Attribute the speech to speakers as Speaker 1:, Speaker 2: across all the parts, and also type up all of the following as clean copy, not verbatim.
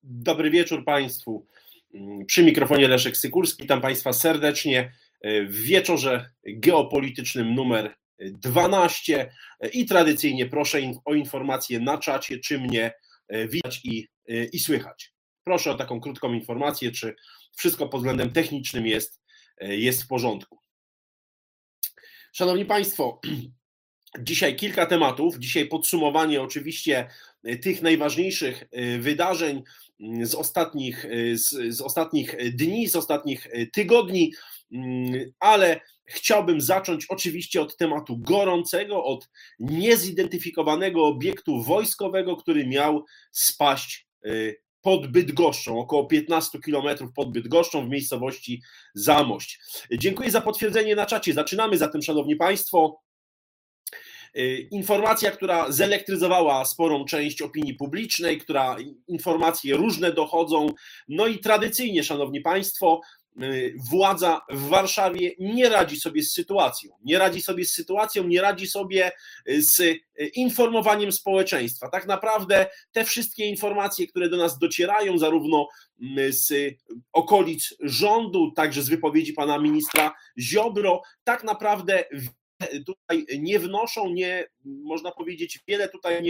Speaker 1: Dobry wieczór Państwu. Przy mikrofonie Leszek Sykulski. Witam Państwa serdecznie w wieczorze geopolitycznym numer 12 i tradycyjnie proszę o informację na czacie, czy mnie widać i słychać. Proszę o taką krótką informację, czy wszystko pod względem technicznym jest w porządku. Szanowni Państwo, dzisiaj kilka tematów. Dzisiaj podsumowanie oczywiście tych najważniejszych wydarzeń z ostatnich dni, z ostatnich tygodni, ale chciałbym zacząć oczywiście od tematu gorącego, od niezidentyfikowanego obiektu wojskowego, który miał spaść pod Bydgoszczą, około 15 km pod Bydgoszczą w miejscowości Zamość. Dziękuję za potwierdzenie na czacie. Zaczynamy zatem, szanowni Państwo. Informacja, która zelektryzowała sporą część opinii publicznej, informacje różne dochodzą, no i tradycyjnie, szanowni Państwo, władza w Warszawie nie radzi sobie z sytuacją, nie radzi sobie z informowaniem społeczeństwa. Tak naprawdę te wszystkie informacje, które do nas docierają, zarówno z okolic rządu, także z wypowiedzi pana ministra Ziobro, tak naprawdę tutaj nie wnoszą, można powiedzieć, wiele tutaj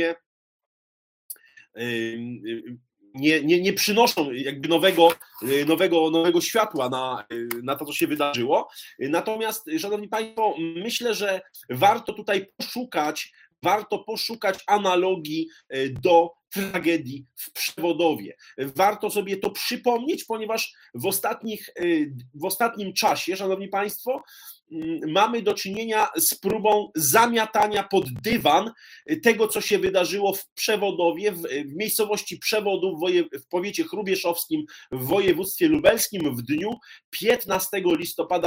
Speaker 1: nie przynoszą jakby nowego światła na to, co się wydarzyło. Natomiast, szanowni Państwo, myślę, że warto tutaj poszukać analogii do tragedii w Przewodowie. Warto sobie to przypomnieć, ponieważ w ostatnim czasie, szanowni Państwo, mamy do czynienia z próbą zamiatania pod dywan tego, co się wydarzyło w Przewodowie, w miejscowości Przewodów w powiecie chrubieszowskim w województwie lubelskim w dniu 15 listopada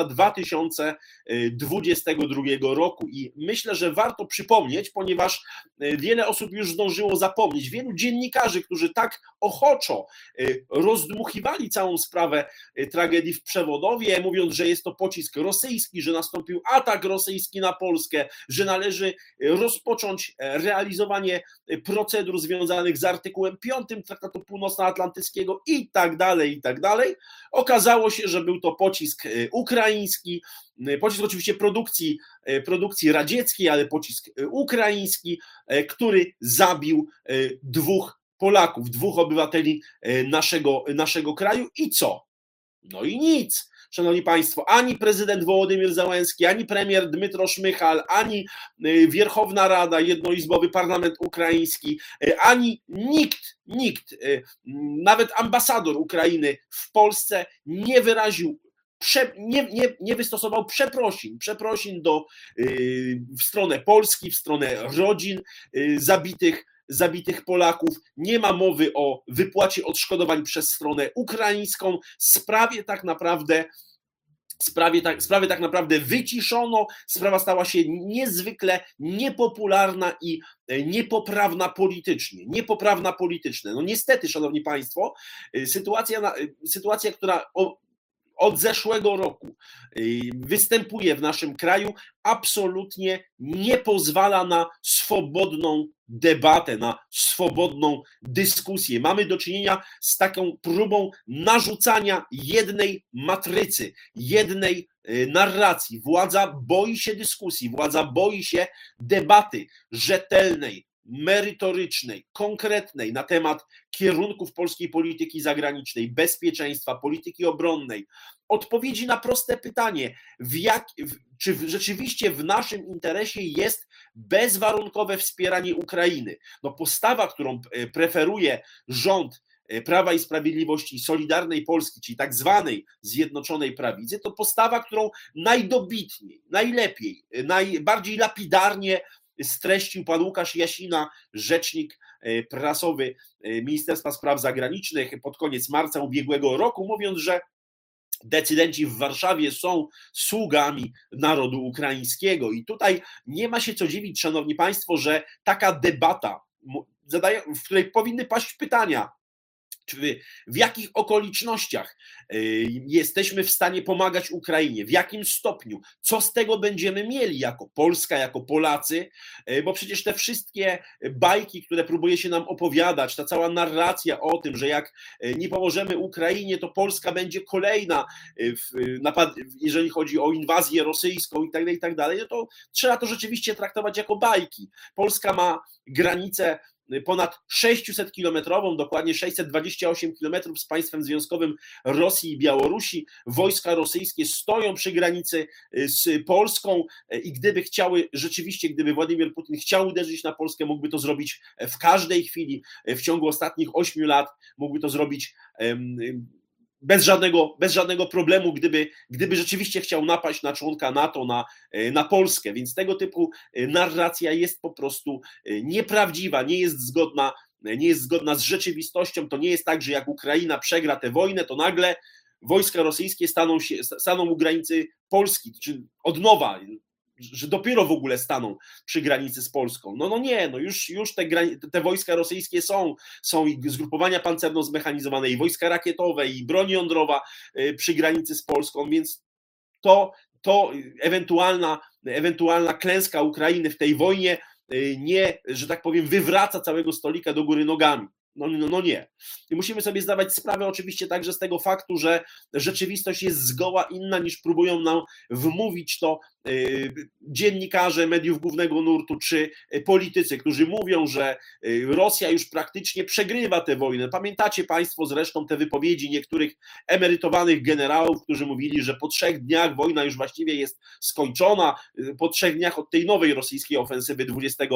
Speaker 1: 2022 roku. I myślę, że warto przypomnieć, ponieważ wiele osób już zdążyło zapomnieć, wielu dziennikarzy, którzy tak ochoczo rozdmuchiwali całą sprawę tragedii w Przewodowie, mówiąc, że jest to pocisk rosyjski, że nastąpił atak rosyjski na Polskę, że należy rozpocząć realizowanie procedur związanych z artykułem 5 Traktatu Północnoatlantyckiego i tak dalej. Okazało się, że był to pocisk ukraiński, pocisk oczywiście produkcji radzieckiej, ale pocisk ukraiński, który zabił dwóch Polaków, dwóch obywateli naszego kraju. I co? No i nic. Szanowni Państwo, ani prezydent Wołodymyr Zełenski, ani premier Dmytro Szmychal, ani Wierchowna Rada, jednoizbowy parlament ukraiński, ani nikt, nawet ambasador Ukrainy w Polsce nie wyraził, nie wystosował przeprosin w stronę Polski, w stronę rodzin zabitych Polaków. Nie ma mowy o wypłacie odszkodowań przez stronę ukraińską. Sprawę tak naprawdę wyciszono. Sprawa stała się niezwykle niepopularna i niepoprawna politycznie. No niestety, szanowni Państwo, sytuacja, która od zeszłego roku występuje w naszym kraju, absolutnie nie pozwala na swobodną debatę, na swobodną dyskusję. Mamy do czynienia z taką próbą narzucania jednej matrycy, jednej narracji. Władza boi się dyskusji, władza boi się debaty rzetelnej, merytorycznej, konkretnej na temat kierunków polskiej polityki zagranicznej, bezpieczeństwa, polityki obronnej, odpowiedzi na proste pytanie, czy rzeczywiście w naszym interesie jest bezwarunkowe wspieranie Ukrainy. No postawa, którą preferuje rząd Prawa i Sprawiedliwości, Solidarnej Polski, czyli tak zwanej Zjednoczonej Prawicy, to postawa, którą najdobitniej, najlepiej, najbardziej lapidarnie streścił pan Łukasz Jasina, rzecznik prasowy Ministerstwa Spraw Zagranicznych pod koniec marca ubiegłego roku, mówiąc, że decydenci w Warszawie są sługami narodu ukraińskiego. I tutaj nie ma się co dziwić, szanowni Państwo, że taka debata, w której powinny paść pytania, w jakich okolicznościach jesteśmy w stanie pomagać Ukrainie, w jakim stopniu, co z tego będziemy mieli jako Polska, jako Polacy, bo przecież te wszystkie bajki, które próbuje się nam opowiadać, ta cała narracja o tym, że jak nie pomożemy Ukrainie, to Polska będzie kolejna, jeżeli chodzi o inwazję rosyjską i tak dalej, no to trzeba to rzeczywiście traktować jako bajki. Polska ma granicę ponad 600-kilometrową, dokładnie 628 kilometrów z państwem związkowym Rosji i Białorusi. Wojska rosyjskie stoją przy granicy z Polską i gdyby chciały, rzeczywiście, gdyby Władimir Putin chciał uderzyć na Polskę, mógłby to zrobić w każdej chwili. W ciągu ostatnich 8 lat mógłby to zrobić bez żadnego problemu, gdyby rzeczywiście chciał napaść na członka NATO, na Polskę. Więc tego typu narracja jest po prostu nieprawdziwa, nie jest zgodna z rzeczywistością. To nie jest tak, że jak Ukraina przegra tę wojnę, to nagle wojska rosyjskie staną u granicy Polski, czy od nowa, że dopiero w ogóle staną przy granicy z Polską. No nie, już te wojska rosyjskie są i zgrupowania pancerno-zmechanizowane, i wojska rakietowe, i broń jądrowa przy granicy z Polską, więc to ewentualna klęska Ukrainy w tej wojnie nie, że tak powiem, wywraca całego stolika do góry nogami. No nie. I musimy sobie zdawać sprawę oczywiście także z tego faktu, że rzeczywistość jest zgoła inna, niż próbują nam wmówić to dziennikarze mediów głównego nurtu czy politycy, którzy mówią, że Rosja już praktycznie przegrywa tę wojnę. Pamiętacie Państwo zresztą te wypowiedzi niektórych emerytowanych generałów, którzy mówili, że po 3 dniach wojna już właściwie jest skończona, po 3 dniach od tej nowej rosyjskiej ofensywy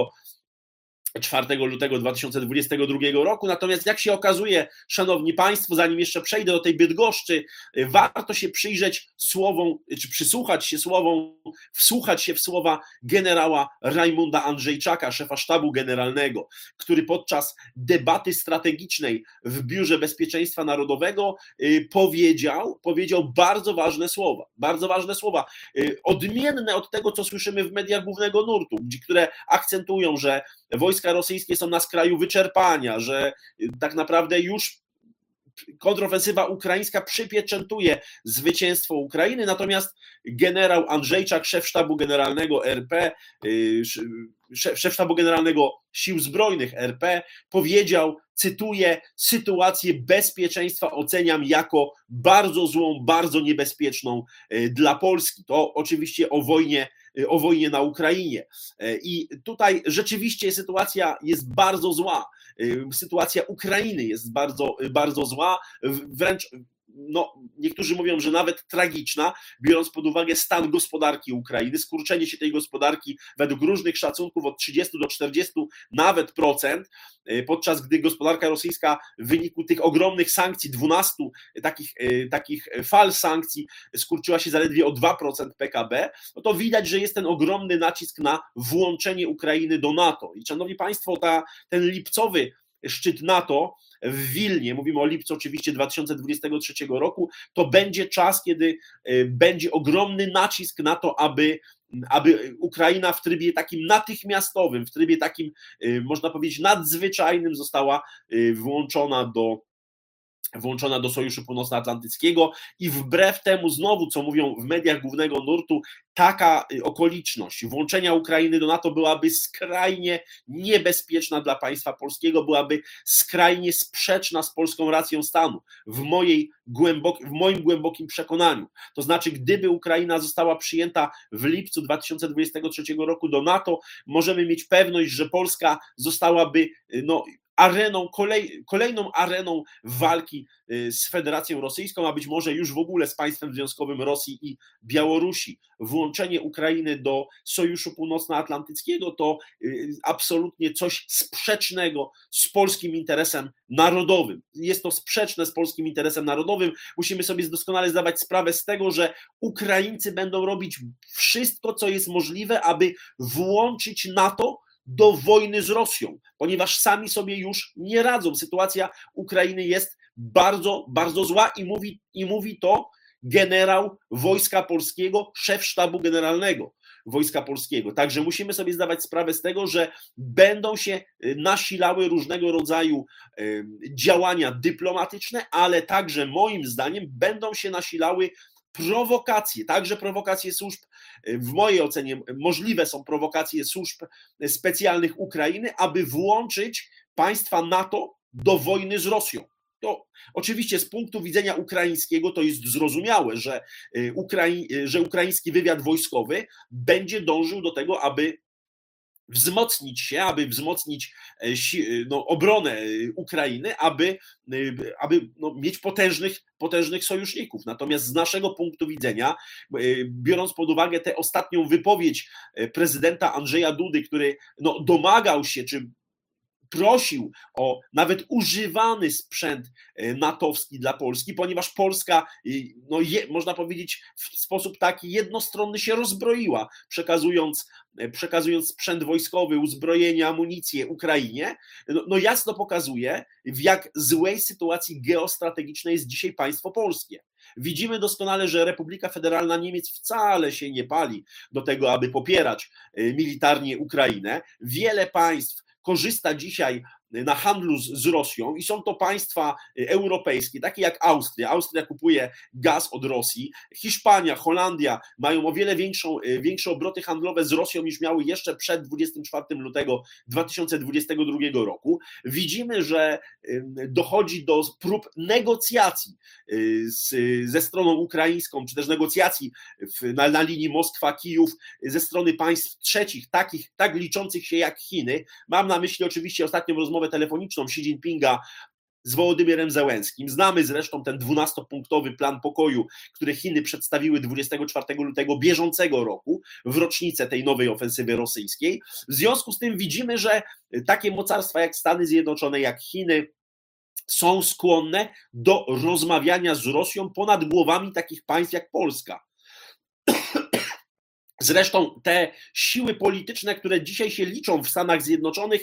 Speaker 1: 4 lutego 2022 roku. Natomiast jak się okazuje, szanowni państwo, zanim jeszcze przejdę do tej Bydgoszczy, warto się przyjrzeć słowom, czy wsłuchać się w słowa generała Rajmunda Andrzejczaka, szefa sztabu generalnego, który podczas debaty strategicznej w Biurze Bezpieczeństwa Narodowego powiedział bardzo ważne słowa, odmienne od tego, co słyszymy w mediach głównego nurtu, które akcentują, że wojska rosyjskie są na skraju wyczerpania, że tak naprawdę już kontrofensywa ukraińska przypieczętuje zwycięstwo Ukrainy, natomiast generał Andrzejczak, szef sztabu generalnego RP, szef sztabu generalnego Sił Zbrojnych RP powiedział, cytuję, sytuację bezpieczeństwa oceniam jako bardzo złą, bardzo niebezpieczną dla Polski. To oczywiście o wojnie na Ukrainie. I tutaj rzeczywiście sytuacja jest bardzo zła. Sytuacja Ukrainy jest bardzo, bardzo zła, wręcz niektórzy mówią, że nawet tragiczna, biorąc pod uwagę stan gospodarki Ukrainy, skurczenie się tej gospodarki według różnych szacunków od 30 do 40 nawet procent, podczas gdy gospodarka rosyjska w wyniku tych ogromnych sankcji, 12 takich fal sankcji skurczyła się zaledwie o 2% PKB, no to widać, że jest ten ogromny nacisk na włączenie Ukrainy do NATO. I szanowni państwo, ten lipcowy szczyt NATO w Wilnie, mówimy o lipcu oczywiście 2023 roku, to będzie czas, kiedy będzie ogromny nacisk na to, aby Ukraina w trybie takim natychmiastowym, w trybie takim, można powiedzieć, nadzwyczajnym została włączona do Sojuszu Północnoatlantyckiego i wbrew temu znowu, co mówią w mediach głównego nurtu, taka okoliczność włączenia Ukrainy do NATO byłaby skrajnie niebezpieczna dla państwa polskiego, byłaby skrajnie sprzeczna z polską racją stanu, w moim głębokim przekonaniu. To znaczy, gdyby Ukraina została przyjęta w lipcu 2023 roku do NATO, możemy mieć pewność, że Polska zostałaby kolejną areną walki z Federacją Rosyjską, a być może już w ogóle z państwem związkowym Rosji i Białorusi. Włączenie Ukrainy do Sojuszu Północnoatlantyckiego to absolutnie coś sprzecznego z polskim interesem narodowym. Jest to sprzeczne z polskim interesem narodowym. Musimy sobie doskonale zdawać sprawę z tego, że Ukraińcy będą robić wszystko, co jest możliwe, aby włączyć NATO do wojny z Rosją, ponieważ sami sobie już nie radzą. Sytuacja Ukrainy jest bardzo, bardzo zła i mówi to generał Wojska Polskiego, szef sztabu generalnego. Wojska Polskiego. Także musimy sobie zdawać sprawę z tego, że będą się nasilały różnego rodzaju działania dyplomatyczne, ale także moim zdaniem będą się nasilały prowokacje, także prowokacje służb, w mojej ocenie możliwe są prowokacje służb specjalnych Ukrainy, aby włączyć państwa NATO do wojny z Rosją. To oczywiście z punktu widzenia ukraińskiego to jest zrozumiałe, że ukraiński wywiad wojskowy będzie dążył do tego, aby wzmocnić się, aby wzmocnić obronę Ukrainy, aby mieć potężnych sojuszników. Natomiast z naszego punktu widzenia, biorąc pod uwagę tę ostatnią wypowiedź prezydenta Andrzeja Dudy, który domagał się, czy prosił o nawet używany sprzęt natowski dla Polski, ponieważ Polska, można powiedzieć, w sposób taki jednostronny się rozbroiła, przekazując sprzęt wojskowy, uzbrojenie, amunicję Ukrainie, jasno pokazuje, w jak złej sytuacji geostrategicznej jest dzisiaj państwo polskie. Widzimy doskonale, że Republika Federalna Niemiec wcale się nie pali do tego, aby popierać militarnie Ukrainę. Wiele państw korzysta dzisiaj na handlu z Rosją i są to państwa europejskie, takie jak Austria. Austria kupuje gaz od Rosji, Hiszpania, Holandia mają o wiele większe obroty handlowe z Rosją niż miały jeszcze przed 24 lutego 2022 roku. Widzimy, że dochodzi do prób negocjacji ze stroną ukraińską, czy też negocjacji na linii Moskwa-Kijów ze strony państw trzecich, tak liczących się jak Chiny. Mam na myśli oczywiście ostatnią rozmowę telefoniczną Xi Jinpinga z Wołodymyrem Zełenskim. Znamy zresztą ten 12-punktowy plan pokoju, który Chiny przedstawiły 24 lutego bieżącego roku w rocznicę tej nowej ofensywy rosyjskiej. W związku z tym widzimy, że takie mocarstwa jak Stany Zjednoczone, jak Chiny są skłonne do rozmawiania z Rosją ponad głowami takich państw jak Polska. Zresztą te siły polityczne, które dzisiaj się liczą w Stanach Zjednoczonych,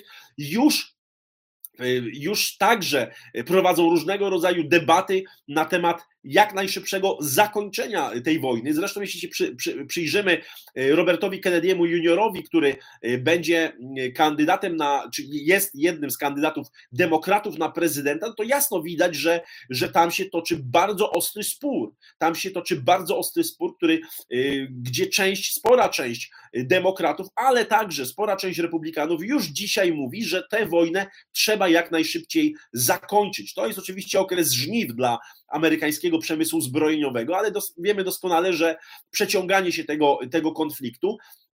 Speaker 1: już także prowadzą różnego rodzaju debaty na temat jak najszybszego zakończenia tej wojny. Zresztą jeśli się przyjrzymy Robertowi Kennedy'emu juniorowi, który będzie kandydatem czy jest jednym z kandydatów demokratów na prezydenta, to jasno widać, że tam się toczy bardzo ostry spór. Tam się toczy bardzo ostry spór, gdzie spora część demokratów, ale także spora część republikanów już dzisiaj mówi, że tę wojnę trzeba jak najszybciej zakończyć. To jest oczywiście okres żniw dla amerykańskiego przemysłu zbrojeniowego, ale wiemy doskonale, że przeciąganie się tego konfliktu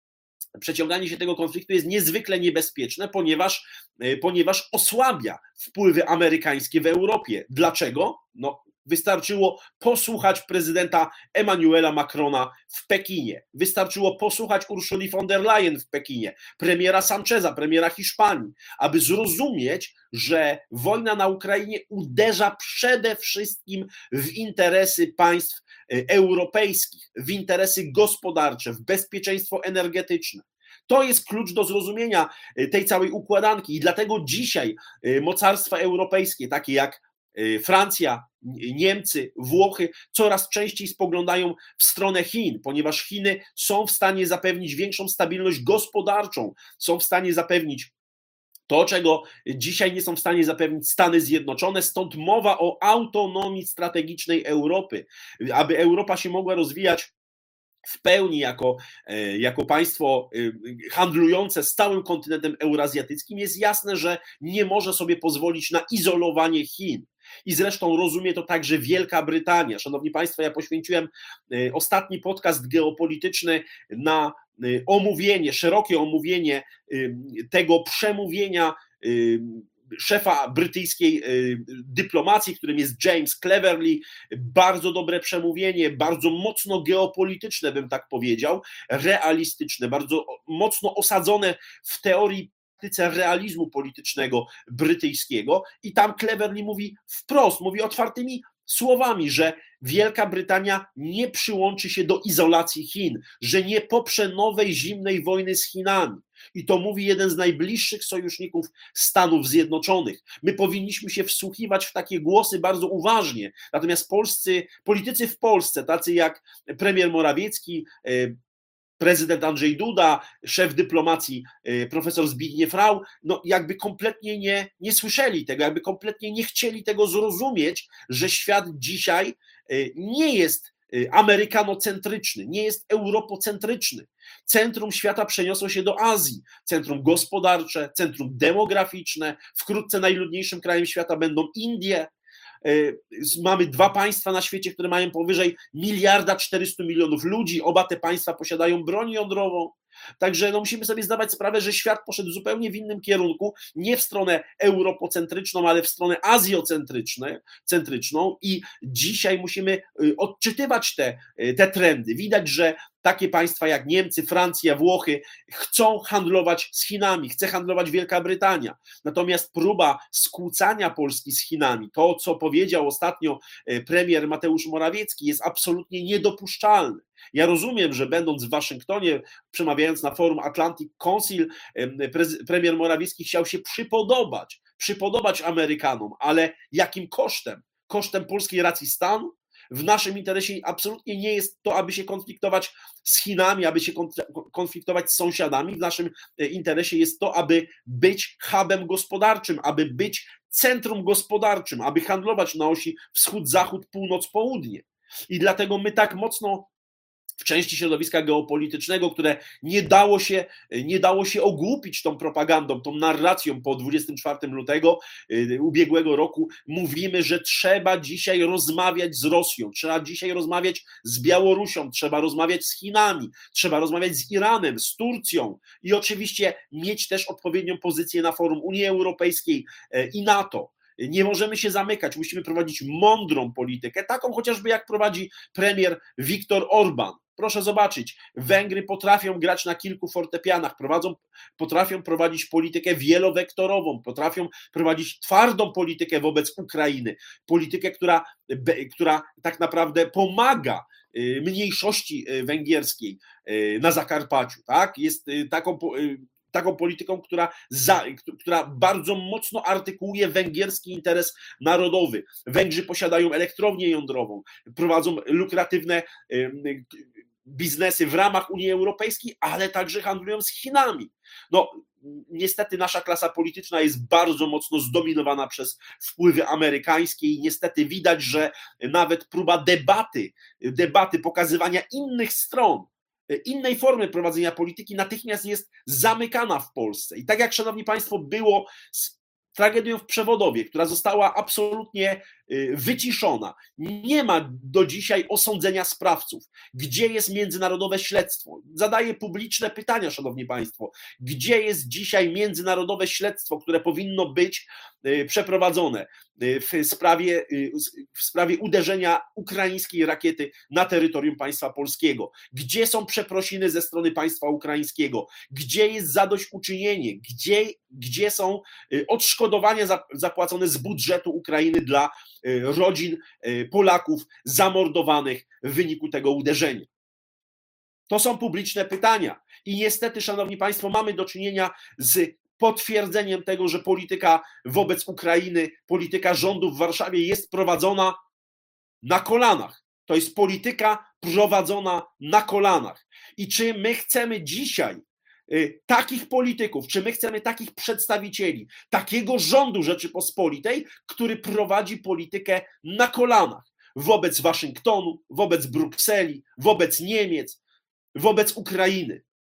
Speaker 1: jest niezwykle niebezpieczne, ponieważ osłabia wpływy amerykańskie w Europie. Dlaczego? Wystarczyło posłuchać prezydenta Emmanuela Macrona w Pekinie. Wystarczyło posłuchać Ursuli von der Leyen w Pekinie, premiera Sancheza, premiera Hiszpanii, aby zrozumieć, że wojna na Ukrainie uderza przede wszystkim w interesy państw europejskich, w interesy gospodarcze, w bezpieczeństwo energetyczne. To jest klucz do zrozumienia tej całej układanki i dlatego dzisiaj mocarstwa europejskie, takie jak Francja, Niemcy, Włochy coraz częściej spoglądają w stronę Chin, ponieważ Chiny są w stanie zapewnić większą stabilność gospodarczą, są w stanie zapewnić to, czego dzisiaj nie są w stanie zapewnić Stany Zjednoczone, stąd mowa o autonomii strategicznej Europy. Aby Europa się mogła rozwijać w pełni jako państwo handlujące z całym kontynentem eurazjatyckim, jest jasne, że nie może sobie pozwolić na izolowanie Chin. I zresztą rozumie to także Wielka Brytania. Szanowni Państwo, ja poświęciłem ostatni podcast geopolityczny na szerokie omówienie tego przemówienia szefa brytyjskiej dyplomacji, którym jest James Cleverly. Bardzo dobre przemówienie, bardzo mocno geopolityczne, bym tak powiedział, realistyczne, bardzo mocno osadzone w teorii realizmu politycznego brytyjskiego i tam Cleverly mówi wprost, mówi otwartymi słowami, że Wielka Brytania nie przyłączy się do izolacji Chin, że nie poprze nowej zimnej wojny z Chinami. I to mówi jeden z najbliższych sojuszników Stanów Zjednoczonych. My powinniśmy się wsłuchiwać w takie głosy bardzo uważnie. Natomiast politycy w Polsce, tacy jak premier Morawiecki, prezydent Andrzej Duda, szef dyplomacji profesor Zbigniew Rau, no jakby kompletnie nie słyszeli tego, jakby kompletnie nie chcieli tego zrozumieć, że świat dzisiaj nie jest amerykanocentryczny, nie jest europocentryczny. Centrum świata przeniosło się do Azji, centrum gospodarcze, centrum demograficzne, wkrótce najludniejszym krajem świata będą Indie. Mamy 2 państwa na świecie, które mają powyżej 1,4 mld ludzi, oba te państwa posiadają broń jądrową. Także no musimy sobie zdawać sprawę, że świat poszedł zupełnie w innym kierunku, nie w stronę europocentryczną, ale w stronę azjocentryczną i dzisiaj musimy odczytywać te trendy. Widać, że takie państwa jak Niemcy, Francja, Włochy chcą handlować z Chinami, chce handlować Wielka Brytania. Natomiast próba skłócania Polski z Chinami, to co powiedział ostatnio premier Mateusz Morawiecki, jest absolutnie niedopuszczalne. Ja rozumiem, że będąc w Waszyngtonie, przemawiając na forum Atlantic Council, premier Morawiecki chciał się przypodobać Amerykanom, ale jakim kosztem? Kosztem polskiej racji stanu? W naszym interesie absolutnie nie jest to, aby się konfliktować z Chinami, aby się konfliktować z sąsiadami. W naszym interesie jest to, aby być hubem gospodarczym, aby być centrum gospodarczym, aby handlować na osi wschód-zachód, północ-południe. I dlatego my tak mocno w części środowiska geopolitycznego, które nie dało się ogłupić tą propagandą, tą narracją po 24 lutego ubiegłego roku, mówimy, że trzeba dzisiaj rozmawiać z Rosją, trzeba dzisiaj rozmawiać z Białorusią, trzeba rozmawiać z Chinami, trzeba rozmawiać z Iranem, z Turcją i oczywiście mieć też odpowiednią pozycję na forum Unii Europejskiej i NATO. Nie możemy się zamykać, musimy prowadzić mądrą politykę, taką chociażby jak prowadzi premier Viktor Orban. Proszę zobaczyć, Węgry potrafią grać na kilku fortepianach, potrafią prowadzić politykę wielowektorową, potrafią prowadzić twardą politykę wobec Ukrainy, politykę, która tak naprawdę pomaga mniejszości węgierskiej na Zakarpaciu, tak? Jest taką polityką, która bardzo mocno artykułuje węgierski interes narodowy. Węgrzy posiadają elektrownię jądrową, prowadzą lukratywne biznesy w ramach Unii Europejskiej, ale także handlują z Chinami. No, niestety nasza klasa polityczna jest bardzo mocno zdominowana przez wpływy amerykańskie i niestety widać, że nawet próba debaty, pokazywania innych stron, innej formy prowadzenia polityki natychmiast jest zamykana w Polsce. I tak jak, szanowni państwo, było z tragedią w Przewodowie, która została absolutnie wyciszona. Nie ma do dzisiaj osądzenia sprawców. Gdzie jest międzynarodowe śledztwo? Zadaję publiczne pytania, szanowni państwo. Gdzie jest dzisiaj międzynarodowe śledztwo, które powinno być przeprowadzone w sprawie uderzenia ukraińskiej rakiety na terytorium państwa polskiego? Gdzie są przeprosiny ze strony państwa ukraińskiego? Gdzie jest zadośćuczynienie? Gdzie są odszkodowania zapłacone z budżetu Ukrainy dla rodzin Polaków zamordowanych w wyniku tego uderzenia? To są publiczne pytania i niestety, szanowni państwo, mamy do czynienia z potwierdzeniem tego, że polityka wobec Ukrainy, polityka rządu w Warszawie jest prowadzona na kolanach. To jest polityka prowadzona na kolanach. I czy my chcemy dzisiaj takich polityków, czy my chcemy takich przedstawicieli, takiego rządu Rzeczypospolitej, który prowadzi politykę na kolanach wobec Waszyngtonu, wobec Brukseli, wobec Niemiec, wobec Ukrainy?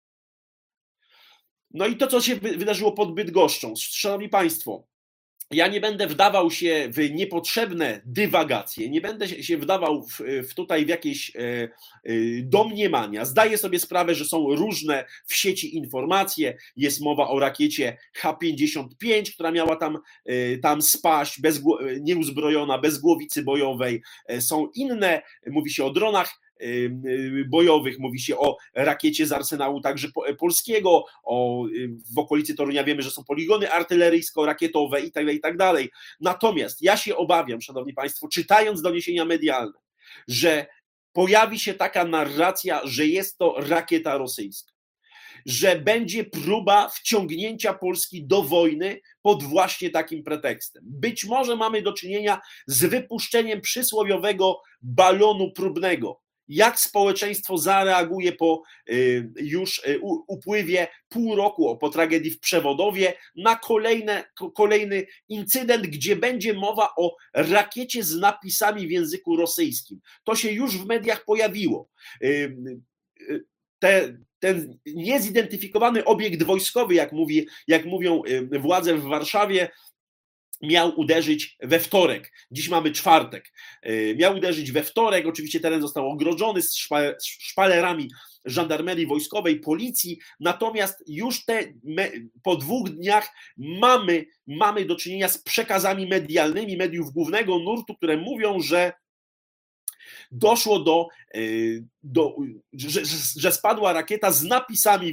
Speaker 1: No i to, co się wydarzyło pod Bydgoszczą. Szanowni państwo, ja nie będę wdawał się w niepotrzebne dywagacje, nie będę się wdawał w jakieś domniemania. Zdaję sobie sprawę, że są różne w sieci informacje. Jest mowa o rakiecie H-55, która miała tam spaść, nieuzbrojona, bez głowicy bojowej. Są inne, mówi się o dronach bojowych, mówi się o rakiecie z arsenału także polskiego, w okolicy Torunia wiemy, że są poligony artyleryjsko-rakietowe i tak dalej. Natomiast ja się obawiam, szanowni państwo, czytając doniesienia medialne, że pojawi się taka narracja, że jest to rakieta rosyjska, że będzie próba wciągnięcia Polski do wojny pod właśnie takim pretekstem. Być może mamy do czynienia z wypuszczeniem przysłowiowego balonu próbnego. jak społeczeństwo zareaguje po już upływie pół roku po tragedii w Przewodowie na kolejny incydent, gdzie będzie mowa o rakiecie z napisami w języku rosyjskim. To się już w mediach pojawiło. Ten niezidentyfikowany obiekt wojskowy, jak mówią władze w Warszawie, miał uderzyć we wtorek. Dziś mamy czwartek. Miał uderzyć we wtorek, oczywiście teren został ogrodzony z szpalerami żandarmerii wojskowej, policji, natomiast już po 2 dniach mamy do czynienia z przekazami medialnymi mediów głównego nurtu, które mówią, że doszło że spadła rakieta z napisami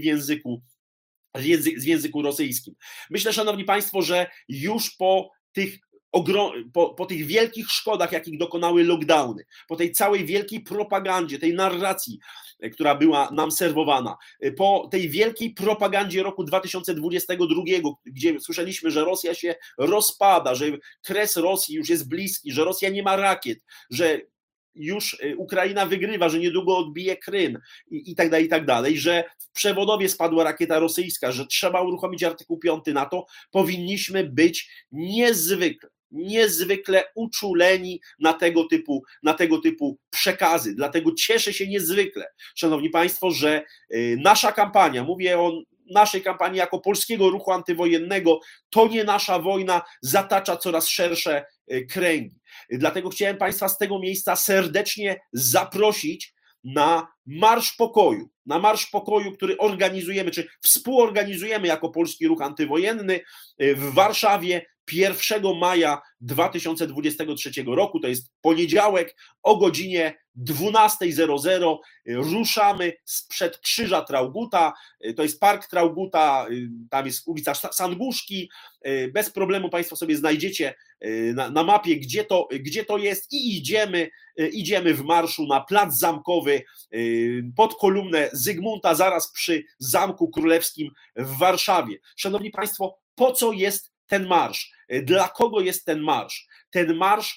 Speaker 1: w języku rosyjskim. Myślę, szanowni państwo, że już po tych wielkich szkodach, jakich dokonały lockdowny, po tej całej wielkiej propagandzie, tej narracji, która była nam serwowana, po tej wielkiej propagandzie roku 2022, gdzie słyszeliśmy, że Rosja się rozpada, że kres Rosji już jest bliski, że Rosja nie ma rakiet, że już Ukraina wygrywa, że niedługo odbije Krym i tak dalej, że w Przewodowie spadła rakieta rosyjska, że trzeba uruchomić artykuł 5 NATO, powinniśmy być niezwykle uczuleni na tego typu przekazy. Dlatego cieszę się niezwykle, szanowni państwo, że nasza kampania, mówię o naszej kampanii jako polskiego ruchu antywojennego, to nie nasza wojna, zatacza coraz szersze kręgi. Dlatego chciałem państwa z tego miejsca serdecznie zaprosić na Marsz Pokoju, który organizujemy, czy współorganizujemy jako Polski Ruch Antywojenny w Warszawie 1 maja 2023 roku, to jest poniedziałek o godzinie 12:00. Ruszamy sprzed Krzyża Traugutta, to jest Park Traugutta, tam jest ulica Sanguszki, bez problemu państwo sobie znajdziecie na mapie, gdzie to jest i idziemy w marszu na Plac Zamkowy pod kolumnę Zygmunta, zaraz przy Zamku Królewskim w Warszawie. Szanowni państwo, po co jest ten marsz? Dla kogo jest ten marsz? Ten marsz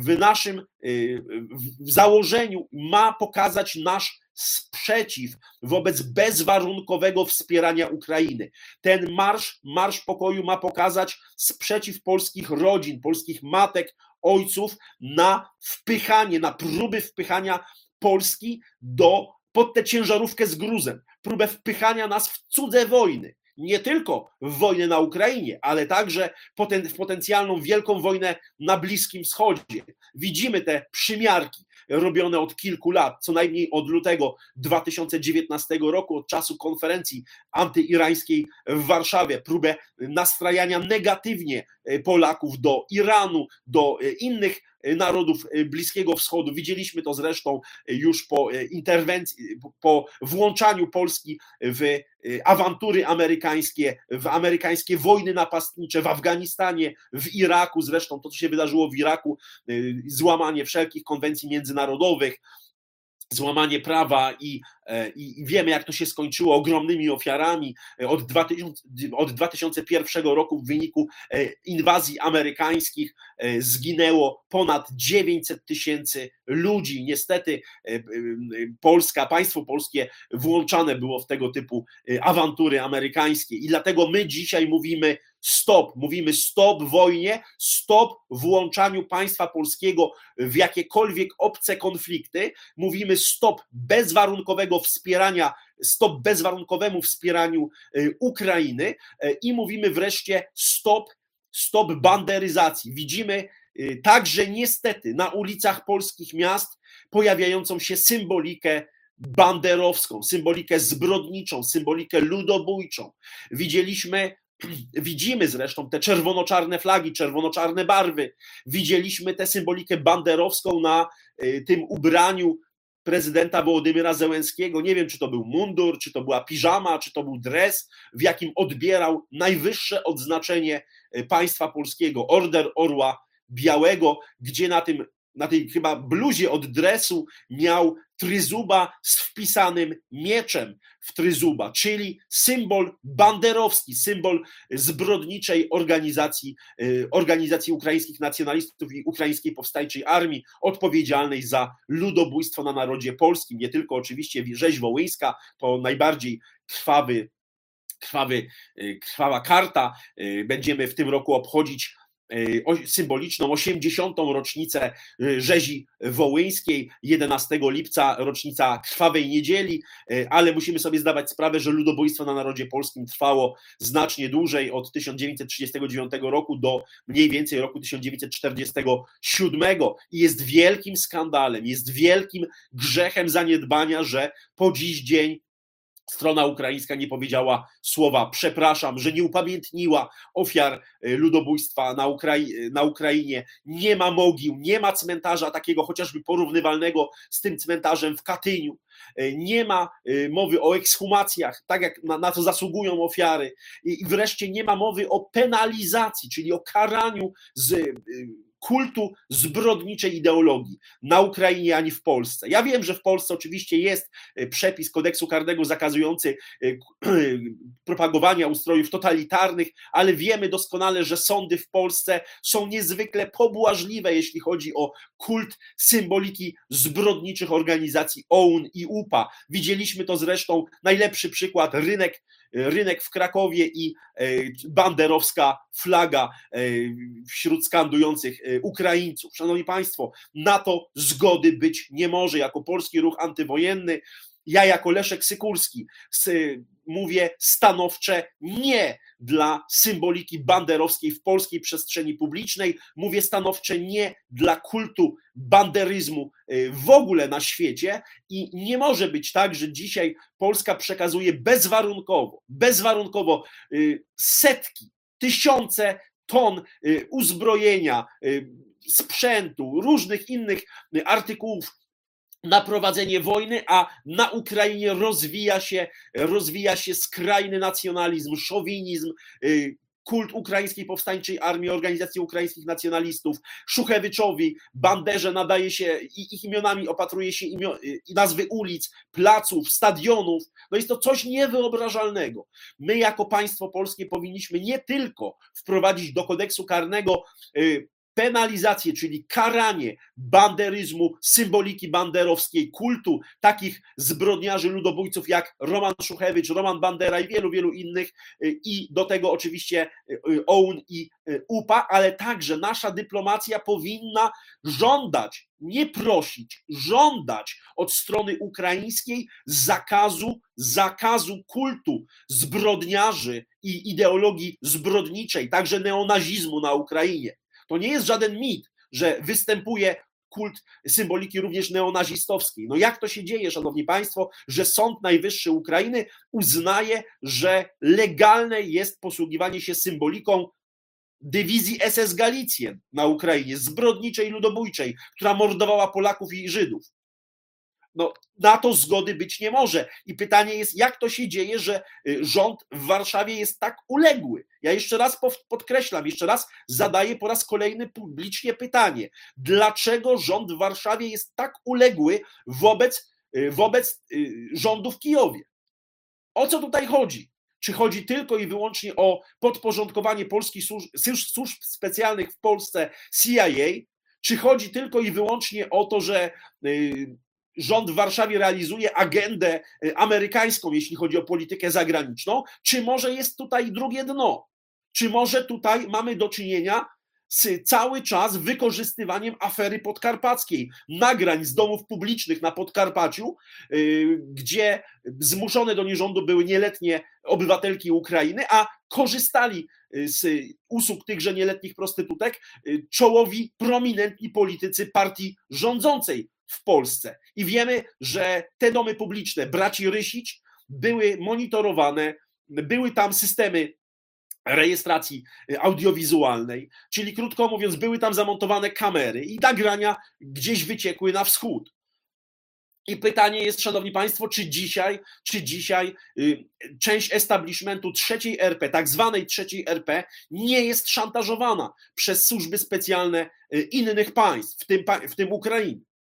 Speaker 1: w założeniu ma pokazać nasz sprzeciw wobec bezwarunkowego wspierania Ukrainy. Ten marsz pokoju ma pokazać sprzeciw polskich rodzin, polskich matek, ojców na próby wpychania Polski pod tę ciężarówkę z gruzem, próbę wpychania nas w cudze wojny. Nie tylko w wojnę na Ukrainie, ale także w potencjalną wielką wojnę na Bliskim Wschodzie. Widzimy te przymiarki robione od kilku lat, co najmniej od lutego 2019 roku, od czasu konferencji antyirańskiej w Warszawie, próbę nastrajania negatywnie Polaków do Iranu, do innych narodów Bliskiego Wschodu. Widzieliśmy to zresztą już po interwencji, po włączaniu Polski w awantury amerykańskie, w amerykańskie wojny napastnicze w Afganistanie, w Iraku, zresztą to, co się wydarzyło w Iraku, złamanie wszelkich konwencji międzynarodowych, złamanie prawa i wiemy, jak to się skończyło ogromnymi ofiarami. Od 2001 roku w wyniku inwazji amerykańskich zginęło ponad 900 000 ludzi. Niestety państwo polskie włączane było w tego typu awantury amerykańskie i dlatego my dzisiaj mówimy stop wojnie, stop włączaniu państwa polskiego w jakiekolwiek obce konflikty, mówimy stop bezwarunkowemu wspieraniu Ukrainy i mówimy wreszcie stop banderyzacji. Widzimy także niestety na ulicach polskich miast pojawiającą się symbolikę banderowską, symbolikę zbrodniczą, symbolikę ludobójczą. Widzimy zresztą te czerwono-czarne flagi, czerwono-czarne barwy. Widzieliśmy tę symbolikę banderowską na tym ubraniu prezydenta Wołodymyra Zełenskiego. Nie wiem, czy to był mundur, czy to była piżama, czy to był dres, w jakim odbierał najwyższe odznaczenie państwa polskiego, Order Orła Białego, gdzie na tej chyba bluzie od dresu miał tryzuba z wpisanym mieczem. w tryzuba, czyli symbol banderowski, symbol zbrodniczej organizacji ukraińskich nacjonalistów i ukraińskiej powstańczej armii odpowiedzialnej za ludobójstwo na narodzie polskim. Nie tylko oczywiście rzeź wołyńska, to najbardziej krwawa karta. Będziemy w tym roku obchodzić symboliczną 80. rocznicę rzezi wołyńskiej, 11 lipca rocznica Krwawej Niedzieli, ale musimy sobie zdawać sprawę, że ludobójstwo na narodzie polskim trwało znacznie dłużej, od 1939 roku do mniej więcej roku 1947 i jest wielkim skandalem, jest wielkim grzechem zaniedbania, że po dziś dzień strona ukraińska nie powiedziała słowa przepraszam, że nie upamiętniła ofiar ludobójstwa na Ukrainie. Nie ma mogił, nie ma cmentarza takiego chociażby porównywalnego z tym cmentarzem w Katyniu. Nie ma mowy o ekshumacjach, tak jak na to zasługują ofiary. I wreszcie nie ma mowy o penalizacji, czyli o karaniu z kultu zbrodniczej ideologii na Ukrainie ani w Polsce. Ja wiem, że w Polsce oczywiście jest przepis kodeksu karnego zakazujący propagowania ustrojów totalitarnych, ale wiemy doskonale, że sądy w Polsce są niezwykle pobłażliwe, jeśli chodzi o kult symboliki zbrodniczych organizacji OUN i UPA. Widzieliśmy to zresztą, najlepszy przykład, rynek w Krakowie i banderowska flaga wśród skandujących Ukraińców. Szanowni Państwo, na to zgody być nie może. Jako polski ruch antywojenny, ja jako Leszek Sykulski mówię stanowcze nie dla symboliki banderowskiej w polskiej przestrzeni publicznej, mówię stanowcze nie dla kultu banderyzmu w ogóle na świecie i nie może być tak, że dzisiaj Polska przekazuje bezwarunkowo setki, tysiące ton uzbrojenia, sprzętu, różnych innych artykułów na prowadzenie wojny, a na Ukrainie rozwija się skrajny nacjonalizm, szowinizm, kult Ukraińskiej Powstańczej Armii, Organizacji Ukraińskich Nacjonalistów. Szuchewiczowi, Banderze nadaje się i ich imionami opatruje się nazwy ulic, placów, stadionów. No jest to coś niewyobrażalnego. My jako państwo polskie powinniśmy nie tylko wprowadzić do kodeksu karnego penalizację, czyli karanie banderyzmu, symboliki banderowskiej, kultu takich zbrodniarzy, ludobójców jak Roman Szuchewicz, Roman Bandera i wielu innych, i do tego oczywiście OUN i UPA, ale także nasza dyplomacja powinna żądać, nie prosić, żądać od strony ukraińskiej zakazu kultu zbrodniarzy i ideologii zbrodniczej, także neonazizmu na Ukrainie. To nie jest żaden mit, że występuje kult symboliki również neonazistowskiej. No jak to się dzieje, szanowni państwo, że Sąd Najwyższy Ukrainy uznaje, że legalne jest posługiwanie się symboliką dywizji SS Galicjen na Ukrainie, zbrodniczej, ludobójczej, która mordowała Polaków i Żydów. No, na to zgody być nie może. I pytanie jest, jak to się dzieje, że rząd w Warszawie jest tak uległy? Ja jeszcze raz podkreślam, jeszcze raz zadaję po raz kolejny publicznie pytanie. Dlaczego rząd w Warszawie jest tak uległy wobec rządu w Kijowie? O co tutaj chodzi? Czy chodzi tylko i wyłącznie o podporządkowanie polskich służb specjalnych w Polsce CIA? Czy chodzi tylko i wyłącznie o to, że rząd w Warszawie realizuje agendę amerykańską, jeśli chodzi o politykę zagraniczną? Czy może jest tutaj drugie dno? Czy może tutaj mamy do czynienia z cały czas wykorzystywaniem afery podkarpackiej, nagrań z domów publicznych na Podkarpaciu, gdzie zmuszone do nierządu były nieletnie obywatelki Ukrainy, a korzystali z usług tychże nieletnich prostytutek czołowi, prominentni politycy partii rządzącej w Polsce. I wiemy, że te domy publiczne braci Rysić były monitorowane, były tam systemy rejestracji audiowizualnej, czyli krótko mówiąc, były tam zamontowane kamery i nagrania gdzieś wyciekły na wschód. I pytanie jest, szanowni państwo, czy dzisiaj część establishmentu trzeciej RP, tak zwanej trzeciej RP, nie jest szantażowana przez służby specjalne innych państw, w tym Ukrainy.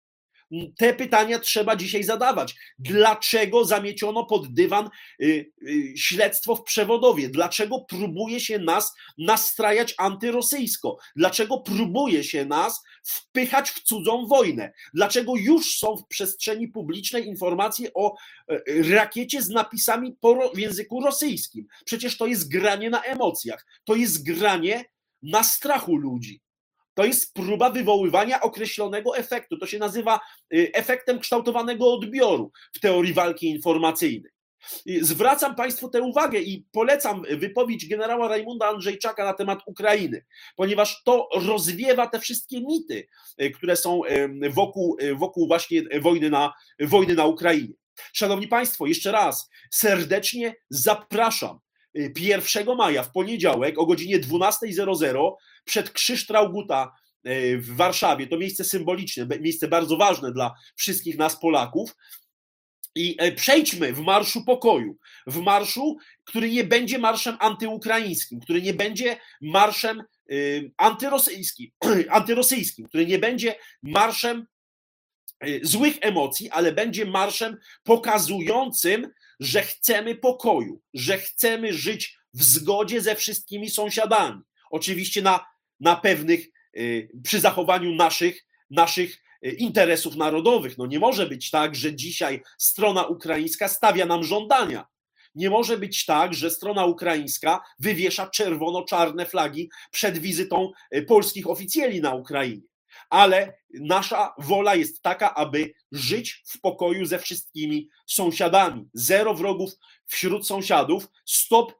Speaker 1: Te pytania trzeba dzisiaj zadawać. Dlaczego zamieciono pod dywan śledztwo w Przewodowie? Dlaczego próbuje się nas nastrajać antyrosyjsko? Dlaczego próbuje się nas wpychać w cudzą wojnę? Dlaczego już są w przestrzeni publicznej informacje o rakiecie z napisami w języku rosyjskim? Przecież to jest granie na emocjach, to jest granie na strachu ludzi. To jest próba wywoływania określonego efektu. To się nazywa efektem kształtowanego odbioru w teorii walki informacyjnej. Zwracam Państwu tę uwagę i polecam wypowiedź generała Rajmunda Andrzejczaka na temat Ukrainy, ponieważ to rozwiewa te wszystkie mity, które są wokół właśnie wojny na Ukrainie. Szanowni Państwo, jeszcze raz serdecznie zapraszam 1 maja w poniedziałek o godzinie 12:00 przed Krzyż Trauguta w Warszawie. To miejsce symboliczne, miejsce bardzo ważne dla wszystkich nas Polaków. I przejdźmy w marszu pokoju, w marszu, który nie będzie antyukraińskim, który nie będzie marszem antyrosyjskim, który nie będzie marszem złych emocji, ale będzie marszem pokazującym, że chcemy pokoju, że chcemy żyć w zgodzie ze wszystkimi sąsiadami. Oczywiście na pewnych, przy zachowaniu naszych interesów narodowych. No nie może być tak, że dzisiaj strona ukraińska stawia nam żądania. Nie może być tak, że strona ukraińska wywiesza czerwono-czarne flagi przed wizytą polskich oficjeli na Ukrainie. Ale nasza wola jest taka, aby żyć w pokoju ze wszystkimi sąsiadami. Zero wrogów wśród sąsiadów, stop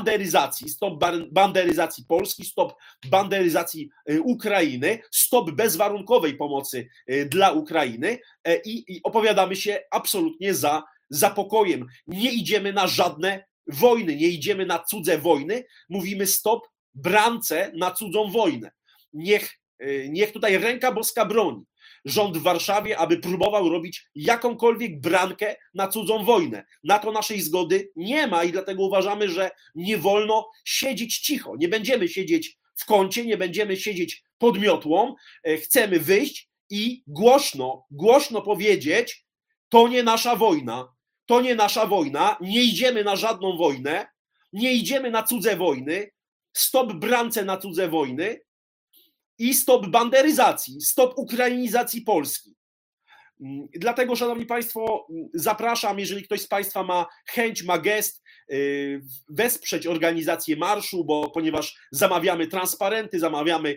Speaker 1: banderyzacji Polski, stop banderyzacji Ukrainy, stop bezwarunkowej pomocy dla Ukrainy i opowiadamy się absolutnie za pokojem. Nie idziemy na żadne wojny, nie idziemy na cudze wojny, mówimy stop brance na cudzą wojnę. Niech tutaj ręka boska broni rząd w Warszawie, aby próbował robić jakąkolwiek brankę na cudzą wojnę. Na to naszej zgody nie ma i dlatego uważamy, że nie wolno siedzieć cicho. Nie będziemy siedzieć w kącie, nie będziemy siedzieć pod miotłą. Chcemy wyjść i głośno powiedzieć, to nie nasza wojna, to nie nasza wojna, nie idziemy na żadną wojnę, nie idziemy na cudze wojny, stop brance na cudze wojny, i stop banderyzacji, stop ukrainizacji Polski. Dlatego, szanowni Państwo, zapraszam, jeżeli ktoś z Państwa ma chęć, ma gest, wesprzeć organizację marszu, ponieważ zamawiamy transparenty, zamawiamy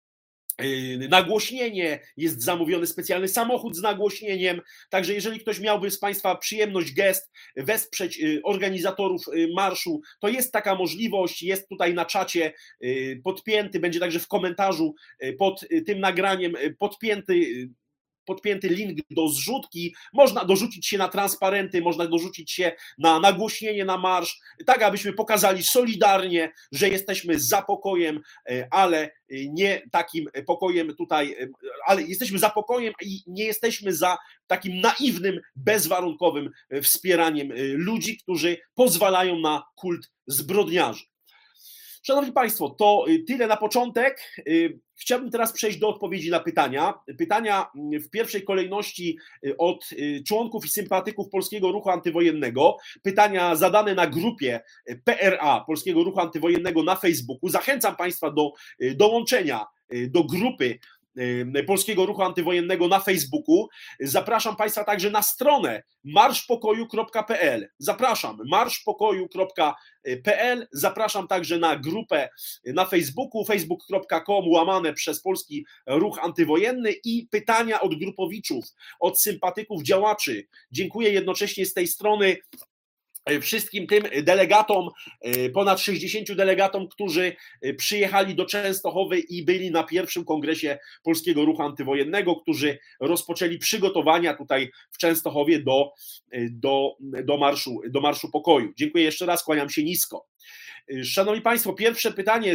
Speaker 1: nagłośnienie, jest zamówiony specjalny samochód z nagłośnieniem, także jeżeli ktoś miałby z Państwa przyjemność, gest, wesprzeć organizatorów marszu, to jest taka możliwość, jest tutaj na czacie podpięty, będzie także w komentarzu pod tym nagraniem podpięty link do zrzutki, można dorzucić się na transparenty, można dorzucić się na nagłośnienie na marsz, tak abyśmy pokazali solidarnie, że jesteśmy za pokojem, ale nie takim pokojem tutaj, ale jesteśmy za pokojem i nie jesteśmy za takim naiwnym, bezwarunkowym wspieraniem ludzi, którzy pozwalają na kult zbrodniarzy. Szanowni Państwo, to tyle na początek. Chciałbym teraz przejść do odpowiedzi na pytania. Pytania w pierwszej kolejności od członków i sympatyków Polskiego Ruchu Antywojennego. Pytania zadane na grupie PRA, Polskiego Ruchu Antywojennego na Facebooku. Zachęcam Państwa do dołączenia do grupy Polskiego Ruchu Antywojennego na Facebooku. Zapraszam Państwa także na stronę marszpokoju.pl. Zapraszam, marszpokoju.pl. Zapraszam także na grupę na Facebooku, facebook.com/Polski Ruch Antywojenny i pytania od grupowiczów, od sympatyków, działaczy. Dziękuję jednocześnie z tej strony wszystkim tym delegatom, ponad 60 delegatom, którzy przyjechali do Częstochowy i byli na pierwszym kongresie Polskiego Ruchu Antywojennego, którzy rozpoczęli przygotowania tutaj w Częstochowie do Marszu Pokoju. Dziękuję jeszcze raz, kłaniam się nisko. Szanowni Państwo, pierwsze pytanie,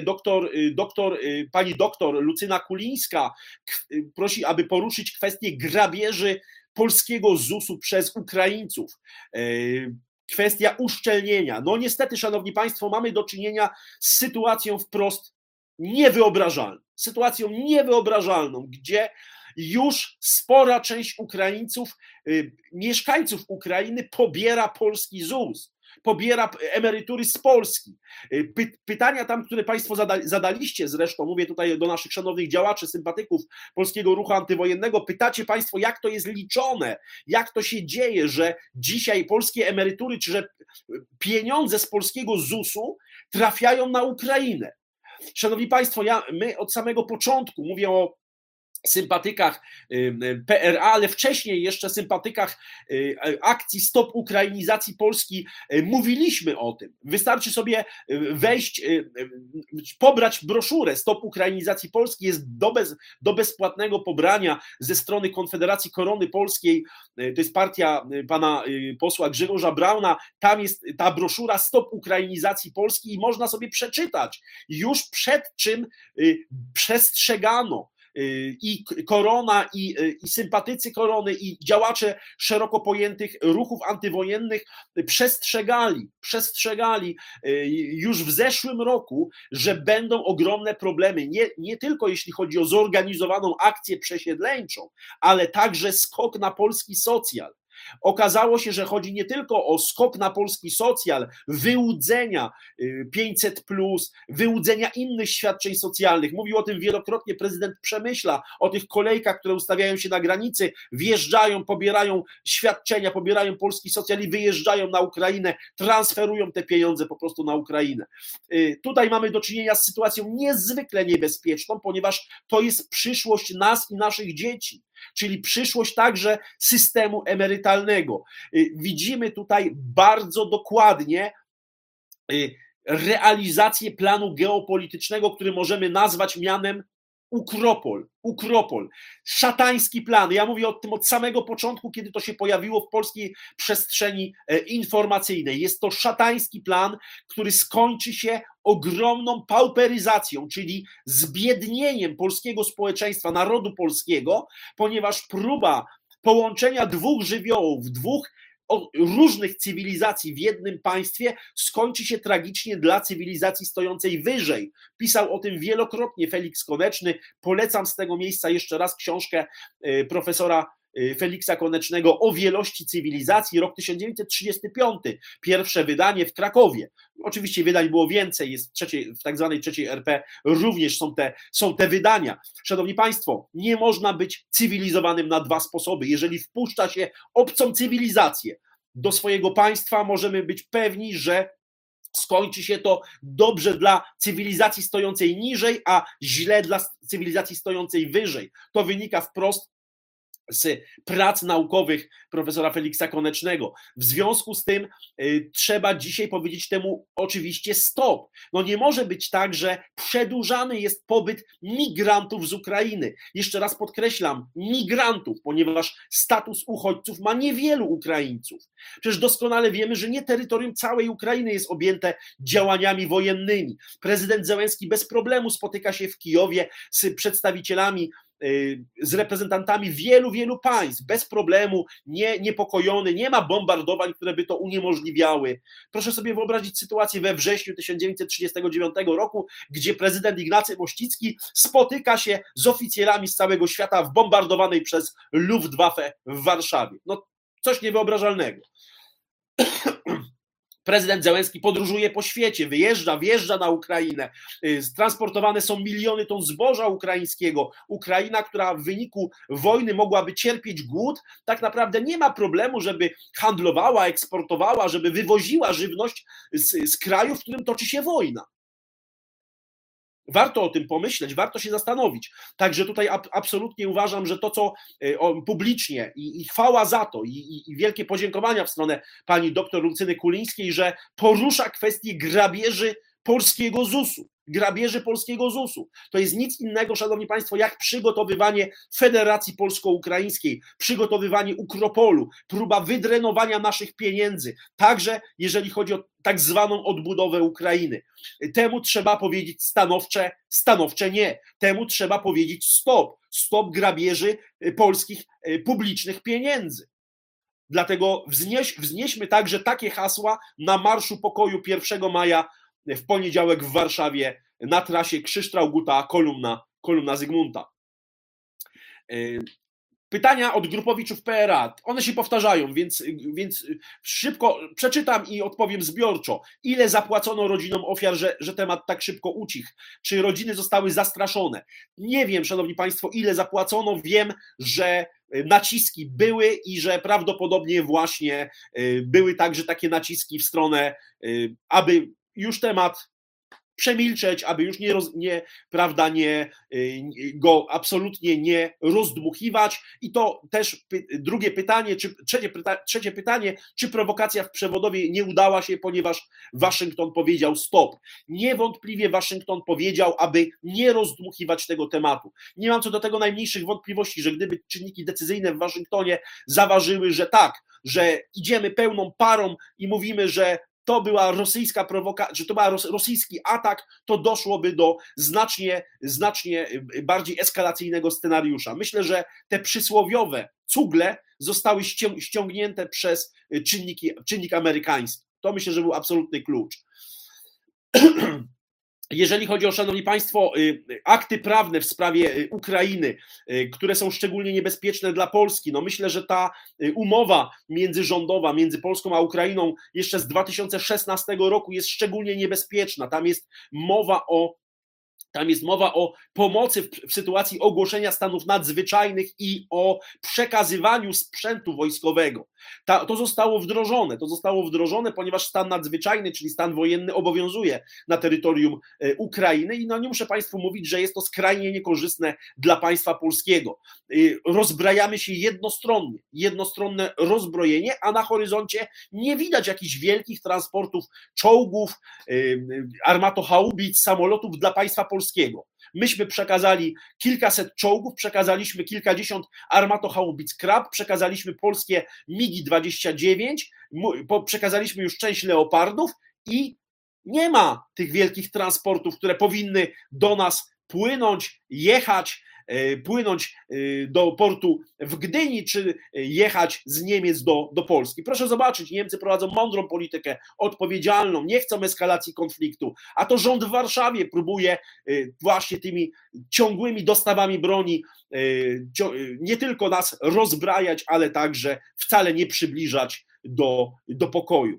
Speaker 1: pani doktor Lucyna Kulińska prosi, aby poruszyć kwestię grabieży polskiego ZUS-u przez Ukraińców. Kwestia uszczelnienia. No niestety, szanowni Państwo, mamy do czynienia z sytuacją wprost niewyobrażalną. Gdzie Już spora część Ukraińców, mieszkańców Ukrainy pobiera polski ZUS, pobiera emerytury z Polski. Pytania tam, które Państwo zadaliście zresztą, mówię tutaj do naszych szanownych działaczy, sympatyków Polskiego Ruchu Antywojennego, pytacie Państwo, jak to jest liczone, jak to się dzieje, że dzisiaj polskie emerytury, czy że pieniądze z polskiego ZUS-u trafiają na Ukrainę. Szanowni Państwo, my od samego początku, mówię o sympatykach PRA, ale wcześniej jeszcze sympatykach akcji Stop Ukrainizacji Polski mówiliśmy o tym. Wystarczy sobie wejść, pobrać broszurę Stop Ukrainizacji Polski, jest do bezpłatnego pobrania ze strony Konfederacji Korony Polskiej, to jest partia pana posła Grzegorza Brauna, tam jest ta broszura Stop Ukrainizacji Polski i można sobie przeczytać już przed czym przestrzegano i Korona, i sympatycy Korony, i działacze szeroko pojętych ruchów antywojennych przestrzegali już w zeszłym roku, że będą ogromne problemy, nie tylko jeśli chodzi o zorganizowaną akcję przesiedleńczą, ale także skok na polski socjal. Okazało się, że chodzi nie tylko o skok na polski socjal, wyłudzenia 500+, wyłudzenia innych świadczeń socjalnych. Mówił o tym wielokrotnie prezydent Przemyśla, o tych kolejkach, które ustawiają się na granicy, wjeżdżają, pobierają świadczenia, pobierają polski socjal i wyjeżdżają na Ukrainę, transferują te pieniądze po prostu na Ukrainę. Tutaj mamy do czynienia z sytuacją niezwykle niebezpieczną, ponieważ to jest przyszłość nas i naszych dzieci, czyli przyszłość także systemu emerytalnego. Widzimy tutaj bardzo dokładnie realizację planu geopolitycznego, który możemy nazwać mianem Ukropol. Szatański plan. Ja mówię o tym od samego początku, kiedy to się pojawiło w polskiej przestrzeni informacyjnej. Jest to szatański plan, który skończy się ogromną pauperyzacją, czyli zbiednieniem polskiego społeczeństwa, narodu polskiego, ponieważ próba połączenia dwóch żywiołów, dwóch różnych cywilizacji w jednym państwie skończy się tragicznie dla cywilizacji stojącej wyżej. Pisał o tym wielokrotnie Felix Koneczny. Polecam z tego miejsca jeszcze raz książkę profesora Feliksa Konecznego o wielości cywilizacji, rok 1935, pierwsze wydanie w Krakowie. Oczywiście wydań było więcej, jest w tak zwanej trzeciej RP również są te wydania. Szanowni Państwo, nie można być cywilizowanym na dwa sposoby. Jeżeli wpuszcza się obcą cywilizację do swojego państwa, możemy być pewni, że skończy się to dobrze dla cywilizacji stojącej niżej, a źle dla cywilizacji stojącej wyżej. To wynika wprost z prac naukowych profesora Feliksa Konecznego. W związku z tym trzeba dzisiaj powiedzieć temu oczywiście stop. No nie może być tak, że przedłużany jest pobyt migrantów z Ukrainy. Jeszcze raz podkreślam, migrantów, ponieważ status uchodźców ma niewielu Ukraińców. Przecież doskonale wiemy, że nie terytorium całej Ukrainy jest objęte działaniami wojennymi. Prezydent Zełenski bez problemu spotyka się w Kijowie z przedstawicielami, z reprezentantami wielu państw, bez problemu, niepokojony, nie ma bombardowań, które by to uniemożliwiały. Proszę sobie wyobrazić sytuację we wrześniu 1939 roku, gdzie prezydent Ignacy Mościcki spotyka się z oficjalami z całego świata w bombardowanej przez Luftwaffe w Warszawie. No coś niewyobrażalnego. Prezydent Zełenski podróżuje po świecie, wjeżdża na Ukrainę, transportowane są miliony ton zboża ukraińskiego. Ukraina, która w wyniku wojny mogłaby cierpieć głód, tak naprawdę nie ma problemu, żeby handlowała, eksportowała, żeby wywoziła żywność z kraju, w którym toczy się wojna. Warto o tym pomyśleć, warto się zastanowić. Także tutaj absolutnie uważam, że to, co publicznie i chwała za to, i wielkie podziękowania w stronę pani doktor Lucyny Kulińskiej, że porusza kwestię grabieży polskiego ZUS-u. To jest nic innego, szanowni państwo, jak przygotowywanie Federacji Polsko-Ukraińskiej, przygotowywanie Ukropolu, próba wydrenowania naszych pieniędzy, także jeżeli chodzi o tak zwaną odbudowę Ukrainy. Temu trzeba powiedzieć stanowcze nie. Temu trzeba powiedzieć stop grabieży polskich publicznych pieniędzy. Dlatego wznieśmy także takie hasła na Marszu Pokoju 1 maja w poniedziałek w Warszawie na trasie Krzyż Trauguta, kolumna Zygmunta. Pytania od grupowiczów PRA, one się powtarzają, więc szybko przeczytam i odpowiem zbiorczo. Ile zapłacono rodzinom ofiar, że temat tak szybko ucichł? Czy rodziny zostały zastraszone? Nie wiem, szanowni państwo, ile zapłacono. Wiem, że naciski były i że prawdopodobnie właśnie były także takie naciski w stronę, aby już temat przemilczeć, aby już go absolutnie nie rozdmuchiwać. I to też drugie pytanie, czy trzecie pytanie, czy prowokacja w Przewodowie nie udała się, ponieważ Waszyngton powiedział stop. Niewątpliwie Waszyngton powiedział, aby nie rozdmuchiwać tego tematu. Nie mam co do tego najmniejszych wątpliwości, że gdyby czynniki decyzyjne w Waszyngtonie zaważyły, że tak, że idziemy pełną parą i mówimy, że to była rosyjska prowokacja, że to był rosyjski atak, to doszłoby do znacznie bardziej eskalacyjnego scenariusza. Myślę, że te przysłowiowe cugle zostały ściągnięte przez czynnik amerykański. To myślę, że był absolutny klucz. Jeżeli chodzi o, szanowni państwo, akty prawne w sprawie Ukrainy, które są szczególnie niebezpieczne dla Polski, no myślę, że ta umowa międzyrządowa między Polską a Ukrainą jeszcze z 2016 roku jest szczególnie niebezpieczna. Tam jest mowa o pomocy w sytuacji ogłoszenia stanów nadzwyczajnych i o przekazywaniu sprzętu wojskowego. To zostało wdrożone, ponieważ stan nadzwyczajny, czyli stan wojenny, obowiązuje na terytorium Ukrainy i no nie muszę państwu mówić, że jest to skrajnie niekorzystne dla państwa polskiego. Rozbrajamy się jednostronne rozbrojenie, a na horyzoncie nie widać jakichś wielkich transportów czołgów, armatohaubic, samolotów dla państwa polskiego. Myśmy przekazali kilkaset czołgów, przekazaliśmy kilkadziesiąt armatohaubic Krab, przekazaliśmy polskie MiG-29, przekazaliśmy już część Leopardów i nie ma tych wielkich transportów, które powinny do nas płynąć do portu w Gdyni, czy jechać z Niemiec do Polski. Proszę zobaczyć, Niemcy prowadzą mądrą politykę, odpowiedzialną, nie chcą eskalacji konfliktu, a to rząd w Warszawie próbuje właśnie tymi ciągłymi dostawami broni nie tylko nas rozbrajać, ale także wcale nie przybliżać do pokoju.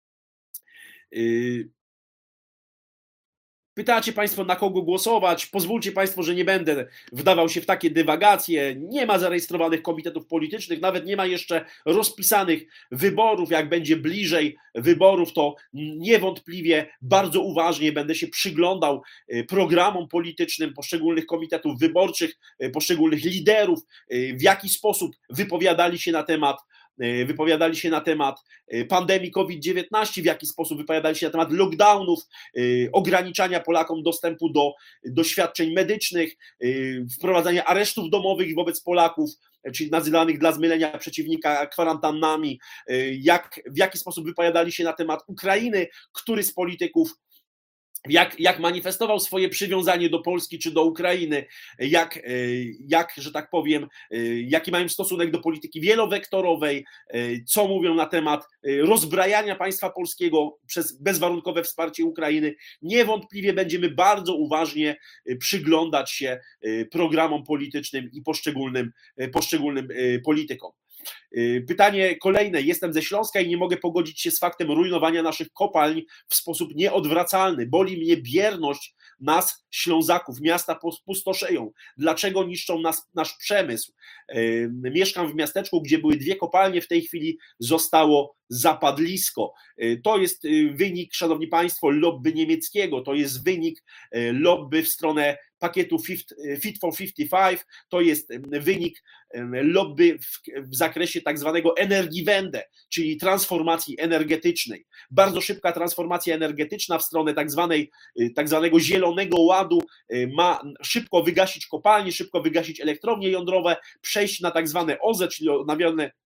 Speaker 1: Pytacie państwo, na kogo głosować. Pozwólcie państwo, że nie będę wdawał się w takie dywagacje. Nie ma zarejestrowanych komitetów politycznych, nawet nie ma jeszcze rozpisanych wyborów. Jak będzie bliżej wyborów, to niewątpliwie bardzo uważnie będę się przyglądał programom politycznym poszczególnych komitetów wyborczych, poszczególnych liderów, w jaki sposób wypowiadali się na temat pandemii COVID-19, w jaki sposób wypowiadali się na temat lockdownów, ograniczania Polakom dostępu do świadczeń medycznych, wprowadzania aresztów domowych wobec Polaków, czyli nazywanych dla zmylenia przeciwnika kwarantannami, w jaki sposób wypowiadali się na temat Ukrainy, który z polityków jak manifestował swoje przywiązanie do Polski czy do Ukrainy, że tak powiem, jaki mają stosunek do polityki wielowektorowej, co mówią na temat rozbrajania państwa polskiego przez bezwarunkowe wsparcie Ukrainy. Niewątpliwie będziemy bardzo uważnie przyglądać się programom politycznym i poszczególnym politykom. Pytanie kolejne. Jestem ze Śląska i nie mogę pogodzić się z faktem rujnowania naszych kopalń w sposób nieodwracalny. Boli mnie bierność nas, Ślązaków. Miasta pustoszeją. Dlaczego niszczą nasz przemysł? Mieszkam w miasteczku, gdzie były 2 kopalnie, w tej chwili zostało zapadlisko. To jest wynik, szanowni państwo, lobby niemieckiego, to jest wynik lobby w stronę pakietu Fit for 55, to jest wynik lobby w zakresie tak zwanego Energiewende, czyli transformacji energetycznej. Bardzo szybka transformacja energetyczna w stronę tak zwanego zielonego ładu ma szybko wygasić kopalnie, szybko wygasić elektrownie jądrowe, przejść na tak zwane OZE, czyli odnawialne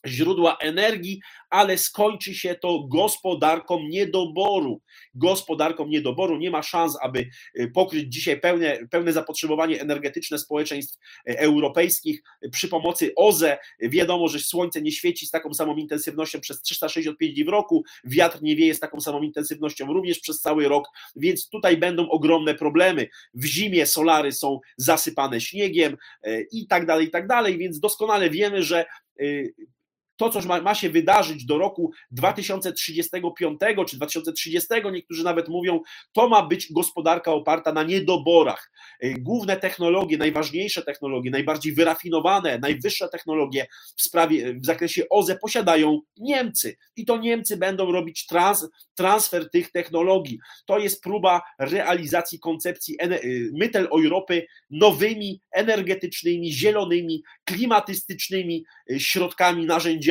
Speaker 1: źródła energii, ale skończy się to gospodarką niedoboru. Gospodarką niedoboru. Nie ma szans, aby pokryć dzisiaj pełne zapotrzebowanie energetyczne społeczeństw europejskich przy pomocy OZE. Wiadomo, że słońce nie świeci z taką samą intensywnością przez 365 dni w roku, wiatr nie wieje z taką samą intensywnością również przez cały rok, więc tutaj będą ogromne problemy. W zimie solary są zasypane śniegiem i tak dalej, więc doskonale wiemy, że to, co ma się wydarzyć do roku 2035 czy 2030, niektórzy nawet mówią, to ma być gospodarka oparta na niedoborach. Główne technologie, najważniejsze technologie, najbardziej wyrafinowane, najwyższe technologie w zakresie OZE posiadają Niemcy i to Niemcy będą robić transfer tych technologii. To jest próba realizacji koncepcji Mitteleuropy nowymi, energetycznymi, zielonymi, klimatystycznymi środkami, narzędziami.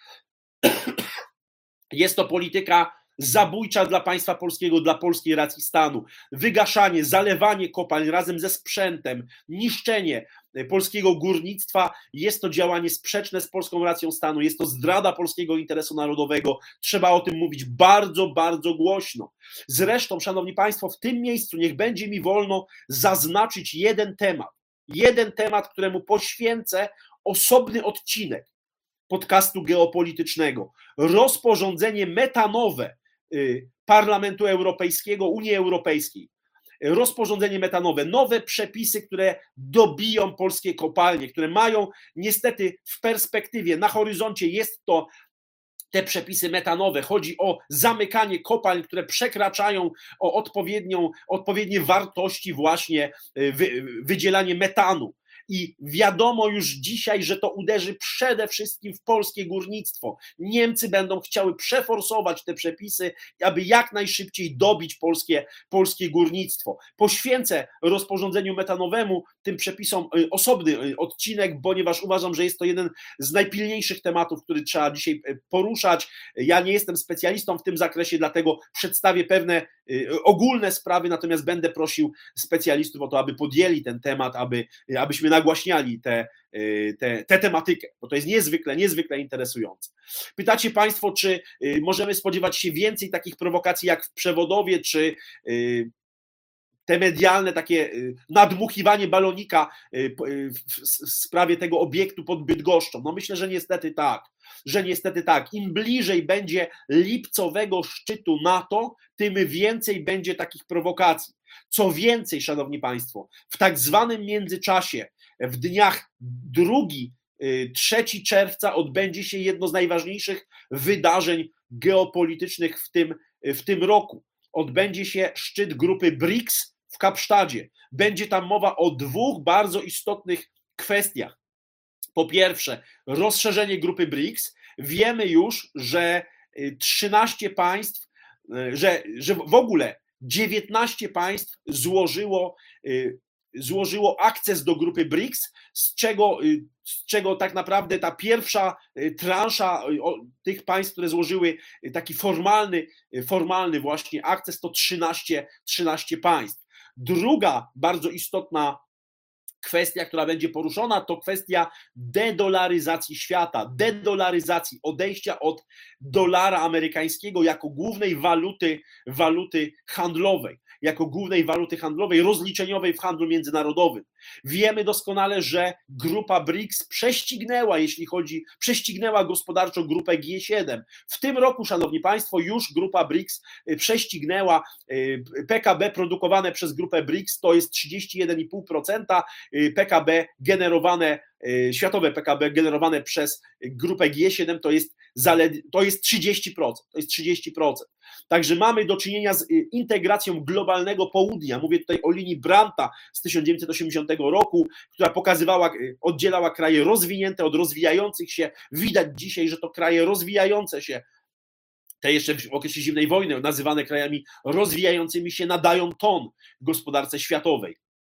Speaker 1: Jest to polityka zabójcza dla państwa polskiego, dla polskiej racji stanu. Wygaszanie, zalewanie kopalń razem ze sprzętem, niszczenie polskiego górnictwa, jest to działanie sprzeczne z polską racją stanu, jest to zdrada polskiego interesu narodowego. Trzeba o tym mówić bardzo, bardzo głośno. Zresztą, szanowni państwo, w tym miejscu niech będzie mi wolno zaznaczyć jeden temat, któremu poświęcę osobny odcinek podcastu geopolitycznego. Rozporządzenie metanowe Parlamentu Europejskiego, Unii Europejskiej. Rozporządzenie metanowe, nowe przepisy, które dobiją polskie kopalnie, które mają niestety w perspektywie, na horyzoncie jest to te przepisy metanowe. Chodzi o zamykanie kopalń, które przekraczają odpowiednie wartości właśnie wydzielanie metanu. I wiadomo już dzisiaj, że to uderzy przede wszystkim w polskie górnictwo. Niemcy będą chciały przeforsować te przepisy, aby jak najszybciej dobić polskie górnictwo. Poświęcę rozporządzeniu metanowemu, tym przepisom osobny odcinek, ponieważ uważam, że jest to jeden z najpilniejszych tematów, który trzeba dzisiaj poruszać. Ja nie jestem specjalistą w tym zakresie, dlatego przedstawię pewne ogólne sprawy, natomiast będę prosił specjalistów o to, aby podjęli ten temat, abyśmy nagłaśniali tę tematykę, bo to jest niezwykle interesujące. Pytacie państwo, czy możemy spodziewać się więcej takich prowokacji jak w Przewodowie, czy te medialne takie nadmuchiwanie balonika w sprawie tego obiektu pod Bydgoszczą? No myślę, że niestety tak. Im bliżej będzie lipcowego szczytu NATO, tym więcej będzie takich prowokacji. Co więcej, szanowni państwo, w tak zwanym międzyczasie, w dniach 2-3 czerwca odbędzie się jedno z najważniejszych wydarzeń geopolitycznych w tym roku. Odbędzie się szczyt grupy BRICS w Kapsztadzie. Będzie tam mowa o dwóch bardzo istotnych kwestiach. Po pierwsze, rozszerzenie grupy BRICS. Wiemy już, że 13 państw, że w ogóle 19 państw złożyło akces do grupy BRICS, z czego tak naprawdę ta pierwsza transza tych państw, które złożyły taki formalny właśnie akces, to 13 państw. Druga bardzo istotna kwestia, która będzie poruszona, to kwestia dedolaryzacji świata, odejścia od dolara amerykańskiego jako głównej waluty handlowej, rozliczeniowej w handlu międzynarodowym. Wiemy doskonale, że grupa BRICS prześcignęła gospodarczo grupę G7. W tym roku, szanowni państwo, już grupa BRICS prześcignęła PKB produkowane przez grupę BRICS, to jest 31,5%, PKB generowane, światowe PKB generowane przez grupę G7 to jest 30%. Także mamy do czynienia z integracją globalnego południa. Mówię tutaj o linii Brandta z 1980 roku, która oddzielała kraje rozwinięte od rozwijających się. Widać dzisiaj, że to kraje rozwijające się, te jeszcze w okresie zimnej wojny nazywane krajami rozwijającymi się, nadają ton gospodarce światowej.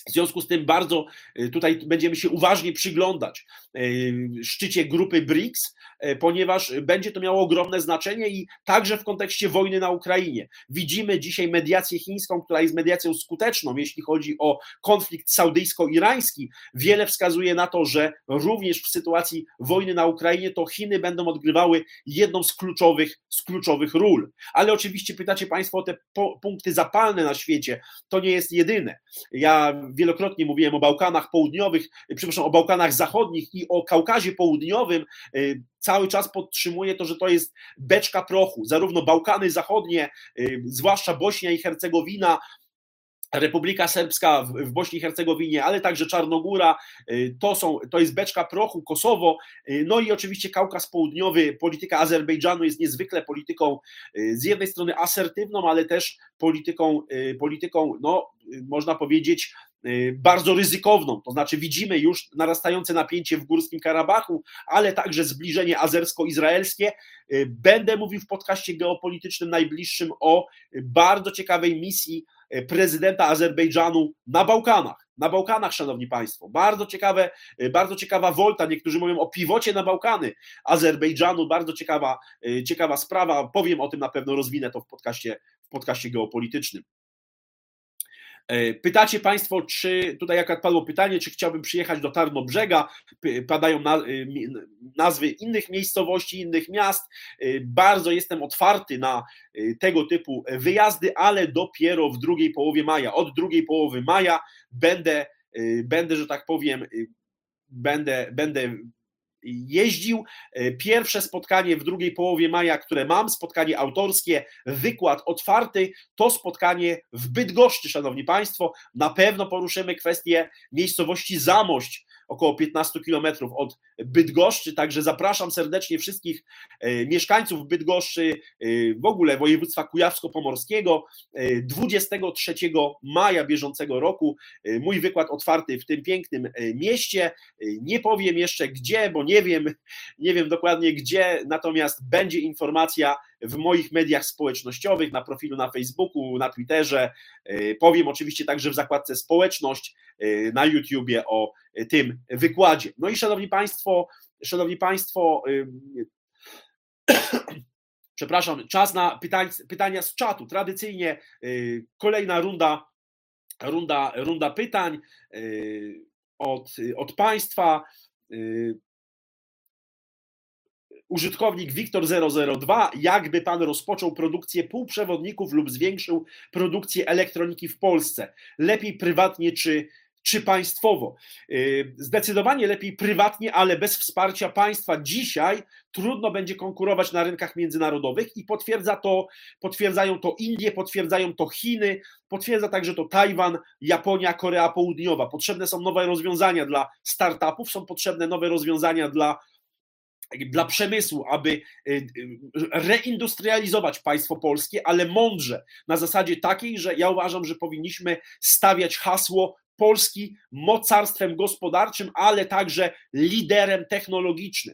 Speaker 1: W związku z tym bardzo tutaj będziemy się uważnie przyglądać szczycie grupy BRICS, ponieważ będzie to miało ogromne znaczenie i także w kontekście wojny na Ukrainie. Widzimy dzisiaj mediację chińską, która jest mediacją skuteczną, jeśli chodzi o konflikt saudyjsko-irański. Wiele wskazuje na to, że również w sytuacji wojny na Ukrainie to Chiny będą odgrywały jedną z kluczowych ról. Ale oczywiście pytacie Państwo o te punkty zapalne na świecie. To nie jest jedyne. Ja wielokrotnie mówiłem o Bałkanach Południowych, przepraszam, o Bałkanach Zachodnich i o Kaukazie Południowym. Cały czas podtrzymuję to, że to jest beczka prochu. Zarówno Bałkany Zachodnie, zwłaszcza Bośnia i Hercegowina, Republika Serbska w Bośni i Hercegowinie, ale także Czarnogóra, to jest beczka prochu, Kosowo, no i oczywiście Kaukaz Południowy. Polityka Azerbejdżanu jest niezwykle polityką z jednej strony asertywną, ale też polityką, no można powiedzieć, bardzo ryzykowną, to znaczy widzimy już narastające napięcie w Górskim Karabachu, ale także zbliżenie azersko-izraelskie. Będę mówił w podcaście geopolitycznym najbliższym o bardzo ciekawej misji prezydenta Azerbejdżanu na Bałkanach, szanowni państwo, bardzo ciekawa wolta, niektórzy mówią o piwocie na Bałkany Azerbejdżanu, bardzo ciekawa sprawa, powiem o tym na pewno, rozwinę to w podcaście geopolitycznym. Pytacie Państwo, czy tutaj jak padło pytanie, czy chciałbym przyjechać do Tarnobrzega, padają nazwy innych miejscowości, innych miast. Bardzo jestem otwarty na tego typu wyjazdy, ale dopiero w drugiej połowie maja. Od drugiej połowy maja będę, że tak powiem, będę jeździł. Pierwsze spotkanie w drugiej połowie maja, które mam, spotkanie autorskie, wykład otwarty, to spotkanie w Bydgoszczy, szanowni państwo. Na pewno poruszymy kwestię miejscowości Zamość, około 15 kilometrów od Bydgoszczy, także zapraszam serdecznie wszystkich mieszkańców Bydgoszczy, w ogóle województwa kujawsko-pomorskiego. 23 maja bieżącego roku mój wykład otwarty w tym pięknym mieście. Nie powiem jeszcze gdzie, bo nie wiem dokładnie gdzie, natomiast będzie informacja w moich mediach społecznościowych, na profilu na Facebooku, na Twitterze. Powiem oczywiście także w zakładce społeczność na YouTubie o tym wykładzie. No i szanowni państwo, przepraszam, czas na pytania z czatu. Tradycyjnie kolejna runda pytań od państwa. Użytkownik Wiktor002, jakby pan rozpoczął produkcję półprzewodników lub zwiększył produkcję elektroniki w Polsce? Lepiej prywatnie czy państwowo? Zdecydowanie lepiej prywatnie, ale bez wsparcia państwa. Dzisiaj trudno będzie konkurować na rynkach międzynarodowych i potwierdzają to Indie, potwierdzają to Chiny, potwierdza także to Tajwan, Japonia, Korea Południowa. Potrzebne są nowe rozwiązania dla startupów, są potrzebne nowe rozwiązania dla przemysłu, aby reindustrializować państwo polskie, ale mądrze, na zasadzie takiej, że ja uważam, że powinniśmy stawiać hasło Polski mocarstwem gospodarczym, ale także liderem technologicznym.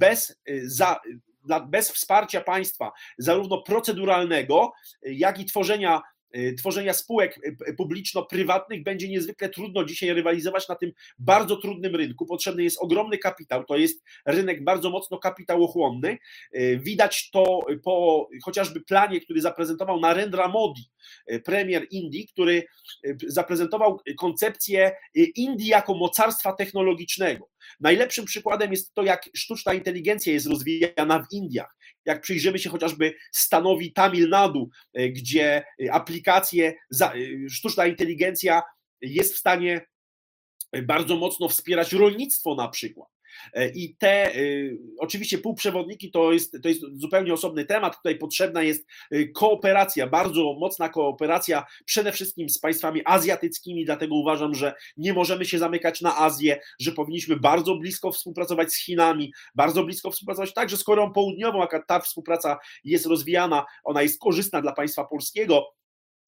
Speaker 1: Bez wsparcia państwa, zarówno proceduralnego, jak i tworzenia spółek publiczno-prywatnych będzie niezwykle trudno dzisiaj rywalizować na tym bardzo trudnym rynku. Potrzebny jest ogromny kapitał, to jest rynek bardzo mocno kapitałochłonny. Widać to po chociażby planie, który zaprezentował Narendra Modi, premier Indii, który zaprezentował koncepcję Indii jako mocarstwa technologicznego. Najlepszym przykładem jest to, jak sztuczna inteligencja jest rozwijana w Indiach. Jak przyjrzymy się chociażby stanowi Tamil Nadu, gdzie sztuczna inteligencja jest w stanie bardzo mocno wspierać rolnictwo na przykład. I oczywiście półprzewodniki to jest zupełnie osobny temat. Tutaj potrzebna jest kooperacja, bardzo mocna kooperacja przede wszystkim z państwami azjatyckimi, dlatego uważam, że nie możemy się zamykać na Azję, że powinniśmy bardzo blisko współpracować z Chinami, bardzo blisko współpracować także z Koreą Południową, jaka ta współpraca jest rozwijana, ona jest korzystna dla państwa polskiego.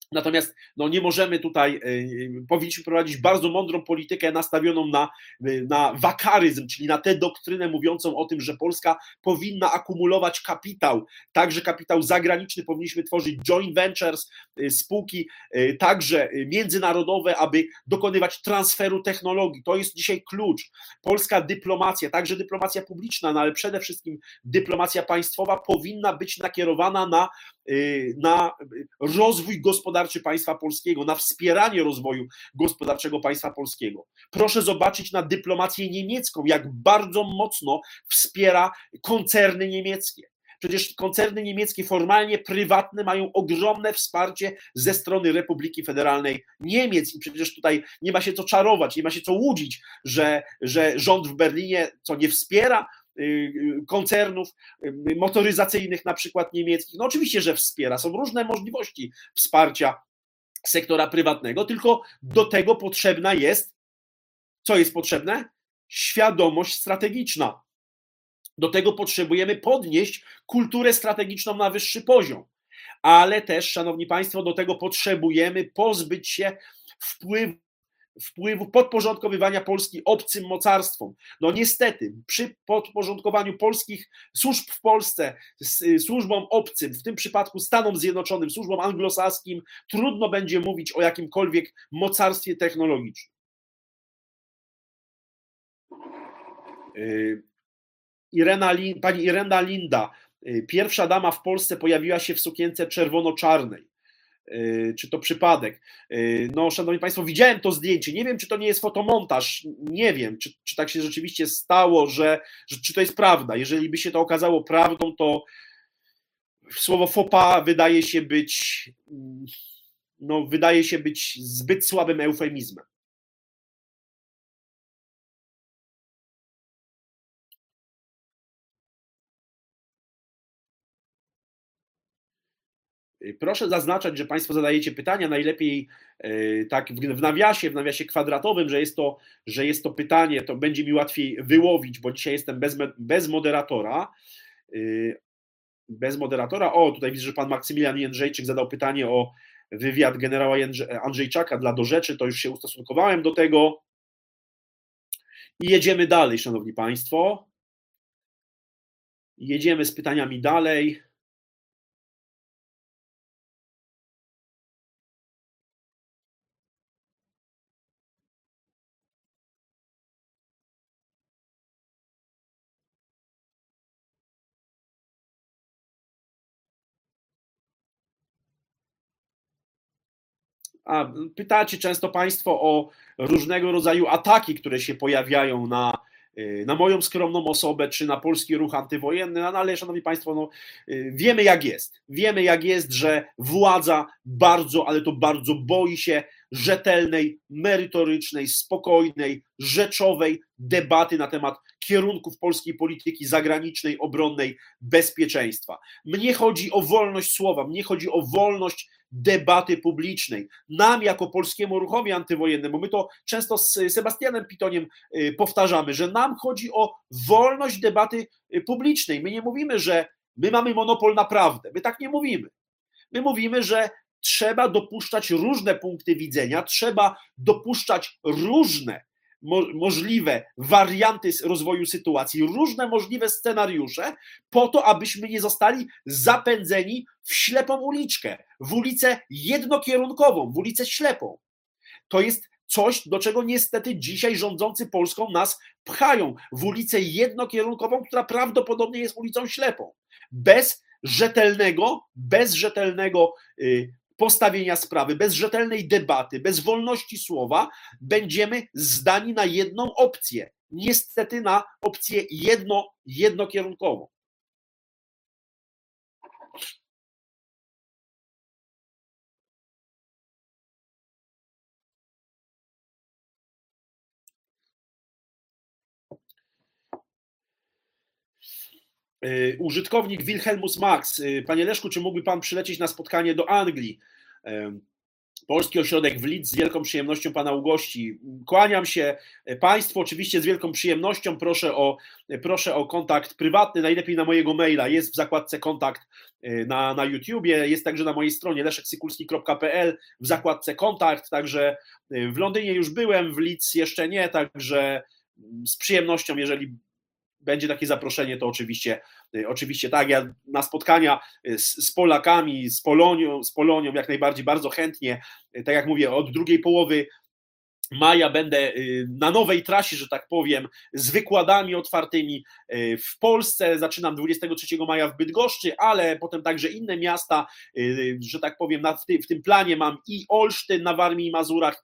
Speaker 1: Natomiast no, nie możemy tutaj, powinniśmy prowadzić bardzo mądrą politykę nastawioną na wakaryzm, czyli na tę doktrynę mówiącą o tym, że Polska powinna akumulować kapitał, także kapitał zagraniczny, powinniśmy tworzyć joint ventures, spółki także międzynarodowe, aby dokonywać transferu technologii. To jest dzisiaj klucz. Polska dyplomacja, także dyplomacja publiczna, no ale przede wszystkim dyplomacja państwowa powinna być nakierowana na rozwój gospodarczy państwa polskiego, na wspieranie rozwoju gospodarczego państwa polskiego. Proszę zobaczyć na dyplomację niemiecką, jak bardzo mocno wspiera koncerny niemieckie. Przecież koncerny niemieckie formalnie prywatne mają ogromne wsparcie ze strony Republiki Federalnej Niemiec i przecież tutaj nie ma się co czarować, nie ma się co łudzić, że rząd w Berlinie co nie wspiera koncernów motoryzacyjnych na przykład niemieckich. No oczywiście, że wspiera. Są różne możliwości wsparcia sektora prywatnego, tylko do tego potrzebna jest, co jest potrzebne? Świadomość strategiczna. Do tego potrzebujemy podnieść kulturę strategiczną na wyższy poziom. Ale też, szanowni państwo, do tego potrzebujemy pozbyć się wpływu podporządkowywania Polski obcym mocarstwom. No niestety, przy podporządkowaniu polskich służb w Polsce służbom obcym, w tym przypadku Stanom Zjednoczonym, służbom anglosaskim, trudno będzie mówić o jakimkolwiek mocarstwie technologicznym. Pani Irena Linda, pierwsza dama w Polsce, pojawiła się w sukience czerwono-czarnej. Czy to przypadek? No, szanowni państwo, widziałem to zdjęcie. Nie wiem, czy to nie jest fotomontaż. Nie wiem, czy tak się rzeczywiście stało, czy to jest prawda. Jeżeli by się to okazało prawdą, to słowo faux pas wydaje się być zbyt słabym eufemizmem. Proszę zaznaczać, że państwo zadajecie pytania, najlepiej tak w nawiasie kwadratowym, że jest to pytanie, to będzie mi łatwiej wyłowić, bo dzisiaj jestem bez moderatora. Bez moderatora. O, tutaj widzę, że pan Maksymilian Jędrzejczyk zadał pytanie o wywiad generała Andrzejczaka dla Do Rzeczy, to już się ustosunkowałem do tego. I jedziemy dalej, szanowni państwo. Jedziemy z pytaniami dalej. Pytacie często państwo o różnego rodzaju ataki, które się pojawiają na moją skromną osobę, czy na polski ruch antywojenny, no ale szanowni państwo, no, wiemy jak jest. Wiemy jak jest, że władza bardzo, ale to bardzo boi się rzetelnej, merytorycznej, spokojnej, rzeczowej debaty na temat kierunków polskiej polityki zagranicznej, obronnej, bezpieczeństwa. Mnie chodzi o wolność słowa, mnie chodzi o wolność debaty publicznej. Nam jako Polskiemu Ruchowi Antywojennemu, my to często z Sebastianem Pitoniem powtarzamy, że nam chodzi o wolność debaty publicznej. My nie mówimy, że my mamy monopol na prawdę. My tak nie mówimy. My mówimy, że trzeba dopuszczać różne punkty widzenia, trzeba dopuszczać różne możliwe warianty rozwoju sytuacji, różne możliwe scenariusze, po to, abyśmy nie zostali zapędzeni w ślepą uliczkę, w ulicę jednokierunkową, w ulicę ślepą. To jest coś, do czego niestety dzisiaj rządzący Polską nas pchają, w ulicę jednokierunkową, która prawdopodobnie jest ulicą ślepą. Bez rzetelnego postawienia sprawy, bez rzetelnej debaty, bez wolności słowa będziemy zdani na jedną opcję. Niestety na opcję jednokierunkową. Użytkownik Wilhelmus Max. Panie Leszku, czy mógłby pan przylecieć na spotkanie do Anglii? Polski Ośrodek w Lidz, z wielką przyjemnością Pana ugości. Kłaniam się Państwu, oczywiście z wielką przyjemnością, proszę o kontakt prywatny, najlepiej na mojego maila, jest w zakładce kontakt na YouTubie, jest także na mojej stronie leszeksykulski.pl w zakładce kontakt, także w Londynie już byłem, w Lidz jeszcze nie, także z przyjemnością, jeżeli będzie takie zaproszenie, to oczywiście tak, ja na spotkania z Polakami, z Polonią jak najbardziej bardzo chętnie, tak jak mówię, od drugiej połowy maja będę na nowej trasie, że tak powiem, z wykładami otwartymi w Polsce. Zaczynam 23 maja w Bydgoszczy, ale potem także inne miasta, że tak powiem, w tym planie mam i Olsztyn na Warmii i Mazurach,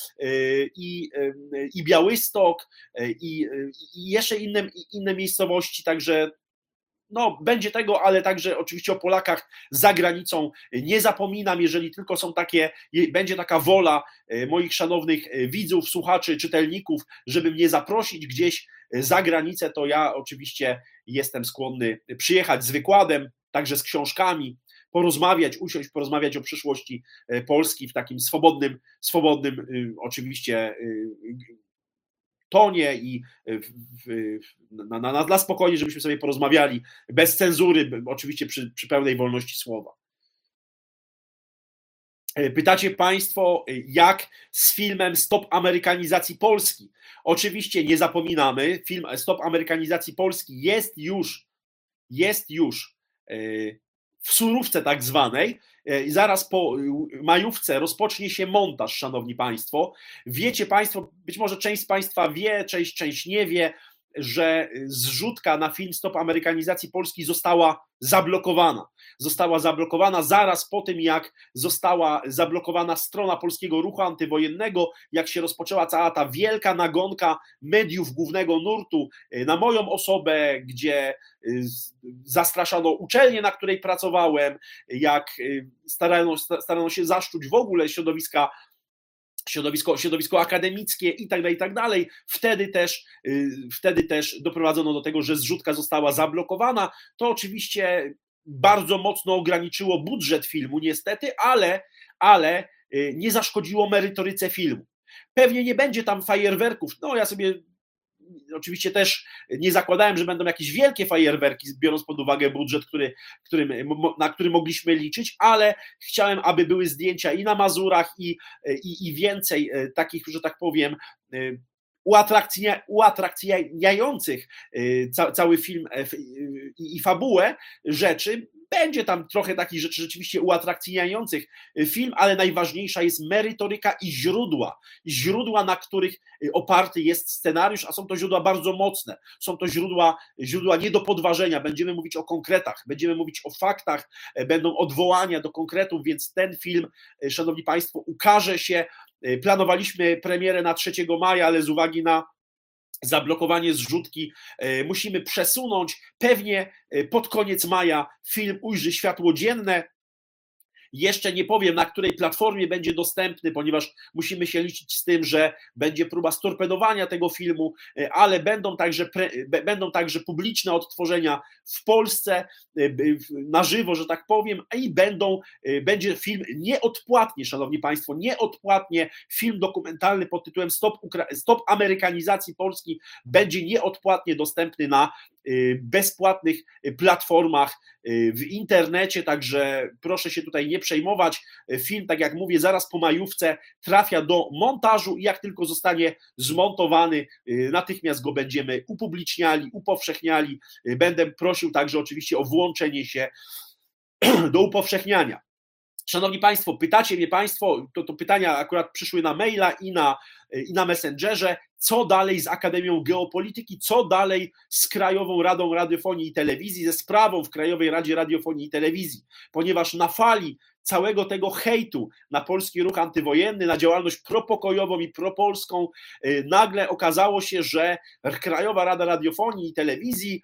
Speaker 1: i Białystok, i jeszcze inne miejscowości, także no, będzie tego, ale także oczywiście o Polakach za granicą nie zapominam, jeżeli tylko będzie taka wola moich szanownych widzów, słuchaczy, czytelników, żeby mnie zaprosić gdzieś za granicę, to ja oczywiście jestem skłonny przyjechać z wykładem, także z książkami, usiąść, porozmawiać o przyszłości Polski w takim swobodnym oczywiście tonie i dla spokojnie, żebyśmy sobie porozmawiali bez cenzury, oczywiście przy pełnej wolności słowa. Pytacie Państwo, jak z filmem Stop Amerykanizacji Polski? Oczywiście nie zapominamy, film Stop Amerykanizacji Polski jest już w surówce tak zwanej i zaraz po majówce rozpocznie się montaż, szanowni Państwo. Wiecie Państwo, być może część z Państwa wie, część nie wie, że zrzutka na film Stop Amerykanizacji Polski została zablokowana. Została zablokowana zaraz po tym, jak została zablokowana strona Polskiego Ruchu Antywojennego, jak się rozpoczęła cała ta wielka nagonka mediów głównego nurtu na moją osobę, gdzie zastraszano uczelnię, na której pracowałem, jak starano się zaszczuć w ogóle środowisko akademickie i tak dalej. Wtedy też doprowadzono do tego, że zrzutka została zablokowana. To oczywiście bardzo mocno ograniczyło budżet filmu niestety, ale nie zaszkodziło merytoryce filmu. Pewnie nie będzie tam fajerwerków, no ja sobie oczywiście też nie zakładałem, że będą jakieś wielkie fajerwerki, biorąc pod uwagę budżet, na który mogliśmy liczyć, ale chciałem, aby były zdjęcia i na Mazurach, i więcej takich, że tak powiem, uatrakcyjniających cały film i fabułę rzeczy. Będzie tam trochę takich rzeczy rzeczywiście uatrakcyjniających film, ale najważniejsza jest merytoryka i źródła, na których oparty jest scenariusz, a są to źródła bardzo mocne, są to źródła nie do podważenia, będziemy mówić o konkretach, będziemy mówić o faktach, będą odwołania do konkretów, więc ten film, szanowni Państwo, ukaże się. Planowaliśmy premierę na 3 maja, ale z uwagi na zablokowanie zrzutki musimy przesunąć. Pewnie pod koniec maja film ujrzy światło dzienne. Jeszcze nie powiem, na której platformie będzie dostępny, ponieważ musimy się liczyć z tym, że będzie próba storpedowania tego filmu, ale będą także publiczne odtworzenia w Polsce na żywo, że tak powiem, i będzie film nieodpłatnie, szanowni Państwo, nieodpłatnie, film dokumentalny pod tytułem Stop Amerykanizacji Polski będzie nieodpłatnie dostępny na bezpłatnych platformach w internecie, także proszę się tutaj nie przejmować. Film, tak jak mówię, zaraz po majówce trafia do montażu i jak tylko zostanie zmontowany, natychmiast go będziemy upubliczniali, upowszechniali. Będę prosił także oczywiście o włączenie się do upowszechniania. Szanowni Państwo, pytacie mnie Państwo, to pytania akurat przyszły na maila i na Messengerze, co dalej z Akademią Geopolityki, co dalej z Krajową Radą Radiofonii i Telewizji, ze sprawą w Krajowej Radzie Radiofonii i Telewizji, ponieważ na fali całego tego hejtu na polski ruch antywojenny, na działalność propokojową i propolską, nagle okazało się, że Krajowa Rada Radiofonii i Telewizji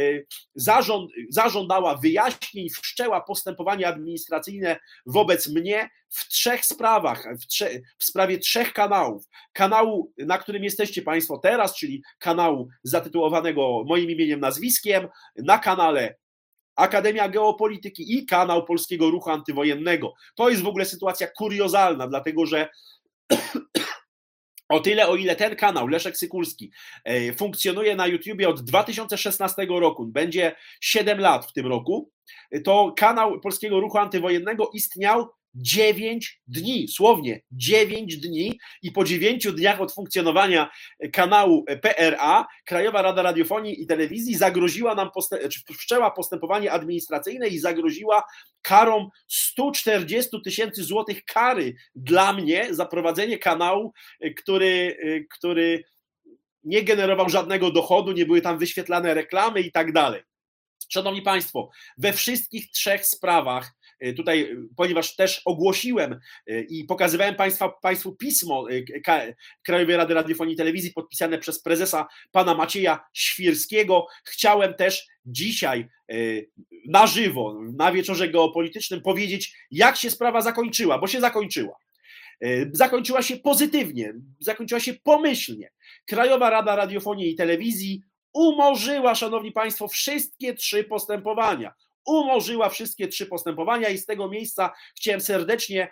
Speaker 1: zażądała wyjaśnień, wszczęła postępowanie administracyjne wobec mnie w 3 sprawach, w sprawie 3 kanałów. Kanału, na którym jesteście Państwo teraz, czyli kanału zatytułowanego moim imieniem, nazwiskiem, na kanale Akademia Geopolityki i kanał Polskiego Ruchu Antywojennego. To jest w ogóle sytuacja kuriozalna, dlatego że o tyle, o ile ten kanał, Leszek Sykulski, funkcjonuje na YouTubie od 2016 roku, będzie 7 lat w tym roku, to kanał Polskiego Ruchu Antywojennego istniał 9 dni, słownie 9 dni, i po 9 dniach od funkcjonowania kanału PRA Krajowa Rada Radiofonii i Telewizji zagroziła nam, wszczęła postępowanie administracyjne i zagroziła karą 140 000 złotych kary dla mnie za prowadzenie kanału, który nie generował żadnego dochodu, nie były tam wyświetlane reklamy i tak dalej. Szanowni Państwo, we wszystkich 3 sprawach, tutaj, ponieważ też ogłosiłem i pokazywałem Państwu pismo Krajowej Rady Radiofonii i Telewizji podpisane przez prezesa pana Macieja Świrskiego, chciałem też dzisiaj na żywo, na wieczorze geopolitycznym powiedzieć, jak się sprawa zakończyła, bo się zakończyła. Zakończyła się pozytywnie, zakończyła się pomyślnie. Krajowa Rada Radiofonii i Telewizji umorzyła, szanowni Państwo, wszystkie 3 postępowania. Umorzyła wszystkie 3 postępowania i z tego miejsca chciałem serdecznie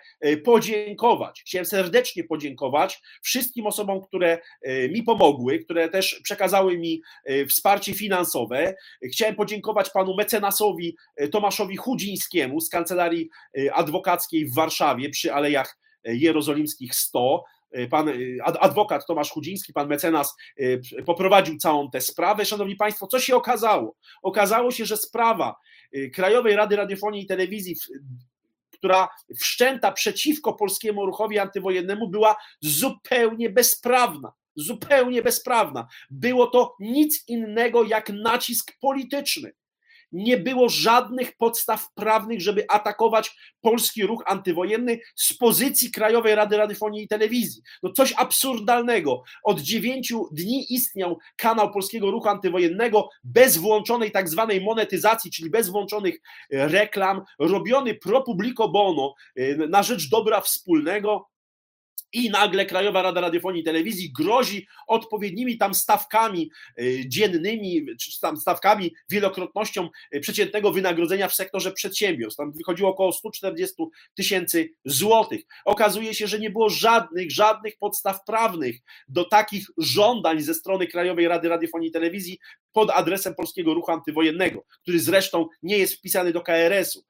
Speaker 1: podziękować wszystkim osobom, które mi pomogły, które też przekazały mi wsparcie finansowe. Chciałem podziękować panu mecenasowi Tomaszowi Chudzińskiemu z Kancelarii Adwokackiej w Warszawie przy Alejach Jerozolimskich 100. Pan adwokat Tomasz Chudziński, pan mecenas, poprowadził całą tę sprawę. Szanowni Państwo, co się okazało? Okazało się, że sprawa Krajowej Rady Radiofonii i Telewizji, która wszczęta przeciwko Polskiemu Ruchowi Antywojennemu, była zupełnie bezprawna. Zupełnie bezprawna. Było to nic innego jak nacisk polityczny. Nie było żadnych podstaw prawnych, żeby atakować Polski Ruch Antywojenny z pozycji Krajowej Rady Radiofonii i Telewizji. No coś absurdalnego. Od 9 dni istniał kanał Polskiego Ruchu Antywojennego bez włączonej tak zwanej monetyzacji, czyli bez włączonych reklam, robiony pro publico bono, na rzecz dobra wspólnego. I nagle Krajowa Rada Radiofonii i Telewizji grozi odpowiednimi tam stawkami dziennymi, czy tam stawkami, wielokrotnością przeciętnego wynagrodzenia w sektorze przedsiębiorstw. Tam wychodziło około 140 000 złotych. Okazuje się, że nie było żadnych podstaw prawnych do takich żądań ze strony Krajowej Rady Radiofonii i Telewizji pod adresem Polskiego Ruchu Antywojennego, który zresztą nie jest wpisany do KRS-u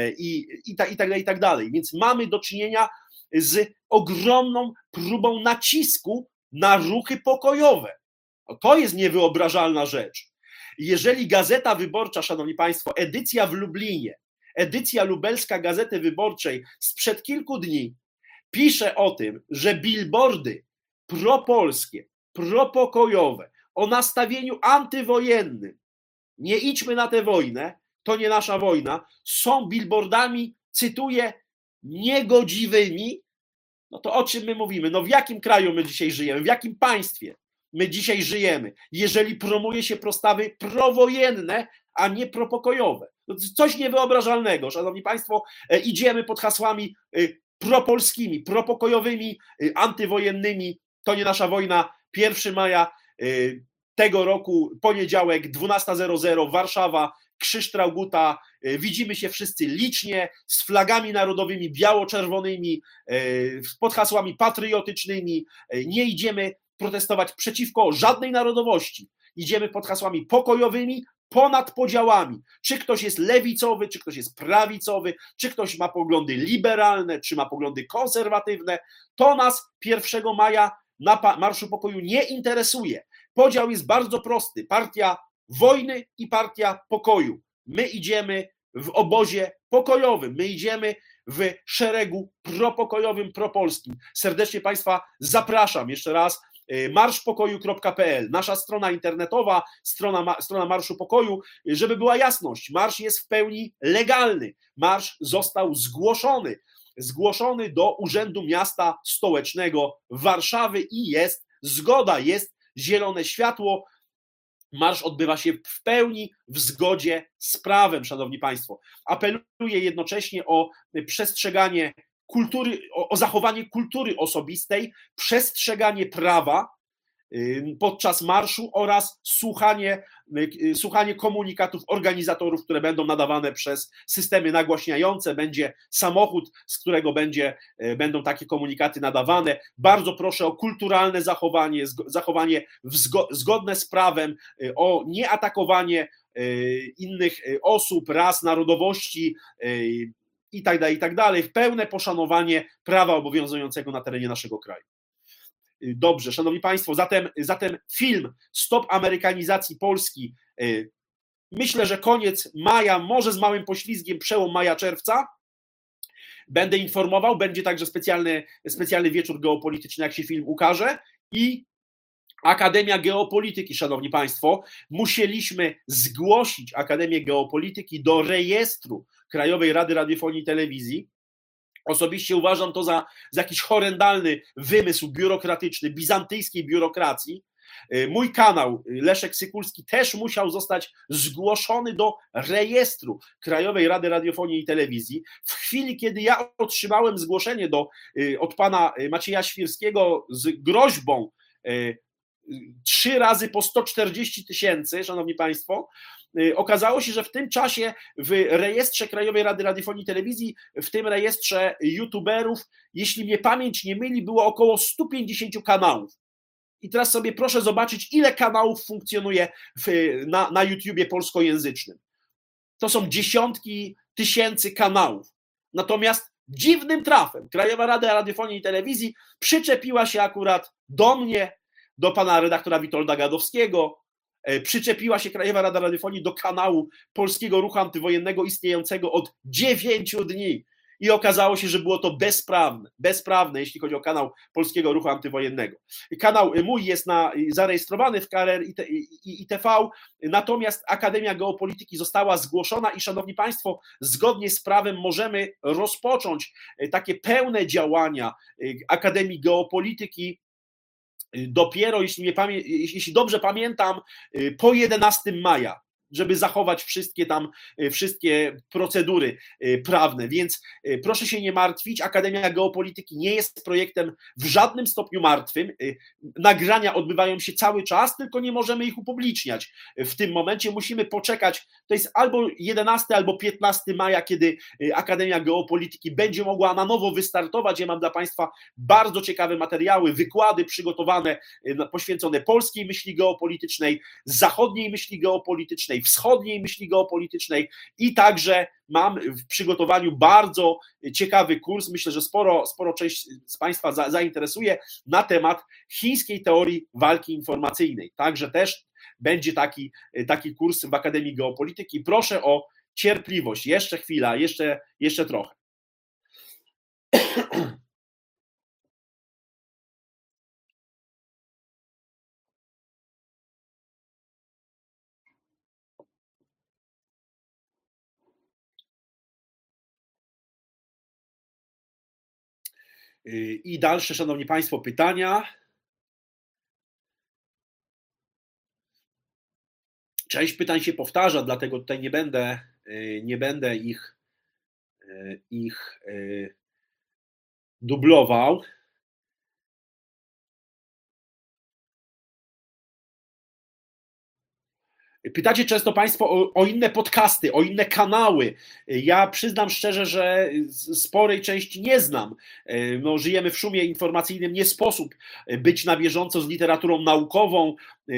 Speaker 1: i tak dalej. Więc mamy do czynienia z ogromną próbą nacisku na ruchy pokojowe. To jest niewyobrażalna rzecz. Jeżeli Gazeta Wyborcza, szanowni Państwo, edycja w Lublinie, edycja lubelska Gazety Wyborczej sprzed kilku dni pisze o tym, że billboardy propolskie, propokojowe, o nastawieniu antywojennym, nie idźmy na tę wojnę, to nie nasza wojna, są billboardami, cytuję, niegodziwymi, no to o czym my mówimy? No w jakim kraju my dzisiaj żyjemy? W jakim państwie my dzisiaj żyjemy? Jeżeli promuje się postawy prowojenne, a nie propokojowe. No coś niewyobrażalnego, szanowni Państwo. Idziemy pod hasłami propolskimi, propokojowymi, antywojennymi. To nie nasza wojna. 1 maja tego roku, poniedziałek, 12:00, Warszawa, Krzyż Trauguta, widzimy się wszyscy licznie, z flagami narodowymi, biało-czerwonymi, pod hasłami patriotycznymi. Nie idziemy protestować przeciwko żadnej narodowości. Idziemy pod hasłami pokojowymi, ponad podziałami. Czy ktoś jest lewicowy, czy ktoś jest prawicowy, czy ktoś ma poglądy liberalne, czy ma poglądy konserwatywne. To nas 1 maja na Marszu Pokoju nie interesuje. Podział jest bardzo prosty. Partia wojny i partia pokoju. My idziemy w obozie pokojowym, my idziemy w szeregu propokojowym, propolskim. Serdecznie Państwa zapraszam jeszcze raz. marszpokoju.pl, nasza strona internetowa, strona Marszu Pokoju. Żeby była jasność, marsz jest w pełni legalny. Marsz został zgłoszony do Urzędu Miasta Stołecznego Warszawy i jest zgoda, jest zielone światło. Marsz odbywa się w pełni w zgodzie z prawem, szanowni Państwo. Apeluję jednocześnie o przestrzeganie kultury, o zachowanie kultury osobistej, przestrzeganie prawa podczas marszu oraz słuchanie komunikatów organizatorów, które będą nadawane przez systemy nagłaśniające. Będzie samochód, z którego będą takie komunikaty nadawane. Bardzo proszę o kulturalne zachowanie zgodne z prawem, o nieatakowanie innych osób, ras, narodowości i tak dalej, w pełne poszanowanie prawa obowiązującego na terenie naszego kraju. Dobrze, szanowni państwo, zatem film Stop Amerykanizacji Polski, myślę, że koniec maja, może z małym poślizgiem, przełom maja-czerwca. Będę informował, będzie także specjalny wieczór geopolityczny, jak się film ukaże. I Akademia Geopolityki, szanowni państwo, musieliśmy zgłosić Akademię Geopolityki do rejestru Krajowej Rady Radiofonii i Telewizji. Osobiście uważam to za jakiś horrendalny wymysł biurokratyczny, bizantyjskiej biurokracji. Mój kanał, Leszek Sykulski, też musiał zostać zgłoszony do rejestru Krajowej Rady Radiofonii i Telewizji. W chwili, kiedy ja otrzymałem zgłoszenie od pana Macieja Świrskiego z groźbą 3 razy po 140 000, szanowni państwo, okazało się, że w tym czasie w rejestrze Krajowej Rady Radiofonii i Telewizji, w tym rejestrze youtuberów, jeśli mnie pamięć nie myli, było około 150 kanałów. I teraz sobie proszę zobaczyć, ile kanałów funkcjonuje na YouTubie polskojęzycznym. To są dziesiątki tysięcy kanałów. Natomiast dziwnym trafem Krajowa Rada Radiofonii i Telewizji przyczepiła się akurat do mnie, do pana redaktora Witolda Gadowskiego, przyczepiła się Krajowa Rada Radiofonii do kanału Polskiego Ruchu Antywojennego istniejącego od 9 dni. I okazało się, że było to bezprawne, jeśli chodzi o kanał Polskiego Ruchu Antywojennego. Kanał mój jest zarejestrowany w KRR i TV, natomiast Akademia Geopolityki została zgłoszona i, szanowni państwo, zgodnie z prawem możemy rozpocząć takie pełne działania Akademii Geopolityki dopiero, jeśli dobrze pamiętam, po 11 maja, żeby zachować wszystkie procedury prawne. Więc proszę się nie martwić, Akademia Geopolityki nie jest projektem w żadnym stopniu martwym. Nagrania odbywają się cały czas, tylko nie możemy ich upubliczniać. W tym momencie musimy poczekać, to jest albo 11, albo 15 maja, kiedy Akademia Geopolityki będzie mogła na nowo wystartować. Ja mam dla państwa bardzo ciekawe materiały, wykłady przygotowane, poświęcone polskiej myśli geopolitycznej, zachodniej myśli geopolitycznej, wschodniej myśli geopolitycznej i także mam w przygotowaniu bardzo ciekawy kurs, myślę, że sporo część z państwa zainteresuje, na temat chińskiej teorii walki informacyjnej. Także też będzie taki kurs w Akademii Geopolityki. Proszę o cierpliwość, jeszcze chwila, jeszcze trochę. I dalsze, szanowni państwo, pytania. Część pytań się powtarza, dlatego tutaj nie będę ich dublował. Pytacie często państwo o inne podcasty, o inne kanały. Ja przyznam szczerze, że sporej części nie znam. No, żyjemy w szumie informacyjnym, nie sposób być na bieżąco z literaturą naukową,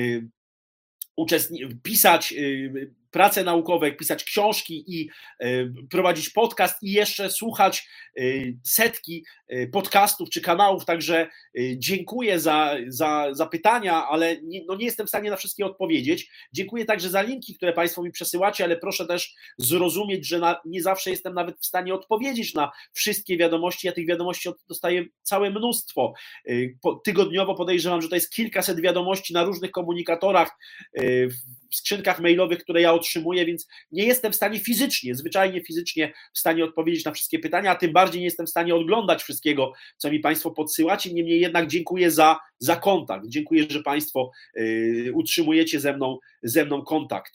Speaker 1: pisać prace naukowe, pisać książki i prowadzić podcast i jeszcze słuchać setki podcastów czy kanałów, także dziękuję za pytania, ale nie jestem w stanie na wszystkie odpowiedzieć. Dziękuję także za linki, które państwo mi przesyłacie, ale proszę też zrozumieć, że nie zawsze jestem nawet w stanie odpowiedzieć na wszystkie wiadomości. Ja tych wiadomości dostaję całe mnóstwo. Tygodniowo podejrzewam, że to jest kilkaset wiadomości na różnych komunikatorach, w skrzynkach mailowych, które ja otrzymuję, więc nie jestem w stanie zwyczajnie fizycznie w stanie odpowiedzieć na wszystkie pytania, a tym bardziej nie jestem w stanie oglądać wszystkiego, co mi państwo podsyłacie. Niemniej jednak dziękuję za kontakt. Dziękuję, że państwo utrzymujecie ze mną kontakt.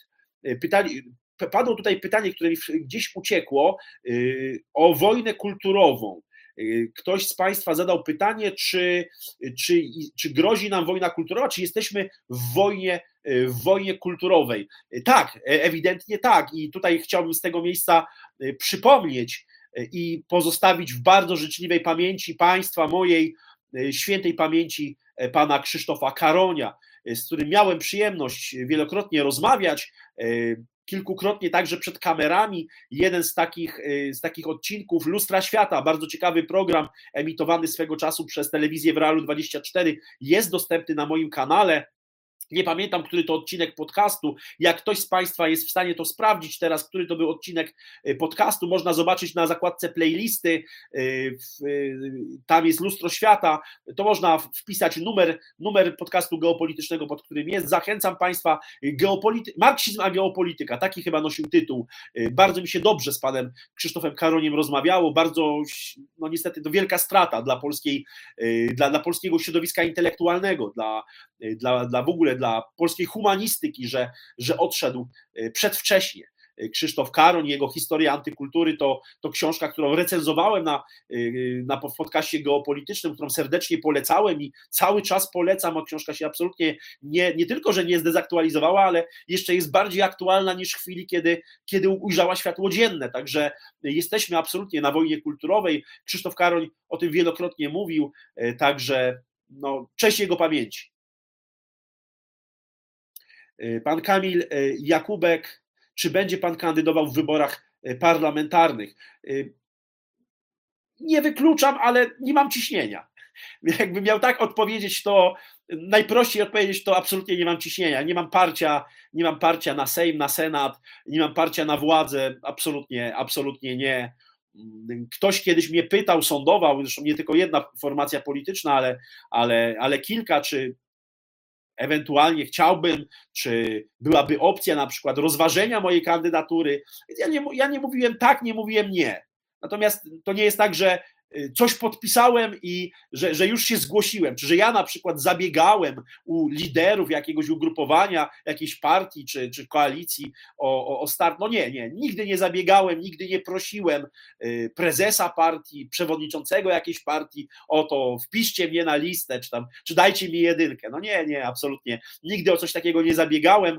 Speaker 1: Padło tutaj pytanie, które mi gdzieś uciekło, o wojnę kulturową. Ktoś z Państwa zadał pytanie, czy grozi nam wojna kulturowa, czy jesteśmy w wojnie kulturowej. Tak, ewidentnie tak, i tutaj chciałbym z tego miejsca przypomnieć i pozostawić w bardzo życzliwej pamięci Państwa, mojej świętej pamięci pana Krzysztofa Karonia, z którym miałem przyjemność wielokrotnie rozmawiać, kilkukrotnie także przed kamerami. Jeden z takich odcinków Lustra Świata, bardzo ciekawy program emitowany swego czasu przez telewizję w Realu 24, jest dostępny na moim kanale. Nie pamiętam, który to odcinek podcastu. Jak ktoś z Państwa jest w stanie to sprawdzić teraz, który to był odcinek podcastu, można zobaczyć na zakładce playlisty, tam jest Lustro Świata, to można wpisać numer podcastu geopolitycznego, pod którym jest. Zachęcam Państwa, marksizm a geopolityka, taki chyba nosił tytuł. Bardzo mi się dobrze z panem Krzysztofem Karoniem rozmawiało, bardzo, no niestety to wielka strata dla polskiego środowiska intelektualnego, dla w ogóle dla polskiej humanistyki, że odszedł przedwcześnie. Krzysztof Karoń, jego Historia antykultury to książka, którą recenzowałem na podcaście geopolitycznym, którą serdecznie polecałem i cały czas polecam, a książka się absolutnie nie tylko, że nie zdezaktualizowała, ale jeszcze jest bardziej aktualna niż w chwili, kiedy ujrzała światło dzienne, także jesteśmy absolutnie na wojnie kulturowej. Krzysztof Karoń o tym wielokrotnie mówił, także no, cześć jego pamięci. Pan Kamil Jakubek, czy będzie pan kandydował w wyborach parlamentarnych? Nie wykluczam, ale nie mam ciśnienia. Jakbym miał tak odpowiedzieć, to najprościej odpowiedzieć, to absolutnie nie mam ciśnienia. Nie mam parcia na Sejm, na Senat, nie mam parcia na władzę, absolutnie nie. Ktoś kiedyś mnie pytał, sądował, zresztą nie tylko jedna formacja polityczna, ale kilka, czy ewentualnie chciałbym, czy byłaby opcja na przykład rozważenia mojej kandydatury. Ja nie mówiłem tak, nie mówiłem nie. Natomiast to nie jest tak, że coś podpisałem i że już się zgłosiłem, czy że ja na przykład zabiegałem u liderów jakiegoś ugrupowania, jakiejś partii czy koalicji o start. No nie, nigdy nie zabiegałem, nigdy nie prosiłem prezesa partii, przewodniczącego jakiejś partii o to, wpiszcie mnie na listę, czy dajcie mi jedynkę. No nie, absolutnie. Nigdy o coś takiego nie zabiegałem.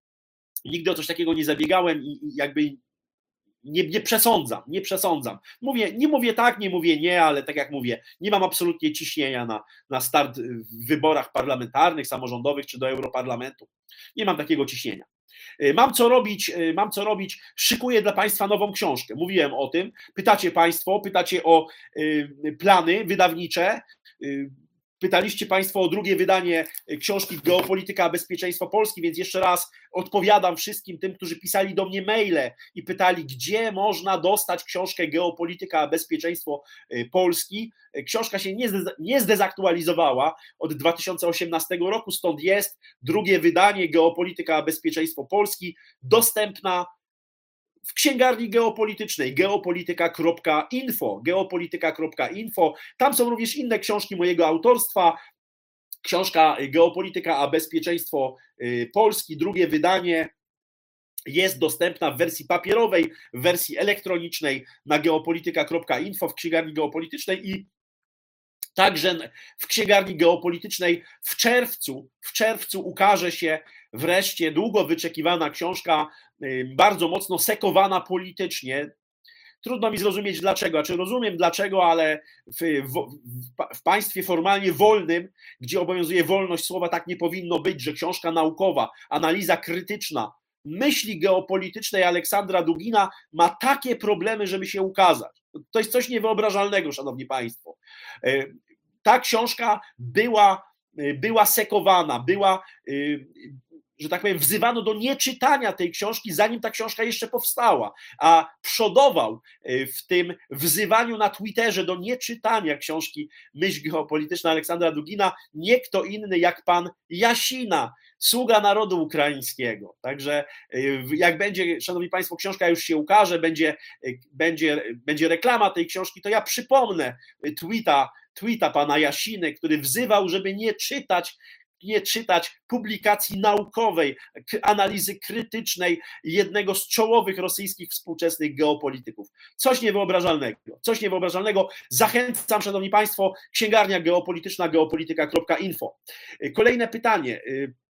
Speaker 1: I jakby nie przesądzam. Nie mówię tak, nie mówię nie, ale tak jak mówię, nie mam absolutnie ciśnienia na start w wyborach parlamentarnych, samorządowych czy do Europarlamentu. Nie mam takiego ciśnienia. Mam co robić, szykuję dla Państwa nową książkę. Mówiłem o tym, pytacie o plany wydawnicze. Pytaliście Państwo o drugie wydanie książki Geopolityka a bezpieczeństwo Polski, więc jeszcze raz odpowiadam wszystkim tym, którzy pisali do mnie maile i pytali, gdzie można dostać książkę Geopolityka a bezpieczeństwo Polski. Książka się nie zdezaktualizowała od 2018 roku, stąd jest drugie wydanie Geopolityka a bezpieczeństwo Polski, dostępna w księgarni geopolitycznej geopolityka.info. Tam są również inne książki mojego autorstwa. Książka Geopolityka a bezpieczeństwo Polski, drugie wydanie, jest dostępna w wersji papierowej, w wersji elektronicznej na geopolityka.info w księgarni geopolitycznej i także w księgarni geopolitycznej w czerwcu ukaże się wreszcie długo wyczekiwana książka, bardzo mocno sekowana politycznie. Trudno mi zrozumieć dlaczego, rozumiem dlaczego, ale w państwie formalnie wolnym, gdzie obowiązuje wolność słowa, tak nie powinno być, że książka naukowa, analiza krytyczna myśli geopolitycznej Aleksandra Dugina ma takie problemy, żeby się ukazać. To jest coś niewyobrażalnego, szanowni państwo. Ta książka była sekowana, że tak powiem, wzywano do nieczytania tej książki, zanim ta książka jeszcze powstała, a przodował w tym wzywaniu na Twitterze do nieczytania książki Myśl geopolityczna Aleksandra Dugina nie kto inny jak pan Jasina, sługa narodu ukraińskiego. Także jak będzie, szanowni państwo, książka już się ukaże, będzie reklama tej książki, to ja przypomnę tweeta pana Jasiny, który wzywał, żeby nie czytać nie czytać publikacji naukowej, analizy krytycznej jednego z czołowych rosyjskich współczesnych geopolityków. Coś niewyobrażalnego. Zachęcam, szanowni państwo, księgarnia geopolityczna, geopolityka.info. Kolejne pytanie.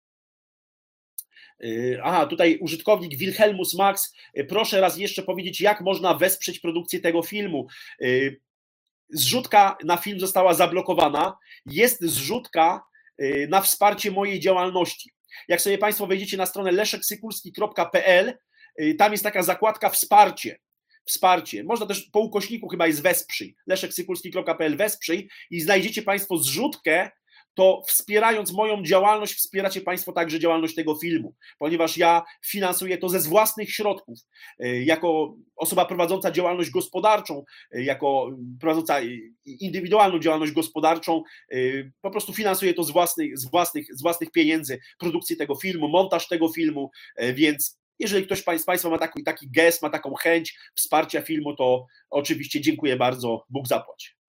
Speaker 1: Tutaj użytkownik Wilhelmus Max, proszę raz jeszcze powiedzieć, jak można wesprzeć produkcję tego filmu. Zrzutka na film została zablokowana, jest zrzutka na wsparcie mojej działalności. Jak sobie państwo wejdziecie na stronę leszeksykulski.pl, tam jest taka zakładka wsparcie. Można też po ukośniku chyba jest wesprzyj, leszeksykulski.pl wesprzyj i znajdziecie państwo zrzutkę, to wspierając moją działalność, wspieracie państwo także działalność tego filmu, ponieważ ja finansuję to ze własnych środków, jako osoba prowadząca działalność gospodarczą, jako prowadząca indywidualną działalność gospodarczą, po prostu finansuję to z własnych pieniędzy, produkcję tego filmu, montaż tego filmu, więc jeżeli ktoś z państwa ma taki gest, ma taką chęć wsparcia filmu, to oczywiście dziękuję bardzo, Bóg zapłać.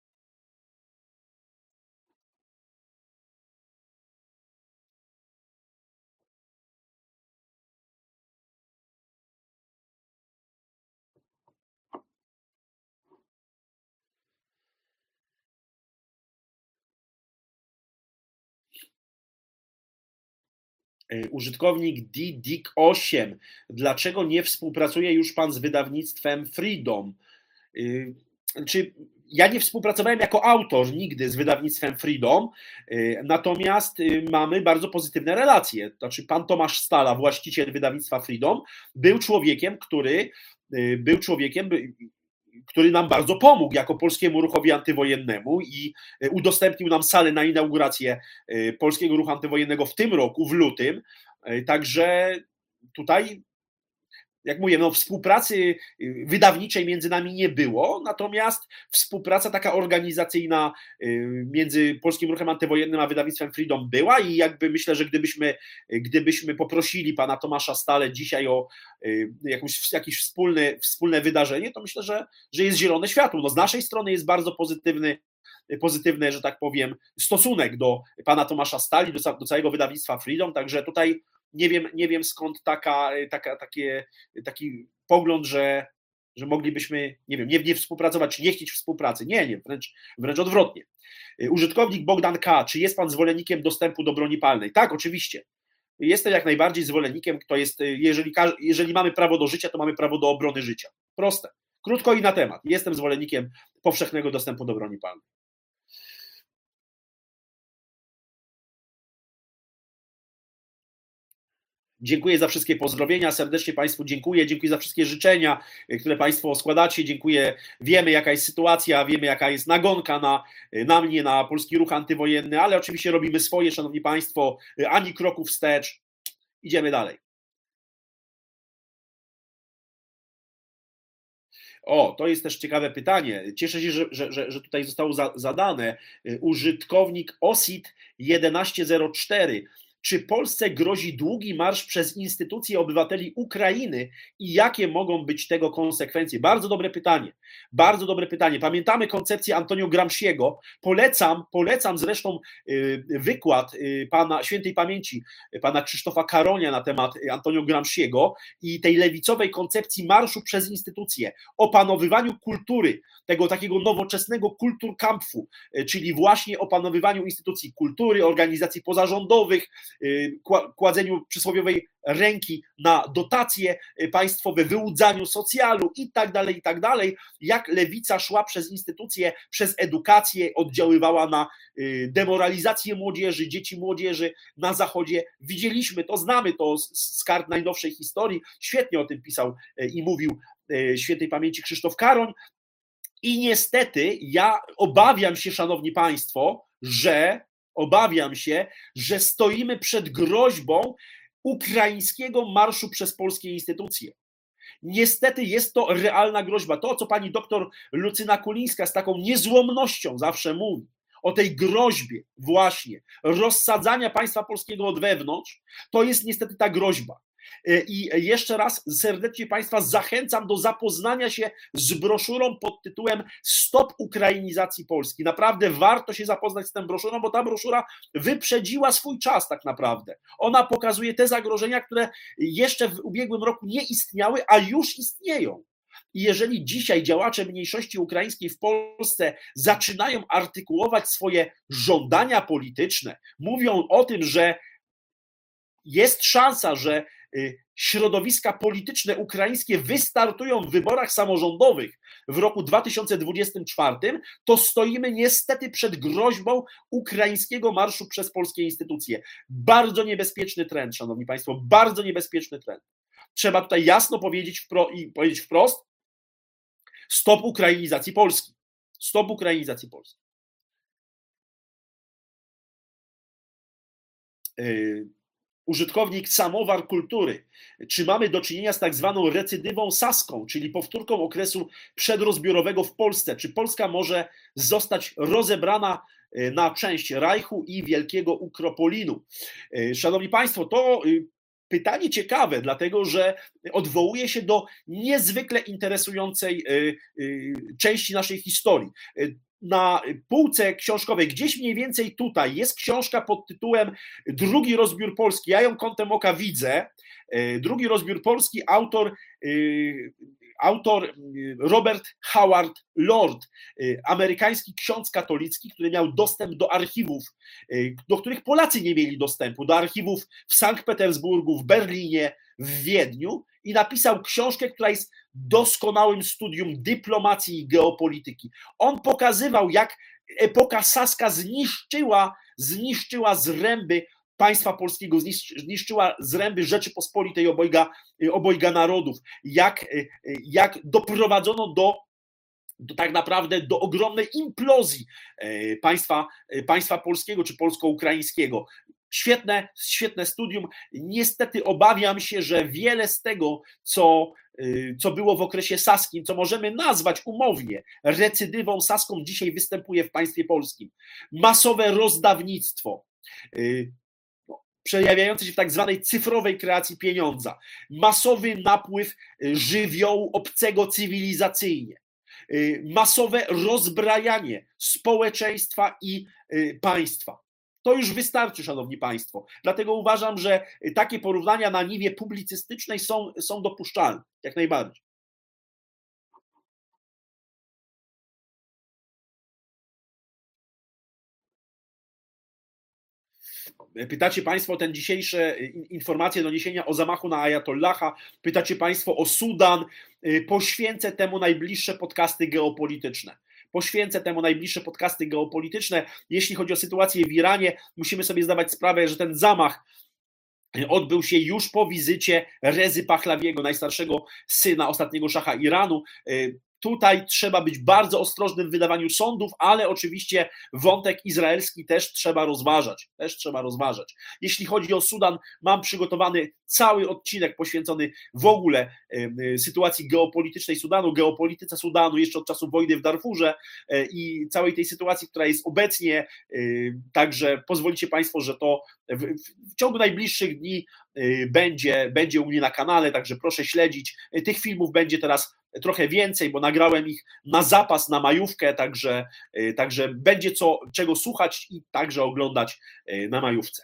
Speaker 1: Użytkownik Dick8. Dlaczego nie współpracuje już pan z wydawnictwem Freedom? Ja nie współpracowałem jako autor nigdy z wydawnictwem Freedom, natomiast mamy bardzo pozytywne relacje. Znaczy pan Tomasz Stala, właściciel wydawnictwa Freedom, był człowiekiem, który nam bardzo pomógł jako Polskiemu Ruchowi Antywojennemu i udostępnił nam salę na inaugurację Polskiego Ruchu Antywojennego w tym roku, w lutym. Także tutaj, jak mówię, współpracy wydawniczej między nami nie było, natomiast współpraca taka organizacyjna między Polskim Ruchem Antywojennym a wydawnictwem Freedom była i jakby myślę, że gdybyśmy poprosili pana Tomasza Stale dzisiaj o jakieś wspólne wydarzenie, to myślę, że jest zielone światło. Z naszej strony jest bardzo pozytywny, że tak powiem, stosunek do pana Tomasza Stali, do całego wydawnictwa Freedom, także tutaj nie wiem skąd taki pogląd, że moglibyśmy, nie współpracować, czy nie chcieć współpracy. Nie, wręcz odwrotnie. Użytkownik Bogdan K. Czy jest pan zwolennikiem dostępu do broni palnej? Tak, oczywiście. Jestem jak najbardziej zwolennikiem, to jest, jeżeli mamy prawo do życia, to mamy prawo do obrony życia. Proste. Krótko i na temat. Jestem zwolennikiem powszechnego dostępu do broni palnej. Dziękuję za wszystkie pozdrowienia, serdecznie państwu dziękuję za wszystkie życzenia, które państwo składacie, dziękuję, wiemy jaka jest sytuacja, wiemy jaka jest nagonka na mnie, na Polski Ruch Antywojenny, ale oczywiście robimy swoje, szanowni państwo, ani kroku wstecz, idziemy dalej. To jest też ciekawe pytanie. Cieszę się, że tutaj zostało zadane. Użytkownik OSIT 1104. Czy Polsce grozi długi marsz przez instytucje obywateli Ukrainy i jakie mogą być tego konsekwencje? Bardzo dobre pytanie. Pamiętamy koncepcję Antonio Gramsciego. Polecam zresztą wykład pana świętej pamięci, pana Krzysztofa Karonia na temat Antonio Gramsciego i tej lewicowej koncepcji marszu przez instytucje, opanowywaniu kultury, tego takiego nowoczesnego kulturkampfu, czyli właśnie opanowywaniu instytucji kultury, organizacji pozarządowych, kładzeniu przysłowiowej ręki na dotacje państwowe, wyłudzaniu socjalu i tak dalej, jak lewica szła przez instytucje, przez edukację, oddziaływała na demoralizację młodzieży, dzieci młodzieży na Zachodzie. Widzieliśmy to, znamy to z kart najnowszej historii, świetnie o tym pisał i mówił świętej pamięci Krzysztof Karoń. I niestety ja obawiam się, szanowni państwo, że stoimy przed groźbą ukraińskiego marszu przez polskie instytucje. Niestety jest to realna groźba. To, co pani doktor Lucyna Kulińska z taką niezłomnością zawsze mówi, o tej groźbie właśnie rozsadzania państwa polskiego od wewnątrz, to jest niestety ta groźba. I jeszcze raz serdecznie Państwa zachęcam do zapoznania się z broszurą pod tytułem Stop Ukrainizacji Polski. Naprawdę warto się zapoznać z tą broszurą, bo ta broszura wyprzedziła swój czas tak naprawdę. Ona pokazuje te zagrożenia, które jeszcze w ubiegłym roku nie istniały, a już istnieją. I jeżeli dzisiaj działacze mniejszości ukraińskiej w Polsce zaczynają artykułować swoje żądania polityczne, mówią o tym, że jest szansa, że środowiska polityczne ukraińskie wystartują w wyborach samorządowych w roku 2024, to stoimy niestety przed groźbą ukraińskiego marszu przez polskie instytucje. Bardzo niebezpieczny trend, szanowni państwo, bardzo niebezpieczny trend. Trzeba tutaj jasno powiedzieć wprost, stop ukrainizacji Polski. Stop ukrainizacji Polski. Użytkownik Samowar Kultury. Czy mamy do czynienia z tak zwaną recydywą saską, czyli powtórką okresu przedrozbiorowego w Polsce? Czy Polska może zostać rozebrana na część Reichu i Wielkiego Ukropolinu? Szanowni Państwo, to pytanie ciekawe, dlatego że odwołuje się do niezwykle interesującej części naszej historii. Na półce książkowej, gdzieś mniej więcej tutaj, jest książka pod tytułem Drugi rozbiór Polski. Ja ją kątem oka widzę. Drugi rozbiór Polski, autor Robert Howard Lord, amerykański ksiądz katolicki, który miał dostęp do archiwów, do których Polacy nie mieli dostępu, do archiwów w Sankt Petersburgu, w Berlinie, w Wiedniu i napisał książkę, która jest doskonałym studium dyplomacji i geopolityki. On pokazywał, jak epoka saska zniszczyła zręby państwa polskiego, zniszczyła zręby Rzeczypospolitej obojga narodów, jak doprowadzono do tak naprawdę do ogromnej implozji państwa polskiego czy polsko-ukraińskiego. Świetne studium. Niestety obawiam się, że wiele z tego, co było w okresie saskim, co możemy nazwać umownie recydywą saską, dzisiaj występuje w państwie polskim. Masowe rozdawnictwo, przejawiające się w tak zwanej cyfrowej kreacji pieniądza, masowy napływ żywiołu obcego cywilizacyjnie, masowe rozbrajanie społeczeństwa i państwa. To już wystarczy, szanowni państwo. Dlatego uważam, że takie porównania na niwie publicystycznej są dopuszczalne, jak najbardziej. Pytacie Państwo o ten dzisiejsze informacje, doniesienia o zamachu na Ajatollaha, pytacie Państwo o Sudan. Poświęcę temu najbliższe podcasty geopolityczne. Jeśli chodzi o sytuację w Iranie, musimy sobie zdawać sprawę, że ten zamach odbył się już po wizycie Rezy Pahlawiego, najstarszego syna ostatniego szacha Iranu. Tutaj trzeba być bardzo ostrożnym w wydawaniu sądów, ale oczywiście wątek izraelski też trzeba rozważać. Jeśli chodzi o Sudan, mam przygotowany cały odcinek poświęcony w ogóle sytuacji geopolitycznej Sudanu, geopolityce Sudanu jeszcze od czasów wojny w Darfurze i całej tej sytuacji, która jest obecnie, także pozwolicie Państwo, że to w ciągu najbliższych dni będzie u mnie na kanale, także proszę śledzić. Tych filmów będzie teraz trochę więcej, bo nagrałem ich na zapas, na majówkę, także będzie czego słuchać i także oglądać na majówce.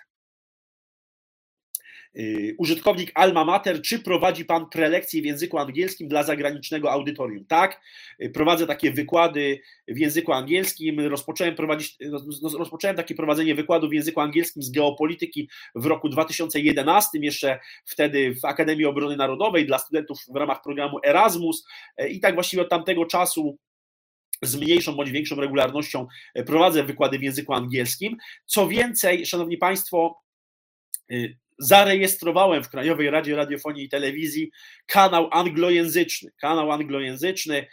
Speaker 1: Użytkownik Alma Mater, czy prowadzi Pan prelekcje w języku angielskim dla zagranicznego audytorium? Tak, prowadzę takie wykłady w języku angielskim, rozpocząłem takie prowadzenie wykładów w języku angielskim z geopolityki w roku 2011, jeszcze wtedy w Akademii Obrony Narodowej dla studentów w ramach programu Erasmus i tak właściwie od tamtego czasu z mniejszą bądź większą regularnością prowadzę wykłady w języku angielskim. Co więcej, szanowni Państwo, zarejestrowałem w Krajowej Radzie Radiofonii i Telewizji kanał anglojęzyczny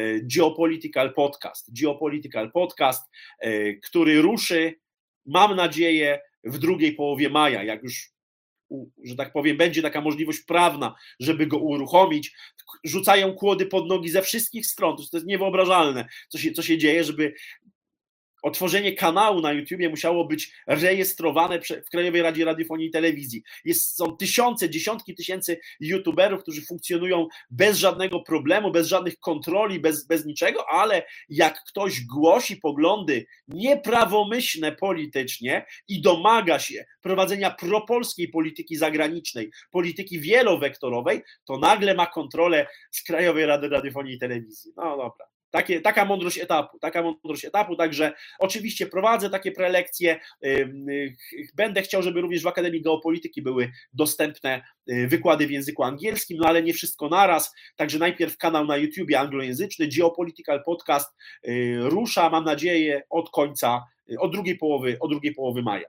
Speaker 1: Geopolitical Podcast, który ruszy, mam nadzieję, w drugiej połowie maja, jak już, że tak powiem, będzie taka możliwość prawna, żeby go uruchomić. Rzucają kłody pod nogi ze wszystkich stron, to jest niewyobrażalne, co się dzieje, żeby Otworzenie kanału na YouTubie musiało być rejestrowane w Krajowej Radzie Radiofonii i Telewizji. Są tysiące, dziesiątki tysięcy youtuberów, którzy funkcjonują bez żadnego problemu, bez żadnych kontroli, bez niczego, ale jak ktoś głosi poglądy nieprawomyślne politycznie i domaga się prowadzenia propolskiej polityki zagranicznej, polityki wielowektorowej, to nagle ma kontrolę z Krajowej Rady Radiofonii i Telewizji. No dobra. Taka mądrość etapu, także oczywiście prowadzę takie prelekcje, będę chciał, żeby również w Akademii Geopolityki były dostępne wykłady w języku angielskim, no ale nie wszystko naraz, także najpierw kanał na YouTubie anglojęzyczny, Geopolitical Podcast rusza, mam nadzieję, od drugiej połowy maja.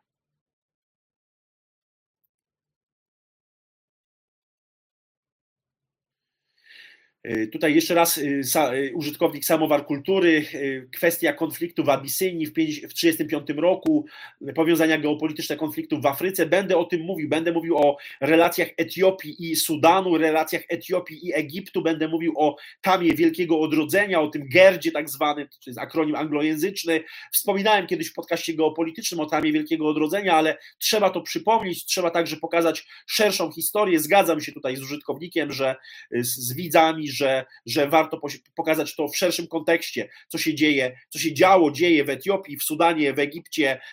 Speaker 1: Tutaj jeszcze raz użytkownik Samowar Kultury, kwestia konfliktu w Abysynii w 1935 roku, powiązania geopolityczne konfliktów w Afryce. Będę mówił o relacjach Etiopii i Sudanu, relacjach Etiopii i Egiptu, będę mówił o Tamie Wielkiego Odrodzenia, o tym GERD-zie tak zwanym, to jest akronim anglojęzyczny. Wspominałem kiedyś w podcaście geopolitycznym o Tamie Wielkiego Odrodzenia, ale trzeba to przypomnieć, trzeba także pokazać szerszą historię. Zgadzam się tutaj z użytkownikiem, z widzami, że warto pokazać to w szerszym kontekście, co się dzieje w Etiopii, w Sudanie, w Egipcie,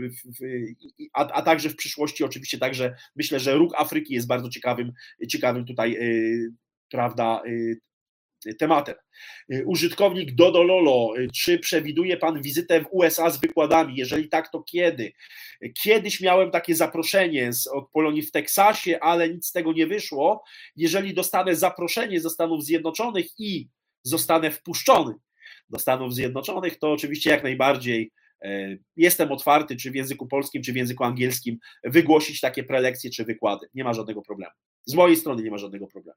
Speaker 1: a także w przyszłości oczywiście także myślę, że róg Afryki jest bardzo ciekawym tutaj, prawda, tematem. Użytkownik Dodololo, czy przewiduje pan wizytę w USA z wykładami? Jeżeli tak, to kiedy? Kiedyś miałem takie zaproszenie od Polonii w Teksasie, ale nic z tego nie wyszło. Jeżeli dostanę zaproszenie ze Stanów Zjednoczonych i zostanę wpuszczony do Stanów Zjednoczonych, to oczywiście jak najbardziej jestem otwarty, czy w języku polskim, czy w języku angielskim, wygłosić takie prelekcje, czy wykłady. Nie ma żadnego problemu. Z mojej strony nie ma żadnego problemu.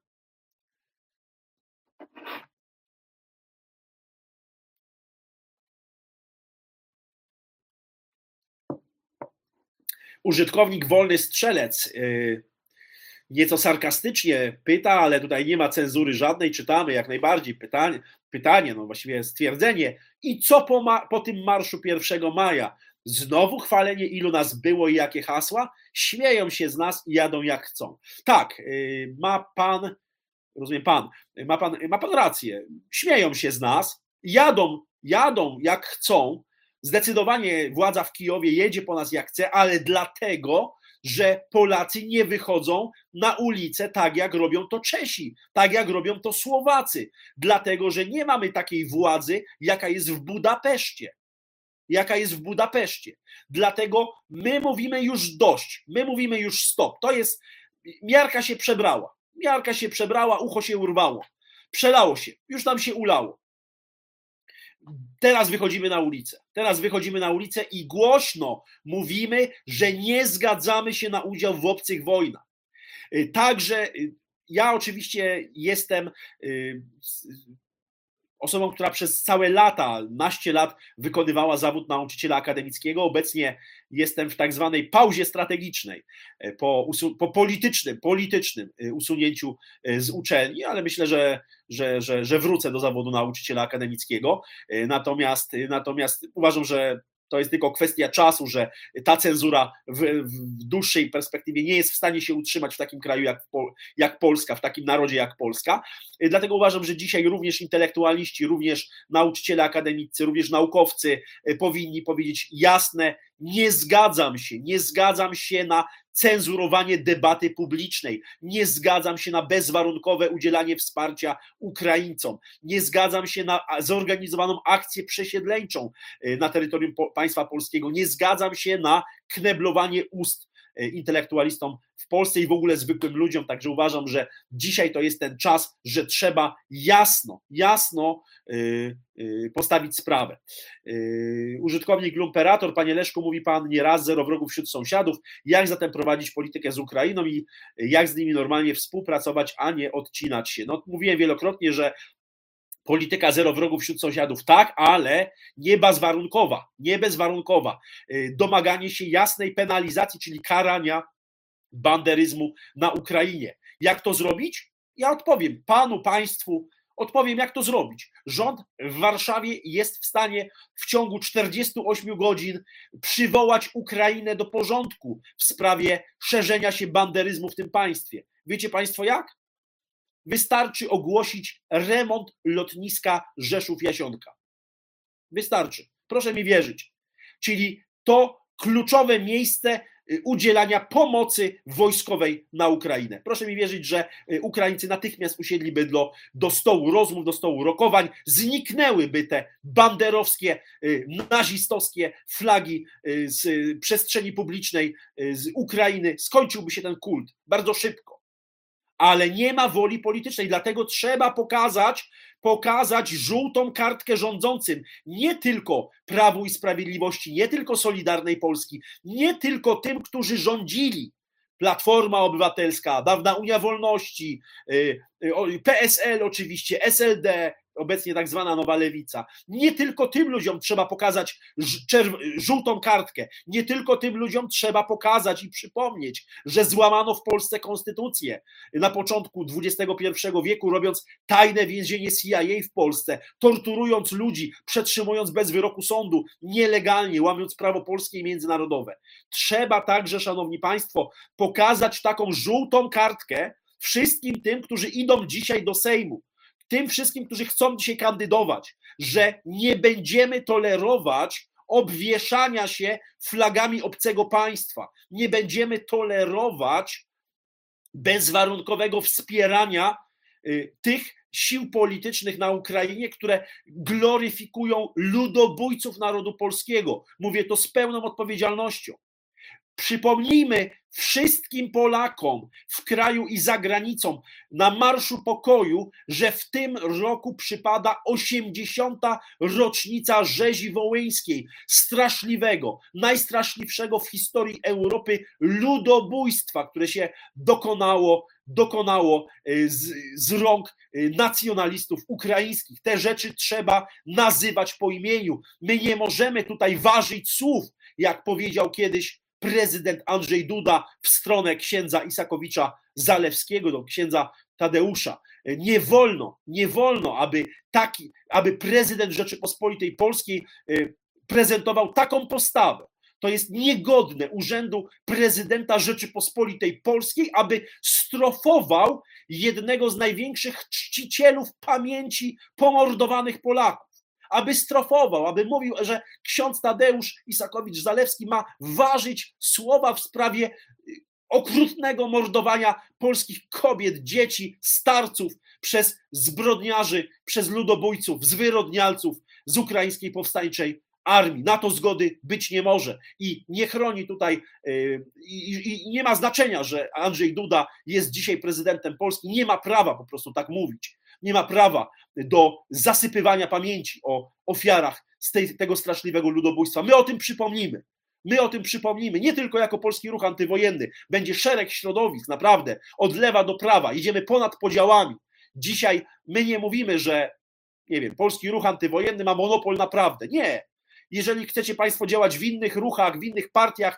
Speaker 1: Użytkownik Wolny Strzelec nieco sarkastycznie pyta, ale tutaj nie ma cenzury żadnej, czytamy jak najbardziej pytanie, no właściwie stwierdzenie. I co po tym marszu 1 maja? Znowu chwalenie, ilu nas było i jakie hasła? Śmieją się z nas i jadą jak chcą. Tak, ma pan rację. Śmieją się z nas, jadą jak chcą. Zdecydowanie władza w Kijowie jedzie po nas jak chce, ale dlatego, że Polacy nie wychodzą na ulicę tak, jak robią to Czesi, tak jak robią to Słowacy. Dlatego, że nie mamy takiej władzy, jaka jest w Budapeszcie. Dlatego my mówimy już dość, my mówimy już stop. To jest, miarka się przebrała, ucho się urwało, przelało się, już nam się ulało. Teraz wychodzimy na ulicę i głośno mówimy, że nie zgadzamy się na udział w obcych wojnach. Także ja oczywiście jestem osobą, która przez całe naście lat wykonywała zawód nauczyciela akademickiego. Obecnie jestem w tak zwanej pauzie strategicznej po politycznym usunięciu z uczelni, ale myślę, że wrócę do zawodu nauczyciela akademickiego. Natomiast uważam, że to jest tylko kwestia czasu, że ta cenzura w dłuższej perspektywie nie jest w stanie się utrzymać w takim kraju jak Polska, w takim narodzie jak Polska. Dlatego uważam, że dzisiaj również intelektualiści, również nauczyciele akademicy, również naukowcy powinni powiedzieć jasne: nie zgadzam się na cenzurowanie debaty publicznej, nie zgadzam się na bezwarunkowe udzielanie wsparcia Ukraińcom, nie zgadzam się na zorganizowaną akcję przesiedleńczą na terytorium państwa polskiego, nie zgadzam się na kneblowanie ust intelektualistom w Polsce i w ogóle zwykłym ludziom, także uważam, że dzisiaj to jest ten czas, że trzeba jasno postawić sprawę. Użytkownik Lumperator, panie Leszku, mówi pan nieraz, zero wrogów wśród sąsiadów, jak zatem prowadzić politykę z Ukrainą i jak z nimi normalnie współpracować, a nie odcinać się. No, mówiłem wielokrotnie, że polityka zero wrogów wśród sąsiadów, tak, ale nie bezwarunkowa. Domaganie się jasnej penalizacji, czyli karania banderyzmu na Ukrainie. Jak to zrobić? Ja odpowiem panu, państwu, Odpowiem, jak to zrobić. Rząd w Warszawie jest w stanie w ciągu 48 godzin przywołać Ukrainę do porządku w sprawie szerzenia się banderyzmu w tym państwie. Wiecie państwo jak? Wystarczy ogłosić remont lotniska Rzeszów-Jasionka. Wystarczy. Proszę mi wierzyć. Czyli to kluczowe miejsce udzielania pomocy wojskowej na Ukrainę. Proszę mi wierzyć, że Ukraińcy natychmiast usiedliby do stołu rozmów, do stołu rokowań, zniknęłyby te banderowskie, nazistowskie flagi z przestrzeni publicznej z Ukrainy, skończyłby się ten kult bardzo szybko. Ale nie ma woli politycznej, dlatego trzeba pokazać żółtą kartkę rządzącym, nie tylko Prawu i Sprawiedliwości, nie tylko Solidarnej Polski, nie tylko tym, którzy rządzili. Platforma Obywatelska, dawna Unia Wolności, PSL oczywiście, SLD, obecnie tak zwana Nowa Lewica. Nie tylko tym ludziom trzeba pokazać żółtą kartkę, nie tylko tym ludziom trzeba pokazać i przypomnieć, że złamano w Polsce konstytucję na początku XXI wieku, robiąc tajne więzienie CIA w Polsce, torturując ludzi, przetrzymując bez wyroku sądu, nielegalnie, łamiąc prawo polskie i międzynarodowe. Trzeba także, szanowni państwo, pokazać taką żółtą kartkę wszystkim tym, którzy idą dzisiaj do Sejmu, tym wszystkim, którzy chcą dzisiaj kandydować, że nie będziemy tolerować obwieszania się flagami obcego państwa. Nie będziemy tolerować bezwarunkowego wspierania tych sił politycznych na Ukrainie, które gloryfikują ludobójców narodu polskiego. Mówię to z pełną odpowiedzialnością. Przypomnijmy wszystkim Polakom w kraju i za granicą na Marszu Pokoju, że w tym roku przypada 80. rocznica rzezi wołyńskiej, straszliwego, najstraszliwszego w historii Europy ludobójstwa, które się dokonało z rąk nacjonalistów ukraińskich. Te rzeczy trzeba nazywać po imieniu. My nie możemy tutaj ważyć słów, jak powiedział kiedyś prezydent Andrzej Duda w stronę księdza Isakowicza-Zalewskiego, do księdza Tadeusza. Nie wolno, aby prezydent Rzeczypospolitej Polskiej prezentował taką postawę. To jest niegodne urzędu prezydenta Rzeczypospolitej Polskiej, aby strofował jednego z największych czcicielów pamięci pomordowanych Polaków. Aby strofował, aby mówił, że ksiądz Tadeusz Isakowicz-Zalewski ma ważyć słowa w sprawie okrutnego mordowania polskich kobiet, dzieci, starców przez zbrodniarzy, przez ludobójców, zwyrodnialców z ukraińskiej powstańczej armii. Na to zgody być nie może i nie chroni tutaj i nie ma znaczenia, że Andrzej Duda jest dzisiaj prezydentem Polski, nie ma prawa po prostu tak mówić. Nie ma prawa do zasypywania pamięci o ofiarach z tego straszliwego ludobójstwa. My o tym przypomnimy, nie tylko jako Polski Ruch Antywojenny. Będzie szereg środowisk, naprawdę, od lewa do prawa. Idziemy ponad podziałami. Dzisiaj my nie mówimy, że, nie wiem, Polski Ruch Antywojenny ma monopol na prawdę. Nie. Jeżeli chcecie państwo działać w innych ruchach, w innych partiach,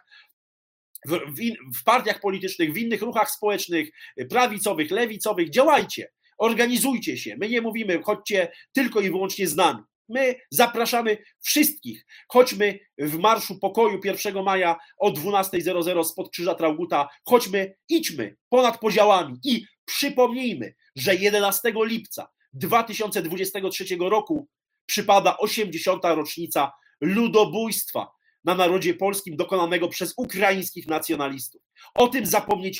Speaker 1: w partiach politycznych, w innych ruchach społecznych, prawicowych, lewicowych, działajcie. Organizujcie się. My nie mówimy, chodźcie tylko i wyłącznie z nami. My zapraszamy wszystkich. Chodźmy w Marszu Pokoju 1 maja o 12:00 spod Krzyża Trauguta. Idźmy ponad podziałami i przypomnijmy, że 11 lipca 2023 roku przypada 80. rocznica ludobójstwa na narodzie polskim dokonanego przez ukraińskich nacjonalistów. O tym zapomnieć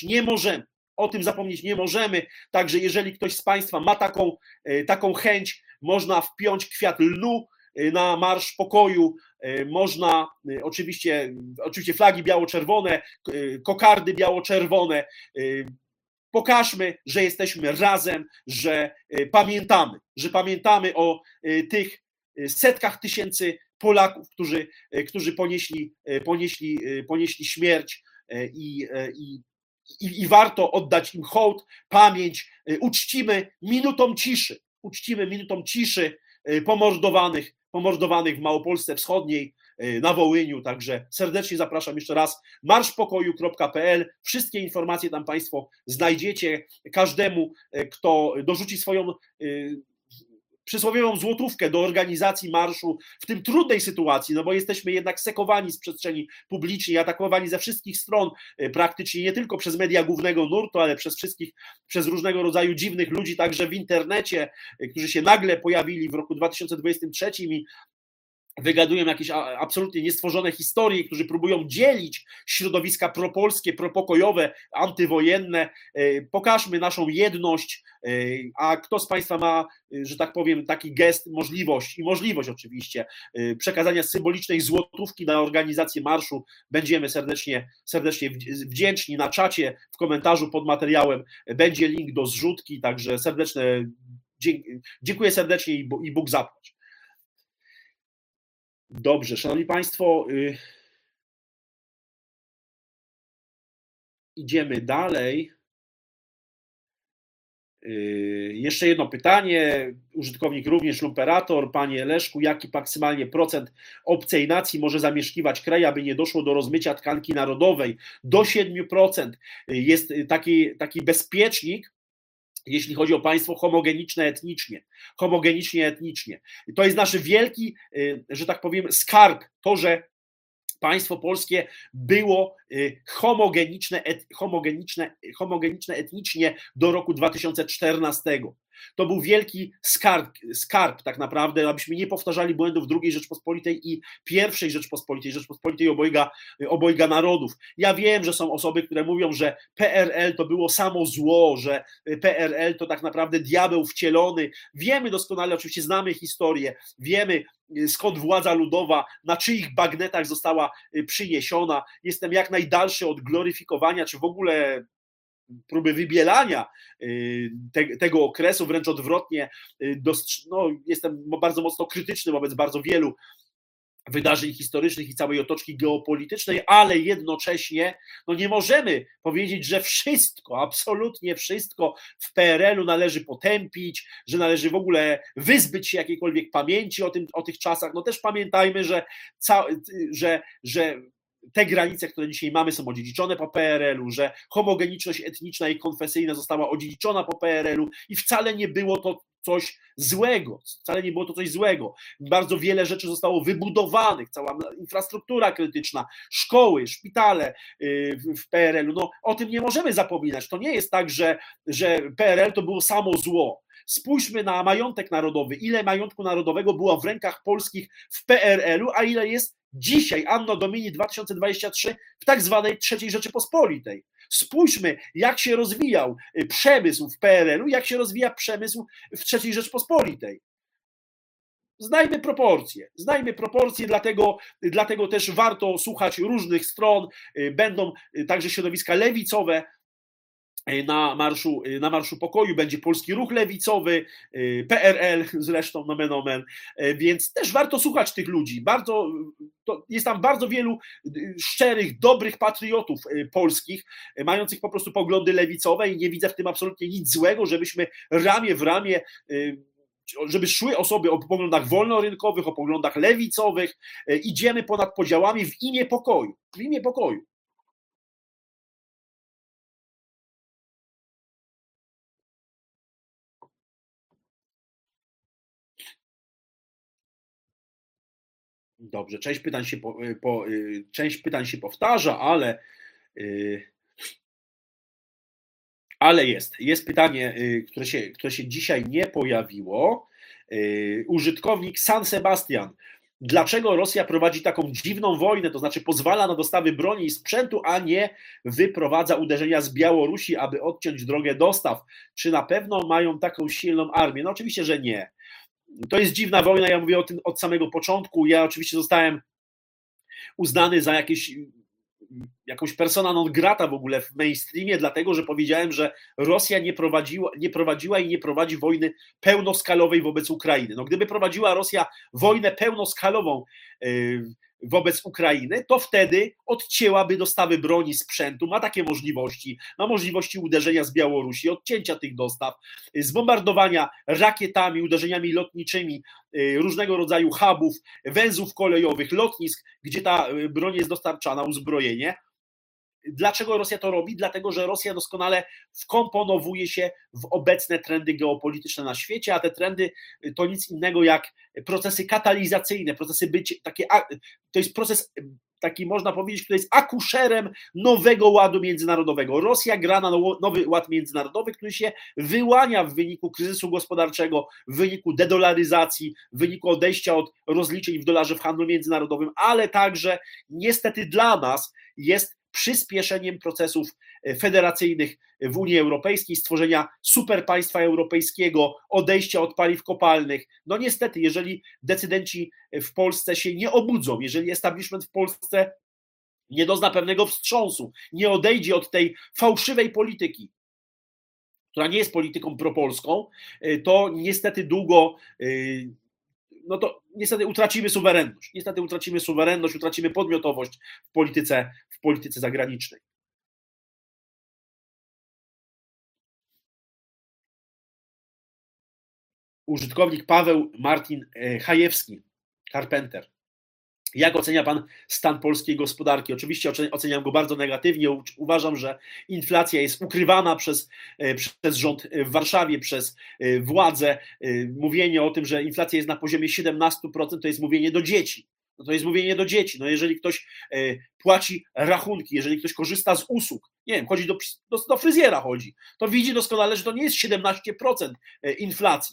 Speaker 1: nie możemy. Także jeżeli ktoś z państwa ma taką chęć, można wpiąć kwiat lnu na Marsz Pokoju, można oczywiście flagi biało-czerwone, kokardy biało-czerwone. Pokażmy, że jesteśmy razem, że pamiętamy o tych setkach tysięcy Polaków, którzy ponieśli śmierć i warto oddać im hołd, pamięć. Uczcimy minutą ciszy pomordowanych w Małopolsce Wschodniej, na Wołyniu. Także serdecznie zapraszam jeszcze raz. marszpokoju.pl. Wszystkie informacje tam państwo znajdziecie. Każdemu, kto dorzuci przysłowiową złotówkę do organizacji marszu w tym trudnej sytuacji, no bo jesteśmy jednak sekowani z przestrzeni publicznej, atakowani ze wszystkich stron, praktycznie nie tylko przez media głównego nurtu, ale przez różnego rodzaju dziwnych ludzi, także w internecie, którzy się nagle pojawili w roku 2023 i wygadują jakieś absolutnie niestworzone historie, którzy próbują dzielić środowiska propolskie, propokojowe, antywojenne. Pokażmy naszą jedność, a kto z Państwa ma, że tak powiem, taki gest, możliwość oczywiście przekazania symbolicznej złotówki na organizację marszu, będziemy serdecznie wdzięczni. Na czacie, w komentarzu pod materiałem będzie link do zrzutki, także dziękuję serdecznie i Bóg zapłać. Dobrze, szanowni Państwo, idziemy dalej. Jeszcze jedno pytanie, użytkownik również Lumperator. Panie Leszku, jaki maksymalnie procent obcej nacji może zamieszkiwać kraj, aby nie doszło do rozmycia tkanki narodowej? Do 7%. Jest taki bezpiecznik, jeśli chodzi o państwo homogenicznie etnicznie. To jest nasz wielki, że tak powiem, skarb, to, że państwo polskie było homogeniczne etnicznie do roku 2014. To był wielki skarb tak naprawdę, abyśmy nie powtarzali błędów II Rzeczpospolitej i I Rzeczpospolitej obojga narodów. Ja wiem, że są osoby, które mówią, że PRL to było samo zło, że PRL to tak naprawdę diabeł wcielony. Wiemy doskonale, oczywiście znamy historię, wiemy, skąd władza ludowa, na czyich bagnetach została przyniesiona. Jestem jak najdalszy od gloryfikowania, czy w ogóle próby wybielania tego okresu, wręcz odwrotnie, jestem bardzo mocno krytyczny wobec bardzo wielu wydarzeń historycznych i całej otoczki geopolitycznej, ale jednocześnie nie możemy powiedzieć, że wszystko, absolutnie wszystko w PRL-u należy potępić, że należy w ogóle wyzbyć się jakiejkolwiek pamięci o tych czasach. Też pamiętajmy, że te granice, które dzisiaj mamy, są odziedziczone po PRL-u, że homogeniczność etniczna i konfesyjna została odziedziczona po PRL-u i wcale nie było to coś złego. Bardzo wiele rzeczy zostało wybudowanych, cała infrastruktura krytyczna, szkoły, szpitale w PRL-u. O tym nie możemy zapominać. To nie jest tak, że PRL to było samo zło. Spójrzmy na majątek narodowy. Ile majątku narodowego było w rękach polskich w PRL-u, a ile jest dzisiaj, anno domini 2023, w tak zwanej III Rzeczypospolitej. Spójrzmy, jak się rozwijał przemysł w PRL-u, jak się rozwija przemysł w III Rzeczpospolitej. Znajmy proporcje, dlatego też warto słuchać różnych stron. Będą także środowiska lewicowe na Marszu Pokoju, będzie Polski Ruch Lewicowy, PRL zresztą, nomen omen, więc też warto słuchać tych ludzi. Jest tam bardzo wielu szczerych, dobrych patriotów polskich, mających po prostu poglądy lewicowe i nie widzę w tym absolutnie nic złego, żebyśmy ramię w ramię, żeby szły osoby o poglądach wolnorynkowych, o poglądach lewicowych, idziemy ponad podziałami w imię pokoju. Dobrze, część pytań się powtarza, ale jest pytanie, które się dzisiaj nie pojawiło. Użytkownik San Sebastian. Dlaczego Rosja prowadzi taką dziwną wojnę, to znaczy pozwala na dostawy broni i sprzętu, a nie wyprowadza uderzenia z Białorusi, aby odciąć drogę dostaw? Czy na pewno mają taką silną armię? Oczywiście, że nie. To jest dziwna wojna, ja mówię o tym od samego początku. Ja oczywiście zostałem uznany za jakąś persona non grata w ogóle w mainstreamie, dlatego że powiedziałem, że Rosja nie prowadziła i nie prowadzi wojny pełnoskalowej wobec Ukrainy. Gdyby prowadziła Rosja wojnę pełnoskalową wobec Ukrainy, to wtedy odcięłaby dostawy broni, sprzętu, ma takie możliwości, ma możliwości uderzenia z Białorusi, odcięcia tych dostaw, zbombardowania rakietami, uderzeniami lotniczymi różnego rodzaju hubów, węzłów kolejowych, lotnisk, gdzie ta broń jest dostarczana, uzbrojenie. Dlaczego Rosja to robi? Dlatego, że Rosja doskonale wkomponowuje się w obecne trendy geopolityczne na świecie, a te trendy to nic innego jak procesy katalizacyjne, to jest proces taki, można powiedzieć, który jest akuszerem nowego ładu międzynarodowego. Rosja gra na nowy ład międzynarodowy, który się wyłania w wyniku kryzysu gospodarczego, w wyniku dedolaryzacji, w wyniku odejścia od rozliczeń w dolarze w handlu międzynarodowym, ale także niestety dla nas jest przyspieszeniem procesów federacyjnych w Unii Europejskiej, stworzenia superpaństwa europejskiego, odejścia od paliw kopalnych. No niestety, jeżeli decydenci w Polsce się nie obudzą, jeżeli establishment w Polsce nie dozna pewnego wstrząsu, nie odejdzie od tej fałszywej polityki, która nie jest polityką propolską, to niestety niestety utracimy suwerenność. Utracimy podmiotowość w polityce zagranicznej. Użytkownik Paweł Martin Hajewski, Carpenter. Jak ocenia pan stan polskiej gospodarki? Oczywiście oceniam go bardzo negatywnie. Uważam, że inflacja jest ukrywana przez rząd w Warszawie, przez władzę. Mówienie o tym, że inflacja jest na poziomie 17%, to jest mówienie do dzieci. Jeżeli ktoś płaci rachunki, jeżeli ktoś korzysta z usług, nie wiem, chodzi do fryzjera, to widzi doskonale, że to nie jest 17% inflacji.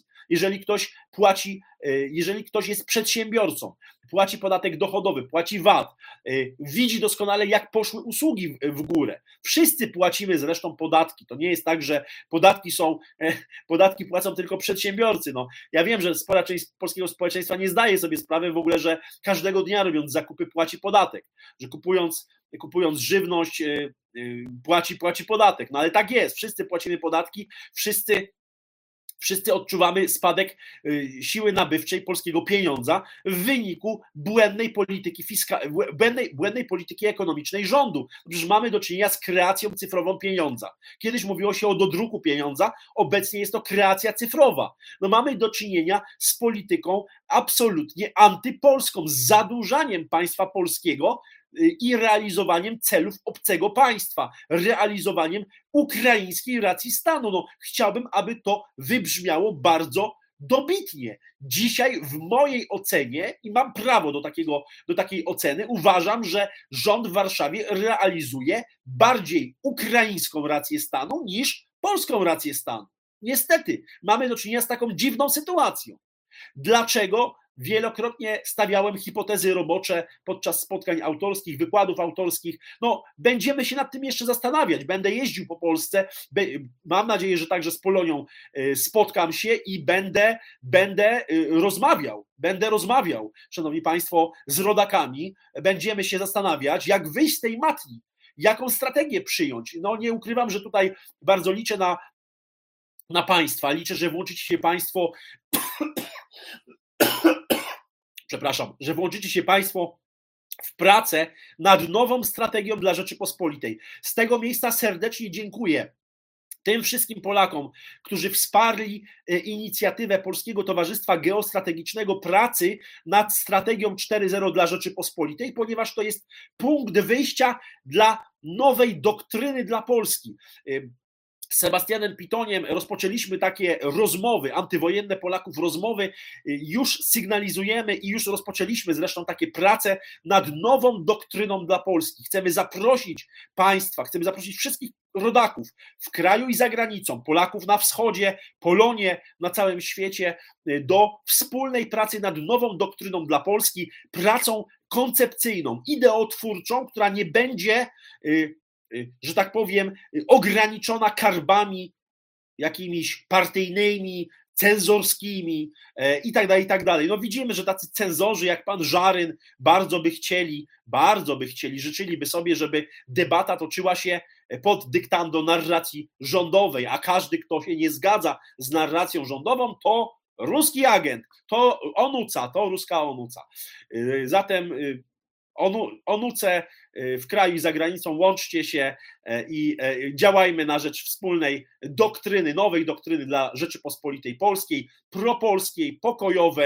Speaker 1: Jeżeli ktoś jest przedsiębiorcą, płaci podatek dochodowy, płaci VAT, widzi doskonale, jak poszły usługi w górę. Wszyscy płacimy zresztą podatki. To nie jest tak, że podatki płacą tylko przedsiębiorcy. No, ja wiem, że spora część polskiego społeczeństwa nie zdaje sobie sprawy w ogóle, że każdego dnia, robiąc zakupy, płaci podatek, że kupując żywność, płaci podatek. No ale tak jest, wszyscy płacimy podatki, wszyscy odczuwamy spadek siły nabywczej polskiego pieniądza w wyniku błędnej polityki ekonomicznej rządu. Przecież mamy do czynienia z kreacją cyfrową pieniądza. Kiedyś mówiło się o dodruku pieniądza, obecnie jest to kreacja cyfrowa. No mamy do czynienia z polityką absolutnie antypolską, z zadłużaniem państwa polskiego i realizowaniem celów obcego państwa, realizowaniem ukraińskiej racji stanu. No, chciałbym, aby to wybrzmiało bardzo dobitnie. Dzisiaj w mojej ocenie, i mam prawo do takiej oceny, uważam, że rząd w Warszawie realizuje bardziej ukraińską rację stanu niż polską rację stanu. Niestety, mamy do czynienia z taką dziwną sytuacją. Dlaczego? Wielokrotnie stawiałem hipotezy robocze podczas spotkań autorskich, wykładów autorskich. No, będziemy się nad tym jeszcze zastanawiać. Będę jeździł po Polsce. Mam nadzieję, że także z Polonią spotkam się i będę rozmawiał, szanowni państwo, z rodakami. Będziemy się zastanawiać, jak wyjść z tej matni, jaką strategię przyjąć. No, nie ukrywam, że tutaj bardzo liczę na państwa. Liczę, że włączycie się państwo że włączycie się państwo w pracę nad nową strategią dla Rzeczypospolitej. Z tego miejsca serdecznie dziękuję tym wszystkim Polakom, którzy wsparli inicjatywę Polskiego Towarzystwa Geostrategicznego pracy nad strategią 4.0 dla Rzeczypospolitej, ponieważ to jest punkt wyjścia dla nowej doktryny dla Polski. Z Sebastianem Pitoniem rozpoczęliśmy takie rozmowy, antywojenne Polaków rozmowy, już sygnalizujemy i już rozpoczęliśmy zresztą takie prace nad nową doktryną dla Polski. Chcemy zaprosić państwa, chcemy zaprosić wszystkich rodaków w kraju i za granicą, Polaków na wschodzie, Polonię na całym świecie do wspólnej pracy nad nową doktryną dla Polski, pracą koncepcyjną, ideotwórczą, która nie będzie, że tak powiem, ograniczona karbami jakimiś partyjnymi, cenzorskimi i tak dalej. No widzimy, że tacy cenzorzy jak pan Żaryn bardzo by chcieli, życzyliby sobie, żeby debata toczyła się pod dyktando narracji rządowej, a każdy, kto się nie zgadza z narracją rządową, to ruski agent, to ruska onuca. Zatem onuce w kraju i za granicą, łączcie się i działajmy na rzecz wspólnej doktryny, nowej doktryny dla Rzeczypospolitej Polskiej, propolskiej, pokojowej,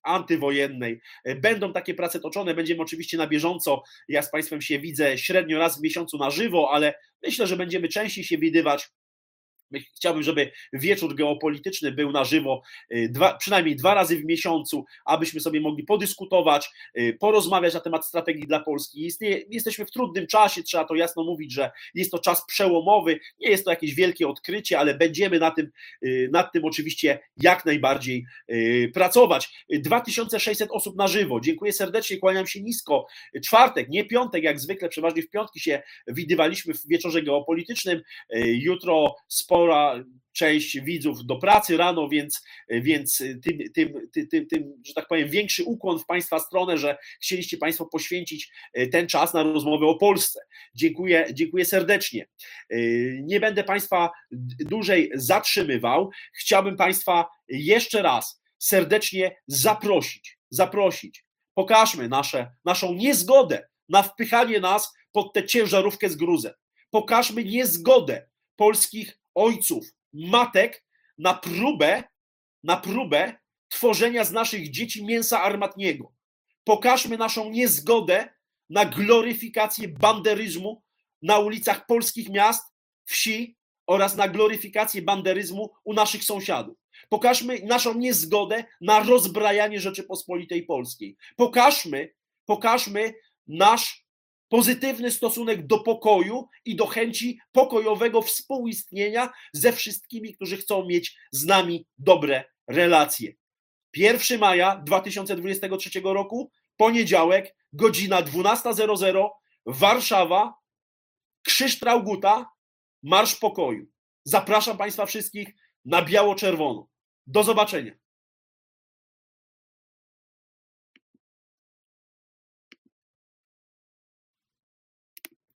Speaker 1: antywojennej. Będą takie prace toczone, będziemy oczywiście na bieżąco, ja z Państwem się widzę średnio raz w miesiącu na żywo, ale myślę, że będziemy częściej się widywać. Chciałbym, żeby wieczór geopolityczny był na żywo przynajmniej 2 razy w miesiącu, abyśmy sobie mogli podyskutować, porozmawiać na temat strategii dla Polski. Jesteśmy w trudnym czasie, trzeba to jasno mówić, że jest to czas przełomowy, nie jest to jakieś wielkie odkrycie, ale będziemy nad tym oczywiście jak najbardziej pracować. 2600 osób na żywo, dziękuję serdecznie, kłaniam się nisko. Czwartek, nie piątek, jak zwykle, przeważnie w piątki się widywaliśmy w wieczorze geopolitycznym, jutro spora część widzów do pracy rano, więc tym, że tak powiem, większy ukłon w Państwa stronę, że chcieliście Państwo poświęcić ten czas na rozmowę o Polsce. Dziękuję serdecznie. Nie będę Państwa dłużej zatrzymywał. Chciałbym Państwa jeszcze raz serdecznie zaprosić. Pokażmy naszą niezgodę na wpychanie nas pod tę ciężarówkę z gruzem. Pokażmy niezgodę polskich ojców, matek na próbę tworzenia z naszych dzieci mięsa armatniego. Pokażmy naszą niezgodę na gloryfikację banderyzmu na ulicach polskich miast, wsi oraz na gloryfikację banderyzmu u naszych sąsiadów. Pokażmy naszą niezgodę na rozbrajanie Rzeczypospolitej Polskiej. Pokażmy nasz pozytywny stosunek do pokoju i do chęci pokojowego współistnienia ze wszystkimi, którzy chcą mieć z nami dobre relacje. 1 maja 2023 roku, poniedziałek, godzina 12:00, Warszawa, Krzyż Trauguta, Marsz Pokoju. Zapraszam Państwa wszystkich na biało-czerwono. Do zobaczenia.